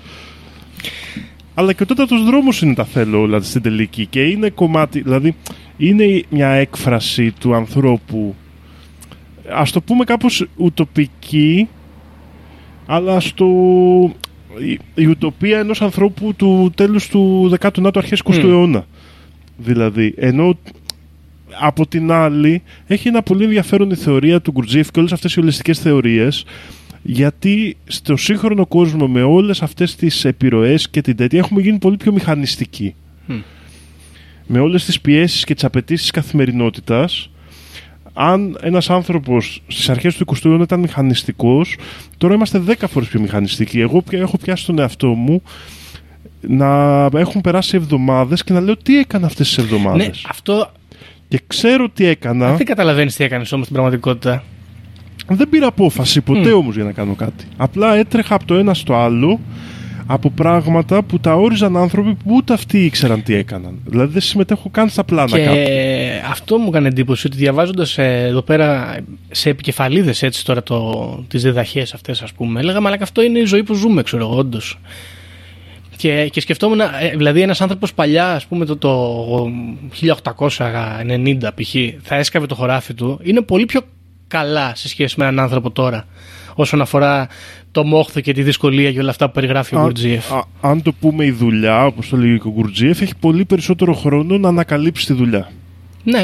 Αλλά και ο τέταρτος δρόμος είναι τα θέλω όλα στην τελική. Και είναι κομμάτι, δηλαδή είναι μια έκφραση του ανθρώπου, ας το πούμε κάπως ουτοπική, αλλά στο... η, η ουτοπία ενός ανθρώπου του τέλους του δέκατου ενάτου αρχές εικοστού mm. αιώνα. Δηλαδή, ενώ από την άλλη έχει ένα πολύ ενδιαφέρον η θεωρία του Γκουρτζίεφ και όλες αυτές οι ολιστικές θεωρίες, γιατί στο σύγχρονο κόσμο με όλες αυτές τις επιρροές και την τέτοια έχουμε γίνει πολύ πιο μηχανιστικοί. Mm. Με όλες τις πιέσεις και τις απαιτήσεις της καθημερινότητας, αν ένας άνθρωπος στις αρχές του εικοστού αιώνα ήταν μηχανιστικός, τώρα είμαστε δέκα φορές πιο μηχανιστικοί. Εγώ έχω πιάσει τον εαυτό μου να έχουν περάσει εβδομάδες και να λέω τι έκανα αυτές τις εβδομάδες. Ναι, αυτό... Και ξέρω τι έκανα. Δεν καταλαβαίνεις τι έκανες όμως στην πραγματικότητα. Δεν πήρα απόφαση ποτέ mm. όμως για να κάνω κάτι. Απλά έτρεχα από το ένα στο άλλο από πράγματα που τα όριζαν άνθρωποι που ούτε αυτοί ήξεραν τι έκαναν. Δηλαδή δεν συμμετέχω καν στα πλάνα και κάποιου. Αυτό μου έκανε εντύπωση, ότι διαβάζοντας ε, εδώ πέρα σε επικεφαλίδες έτσι τώρα το, τις διδαχές αυτές, ας πούμε, έλεγα αλλά και αυτό είναι η ζωή που ζούμε, ξέρω εγώ, όντως. Και, και σκεφτόμουν, δηλαδή ένας άνθρωπος παλιά, ας πούμε το, το χίλια οκτακόσια ενενήντα π.χ. θα έσκαβε το χωράφι του, είναι πολύ πιο καλά σε σχέση με έναν άνθρωπο τώρα, όσον αφορά το μόχθο και τη δυσκολία και όλα αυτά που περιγράφει ο Γκουρτζίεφ. Αν το πούμε η δουλειά, όπως το λέει ο Γκουρτζίεφ, έχει πολύ περισσότερο χρόνο να ανακαλύψει τη δουλειά. Ναι, ναι.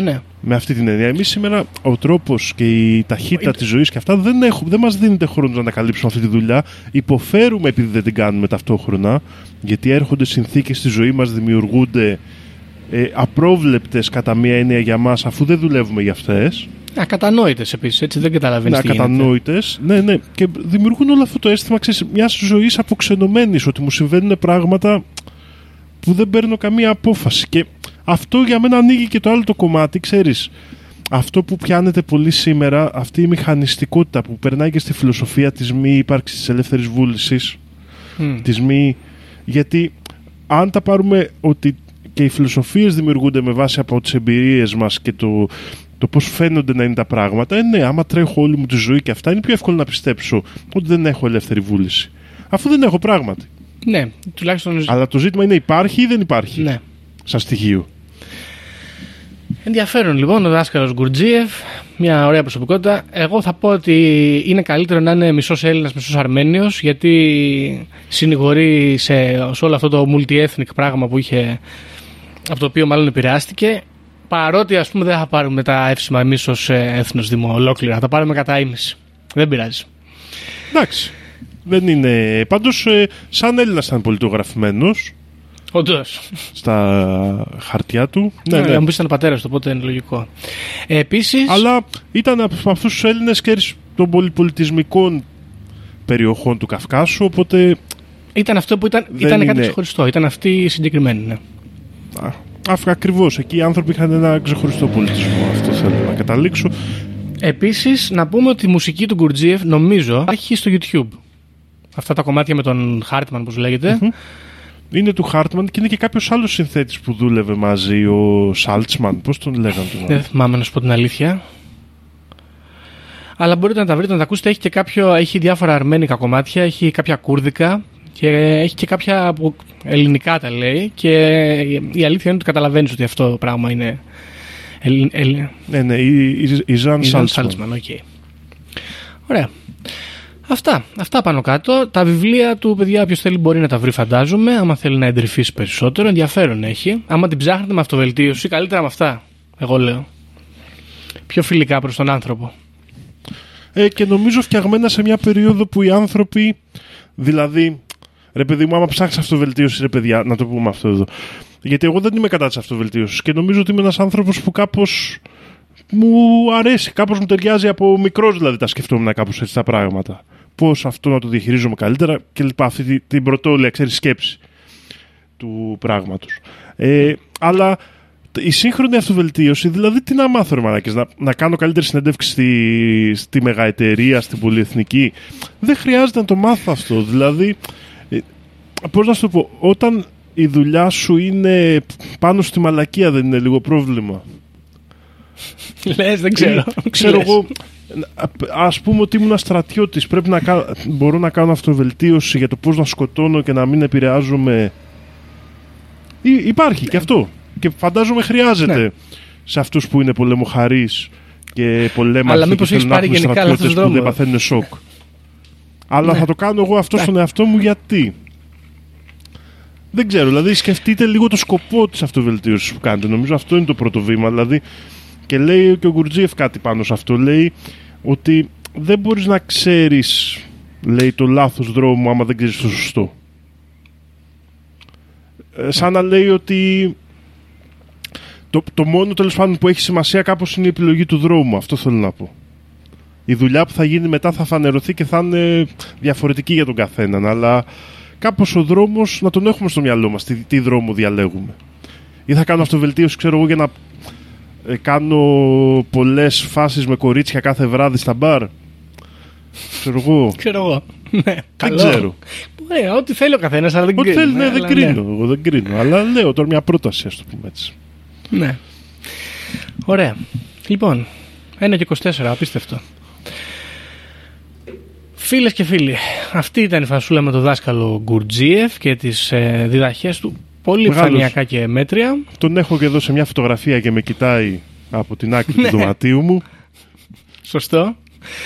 Με αυτή την έννοια. Εμείς σήμερα ο τρόπος και η ταχύτητα της ζωής και αυτά δεν, έχουμε, δεν μας δίνεται χρόνο να ανακαλύψουμε αυτή τη δουλειά. Υποφέρουμε επειδή δεν την κάνουμε ταυτόχρονα, γιατί έρχονται συνθήκες στη ζωή μας, δημιουργούνται ε, απρόβλεπτες κατά μία έννοια για μας, αφού δεν δουλεύουμε για αυτές. Ακατανόητες επίσης, έτσι δεν καταλαβαίνεις τι γίνεται. Ακατανόητες, ναι, ναι. Και δημιουργούν όλο αυτό το αίσθημα, ξέρεις, μιας ζωής αποξενωμένης, ότι μου συμβαίνουν πράγματα που δεν παίρνω καμία απόφαση. Και αυτό για μένα ανοίγει και το άλλο το κομμάτι, ξέρεις. Αυτό που πιάνεται πολύ σήμερα, αυτή η μηχανιστικότητα που περνάει και στη φιλοσοφία της μη ύπαρξης της ελεύθερης βούλησης, mm. της μη... Γιατί αν τα πάρουμε ότι και οι φιλοσοφίες δημιουργούνται με βάση από τις εμπειρίες μας και το, το πώς φαίνονται να είναι τα πράγματα, ε, ναι, άμα τρέχω όλη μου τη ζωή και αυτά, είναι πιο εύκολο να πιστέψω ότι δεν έχω ελεύθερη βούληση. Αφού δεν έχω πράγματι. Ναι, τουλάχιστον... Αλλά το ζήτημα είναι υπάρχει ή δεν υπάρχει, ναι, σαν στοιχείο. Ενδιαφέρον λοιπόν ο δάσκαλος Γκουρτζίεφ, μια ωραία προσωπικότητα. Εγώ θα πω ότι είναι καλύτερο να είναι μισός Έλληνας, μισός Αρμένιος, γιατί συνηγορεί σε, σε όλο αυτό το multi-ethnic πράγμα που είχε, από το οποίο μάλλον επηρεάστηκε. Παρότι ας πούμε δεν θα πάρουμε τα εύσημα εμείς ως έθνος Δήμο ολόκληρα, θα τα πάρουμε κατά ήμιση. Δεν πειράζει. Εντάξει. Δεν είναι. Πάντως, σαν Έλληνας ήταν πολιτογραφημένος. Όντως. Στα χαρτιά του. Ναι, ναι. Αν πεις ήταν πατέρας του, οπότε είναι λογικό. Ε, επίσης... Αλλά ήταν από αυτούς τους Έλληνες και των πολυπολιτισμικών περιοχών του Καυκάσου, οπότε... Ήταν αυτό που ήταν, ήταν είναι... κάτι ξεχωριστό. Ήταν αυτή η συγκεκριμένη, ναι. Ακριβώς. Εκεί οι άνθρωποι είχαν ένα ξεχωριστό πολιτισμό. Αυτό θέλω να καταλήξω. Επίσης, να πούμε ότι η μουσική του Γκουρτζίεφ, νομίζω, υπάρχει στο YouTube. Αυτά τα κομμάτια με τον Χάρτμαν, όπως λέγεται. Mm-hmm. Είναι του Χάρτμαν και είναι και κάποιος άλλος συνθέτης που δούλευε μαζί, ο Σάλτσμαν. Πώς τον λέγανε του? Δεν θυμάμαι να σου πω την αλήθεια. Αλλά μπορείτε να τα βρείτε, να τα ακούσετε. Έχει και κάποιο, έχει διάφορα αρμένικα κομμάτια, έχει κάποια κούρδικα και έχει και κάποια ελληνικά τα λέει. Και η αλήθεια είναι ότι καταλαβαίνεις ότι αυτό το πράγμα είναι. Ελλ... Ελλ... Ναι, ναι, η Ζαν Σάλτσμαν. Okay. Ωραία. Αυτά, αυτά πάνω κάτω. Τα βιβλία του, παιδιά, όποιος θέλει μπορεί να τα βρει, φαντάζομαι. Άμα θέλει να εντρυφήσει περισσότερο, ενδιαφέρον έχει. Άμα την ψάχνετε με αυτοβελτίωση, καλύτερα με αυτά, εγώ λέω. Πιο φιλικά προς τον άνθρωπο. Ε, και νομίζω φτιαγμένα σε μια περίοδο που οι άνθρωποι, δηλαδή, ρε παιδί μου, άμα ψάχνεις αυτοβελτίωση, ρε παιδιά, να το πούμε αυτό εδώ. Γιατί εγώ δεν είμαι κατά της αυτοβελτίωσης και νομίζω ότι είμαι ένας άνθρωπος που κάπως μου αρέσει, κάπως μου ταιριάζει από μικρός, δηλαδή τα σκεφτόμουν κάπως έτσι τα πράγματα. Πώς αυτό να το διαχειρίζομαι καλύτερα και λοιπά, αυτή την πρωτόλια, ξέρεις, σκέψη του πράγματος. Ε, αλλά η σύγχρονη αυτοβελτίωση, δηλαδή τι να μάθω, ρε μαλάκες, να, να κάνω καλύτερη συνέντευξη στη, στη μεγαεταιρεία, στην πολυεθνική. Δεν χρειάζεται να το μάθω αυτό. Δηλαδή, ε, πώς να σου το πω, όταν η δουλειά σου είναι πάνω στη μαλακία, δεν είναι λίγο πρόβλημα? Λες, δεν ξέρω. Ε, ξέρω εγώ, ας πούμε ότι ήμουν στρατιώτης, πρέπει να κάνω, μπορώ να κάνω αυτοβελτίωση για το πώς να σκοτώνω και να μην επηρεάζομαι. Ή, υπάρχει και αυτό. Και φαντάζομαι χρειάζεται, ναι, σε αυτούς που είναι πολεμοχαρείς και πολέμαρχοι και θέλουν να έχουν στρατιώτες που δεν παθαίνουν σοκ. Αλλά ναι, θα το κάνω εγώ αυτό, ναι, στον εαυτό μου, γιατί? Δεν ξέρω, δηλαδή σκεφτείτε λίγο το σκοπό της αυτοβελτίωσης που κάνετε. Νομίζω αυτό είναι το πρώτο βήμα. Δηλαδή, και λέει και ο Γκουρτζίεφ κάτι πάνω σε αυτό. Λέει ότι δεν μπορείς να ξέρεις, λέει, το λάθος δρόμο άμα δεν ξέρεις το σωστό. Ε, σαν να λέει ότι το, το μόνο τέλος πάντων που έχει σημασία κάπως είναι η επιλογή του δρόμου. Αυτό θέλω να πω. Η δουλειά που θα γίνει μετά θα φανερωθεί και θα είναι διαφορετική για τον καθέναν. Αλλά κάπως ο δρόμος να τον έχουμε στο μυαλό μας, τι, τι δρόμο διαλέγουμε. Ή θα κάνω αυτοβελτίωση, ξέρω εγώ, για να ε, κάνω πολλές φάσεις με κορίτσια κάθε βράδυ στα μπαρ. Ξέρω εγώ. Ξέρω εγώ. Ναι, δεν ξέρω. Ε, ό,τι θέλει ο καθένας, αλλά δεν ό,τι κρίνω. Θέλει, ναι, ναι, δεν αλλά, κρίνω. ναι. Εγώ δεν κρίνω. Αλλά λέω τώρα μια πρόταση, ας το πούμε έτσι. Ναι. Ωραία. Λοιπόν, ένα και είκοσι τέσσερα, απίστευτο. Φίλες και φίλοι, αυτή ήταν η φασούλα με τον δάσκαλο Γκουρτζίεφ και τις ε, διδαχές του. Πολύ φανειακά και μέτρια. Τον έχω και εδώ σε μια φωτογραφία και με κοιτάει από την άκρη του δωματίου μου. Σωστό.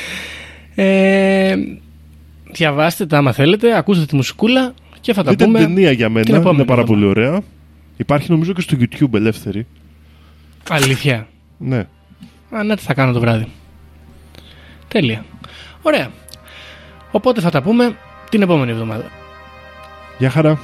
Ε, διαβάστε τα άμα θέλετε, ακούστε τη μουσικούλα και θα τα Δείτε πούμε. Ήταν ταινία για μένα, είναι πάρα πολύ ωραία. Υπάρχει νομίζω και στο YouTube ελεύθερη. Αλήθεια. Ναι. Α, ναι, τι θα κάνω το βράδυ. Τέλεια. Ωραία. Οπότε θα τα πούμε την επόμενη εβδομάδα. Γεια χαρά.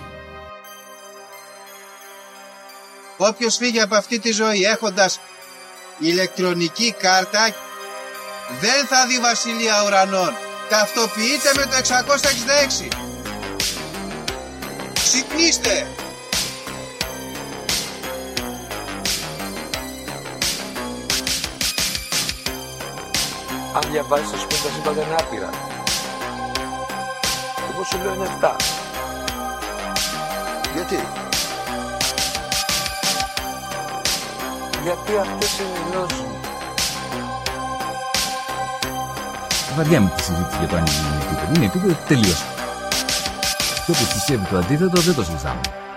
Όποιος φύγει από αυτή τη ζωή έχοντας ηλεκτρονική κάρτα δεν θα δει βασιλεία ουρανών. Ταυτοποιείτε με το εξακόσια εξήντα έξι. Ξυπνήστε! Αν διαβάζεις θα σου πει τα σύμπαντα είναι άπειρα. Εγώ σου λέω είναι εφτά. Γιατί? Γιατί αυτές είναι οι γνώσεις μου. Βαριά με τη συζήτηση για το αν είναι επίπεδο. Είναι επίπεδο, τελείωσε. Και όποιος πιστεύει το αντίθετο δεν το συζητάμε.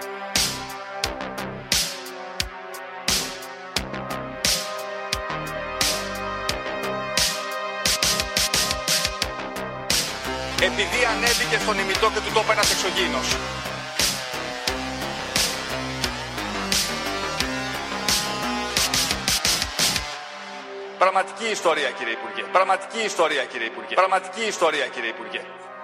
Επειδή ανέβηκε στον ημιτό και του τόπου ένας εξωγήινος. Πραγματική ιστορία, κύριε Υπουργέ. Πραγματική ιστορία, κύριε Υπουργέ. Πραγματική ιστορία, κύριε Υπουργέ.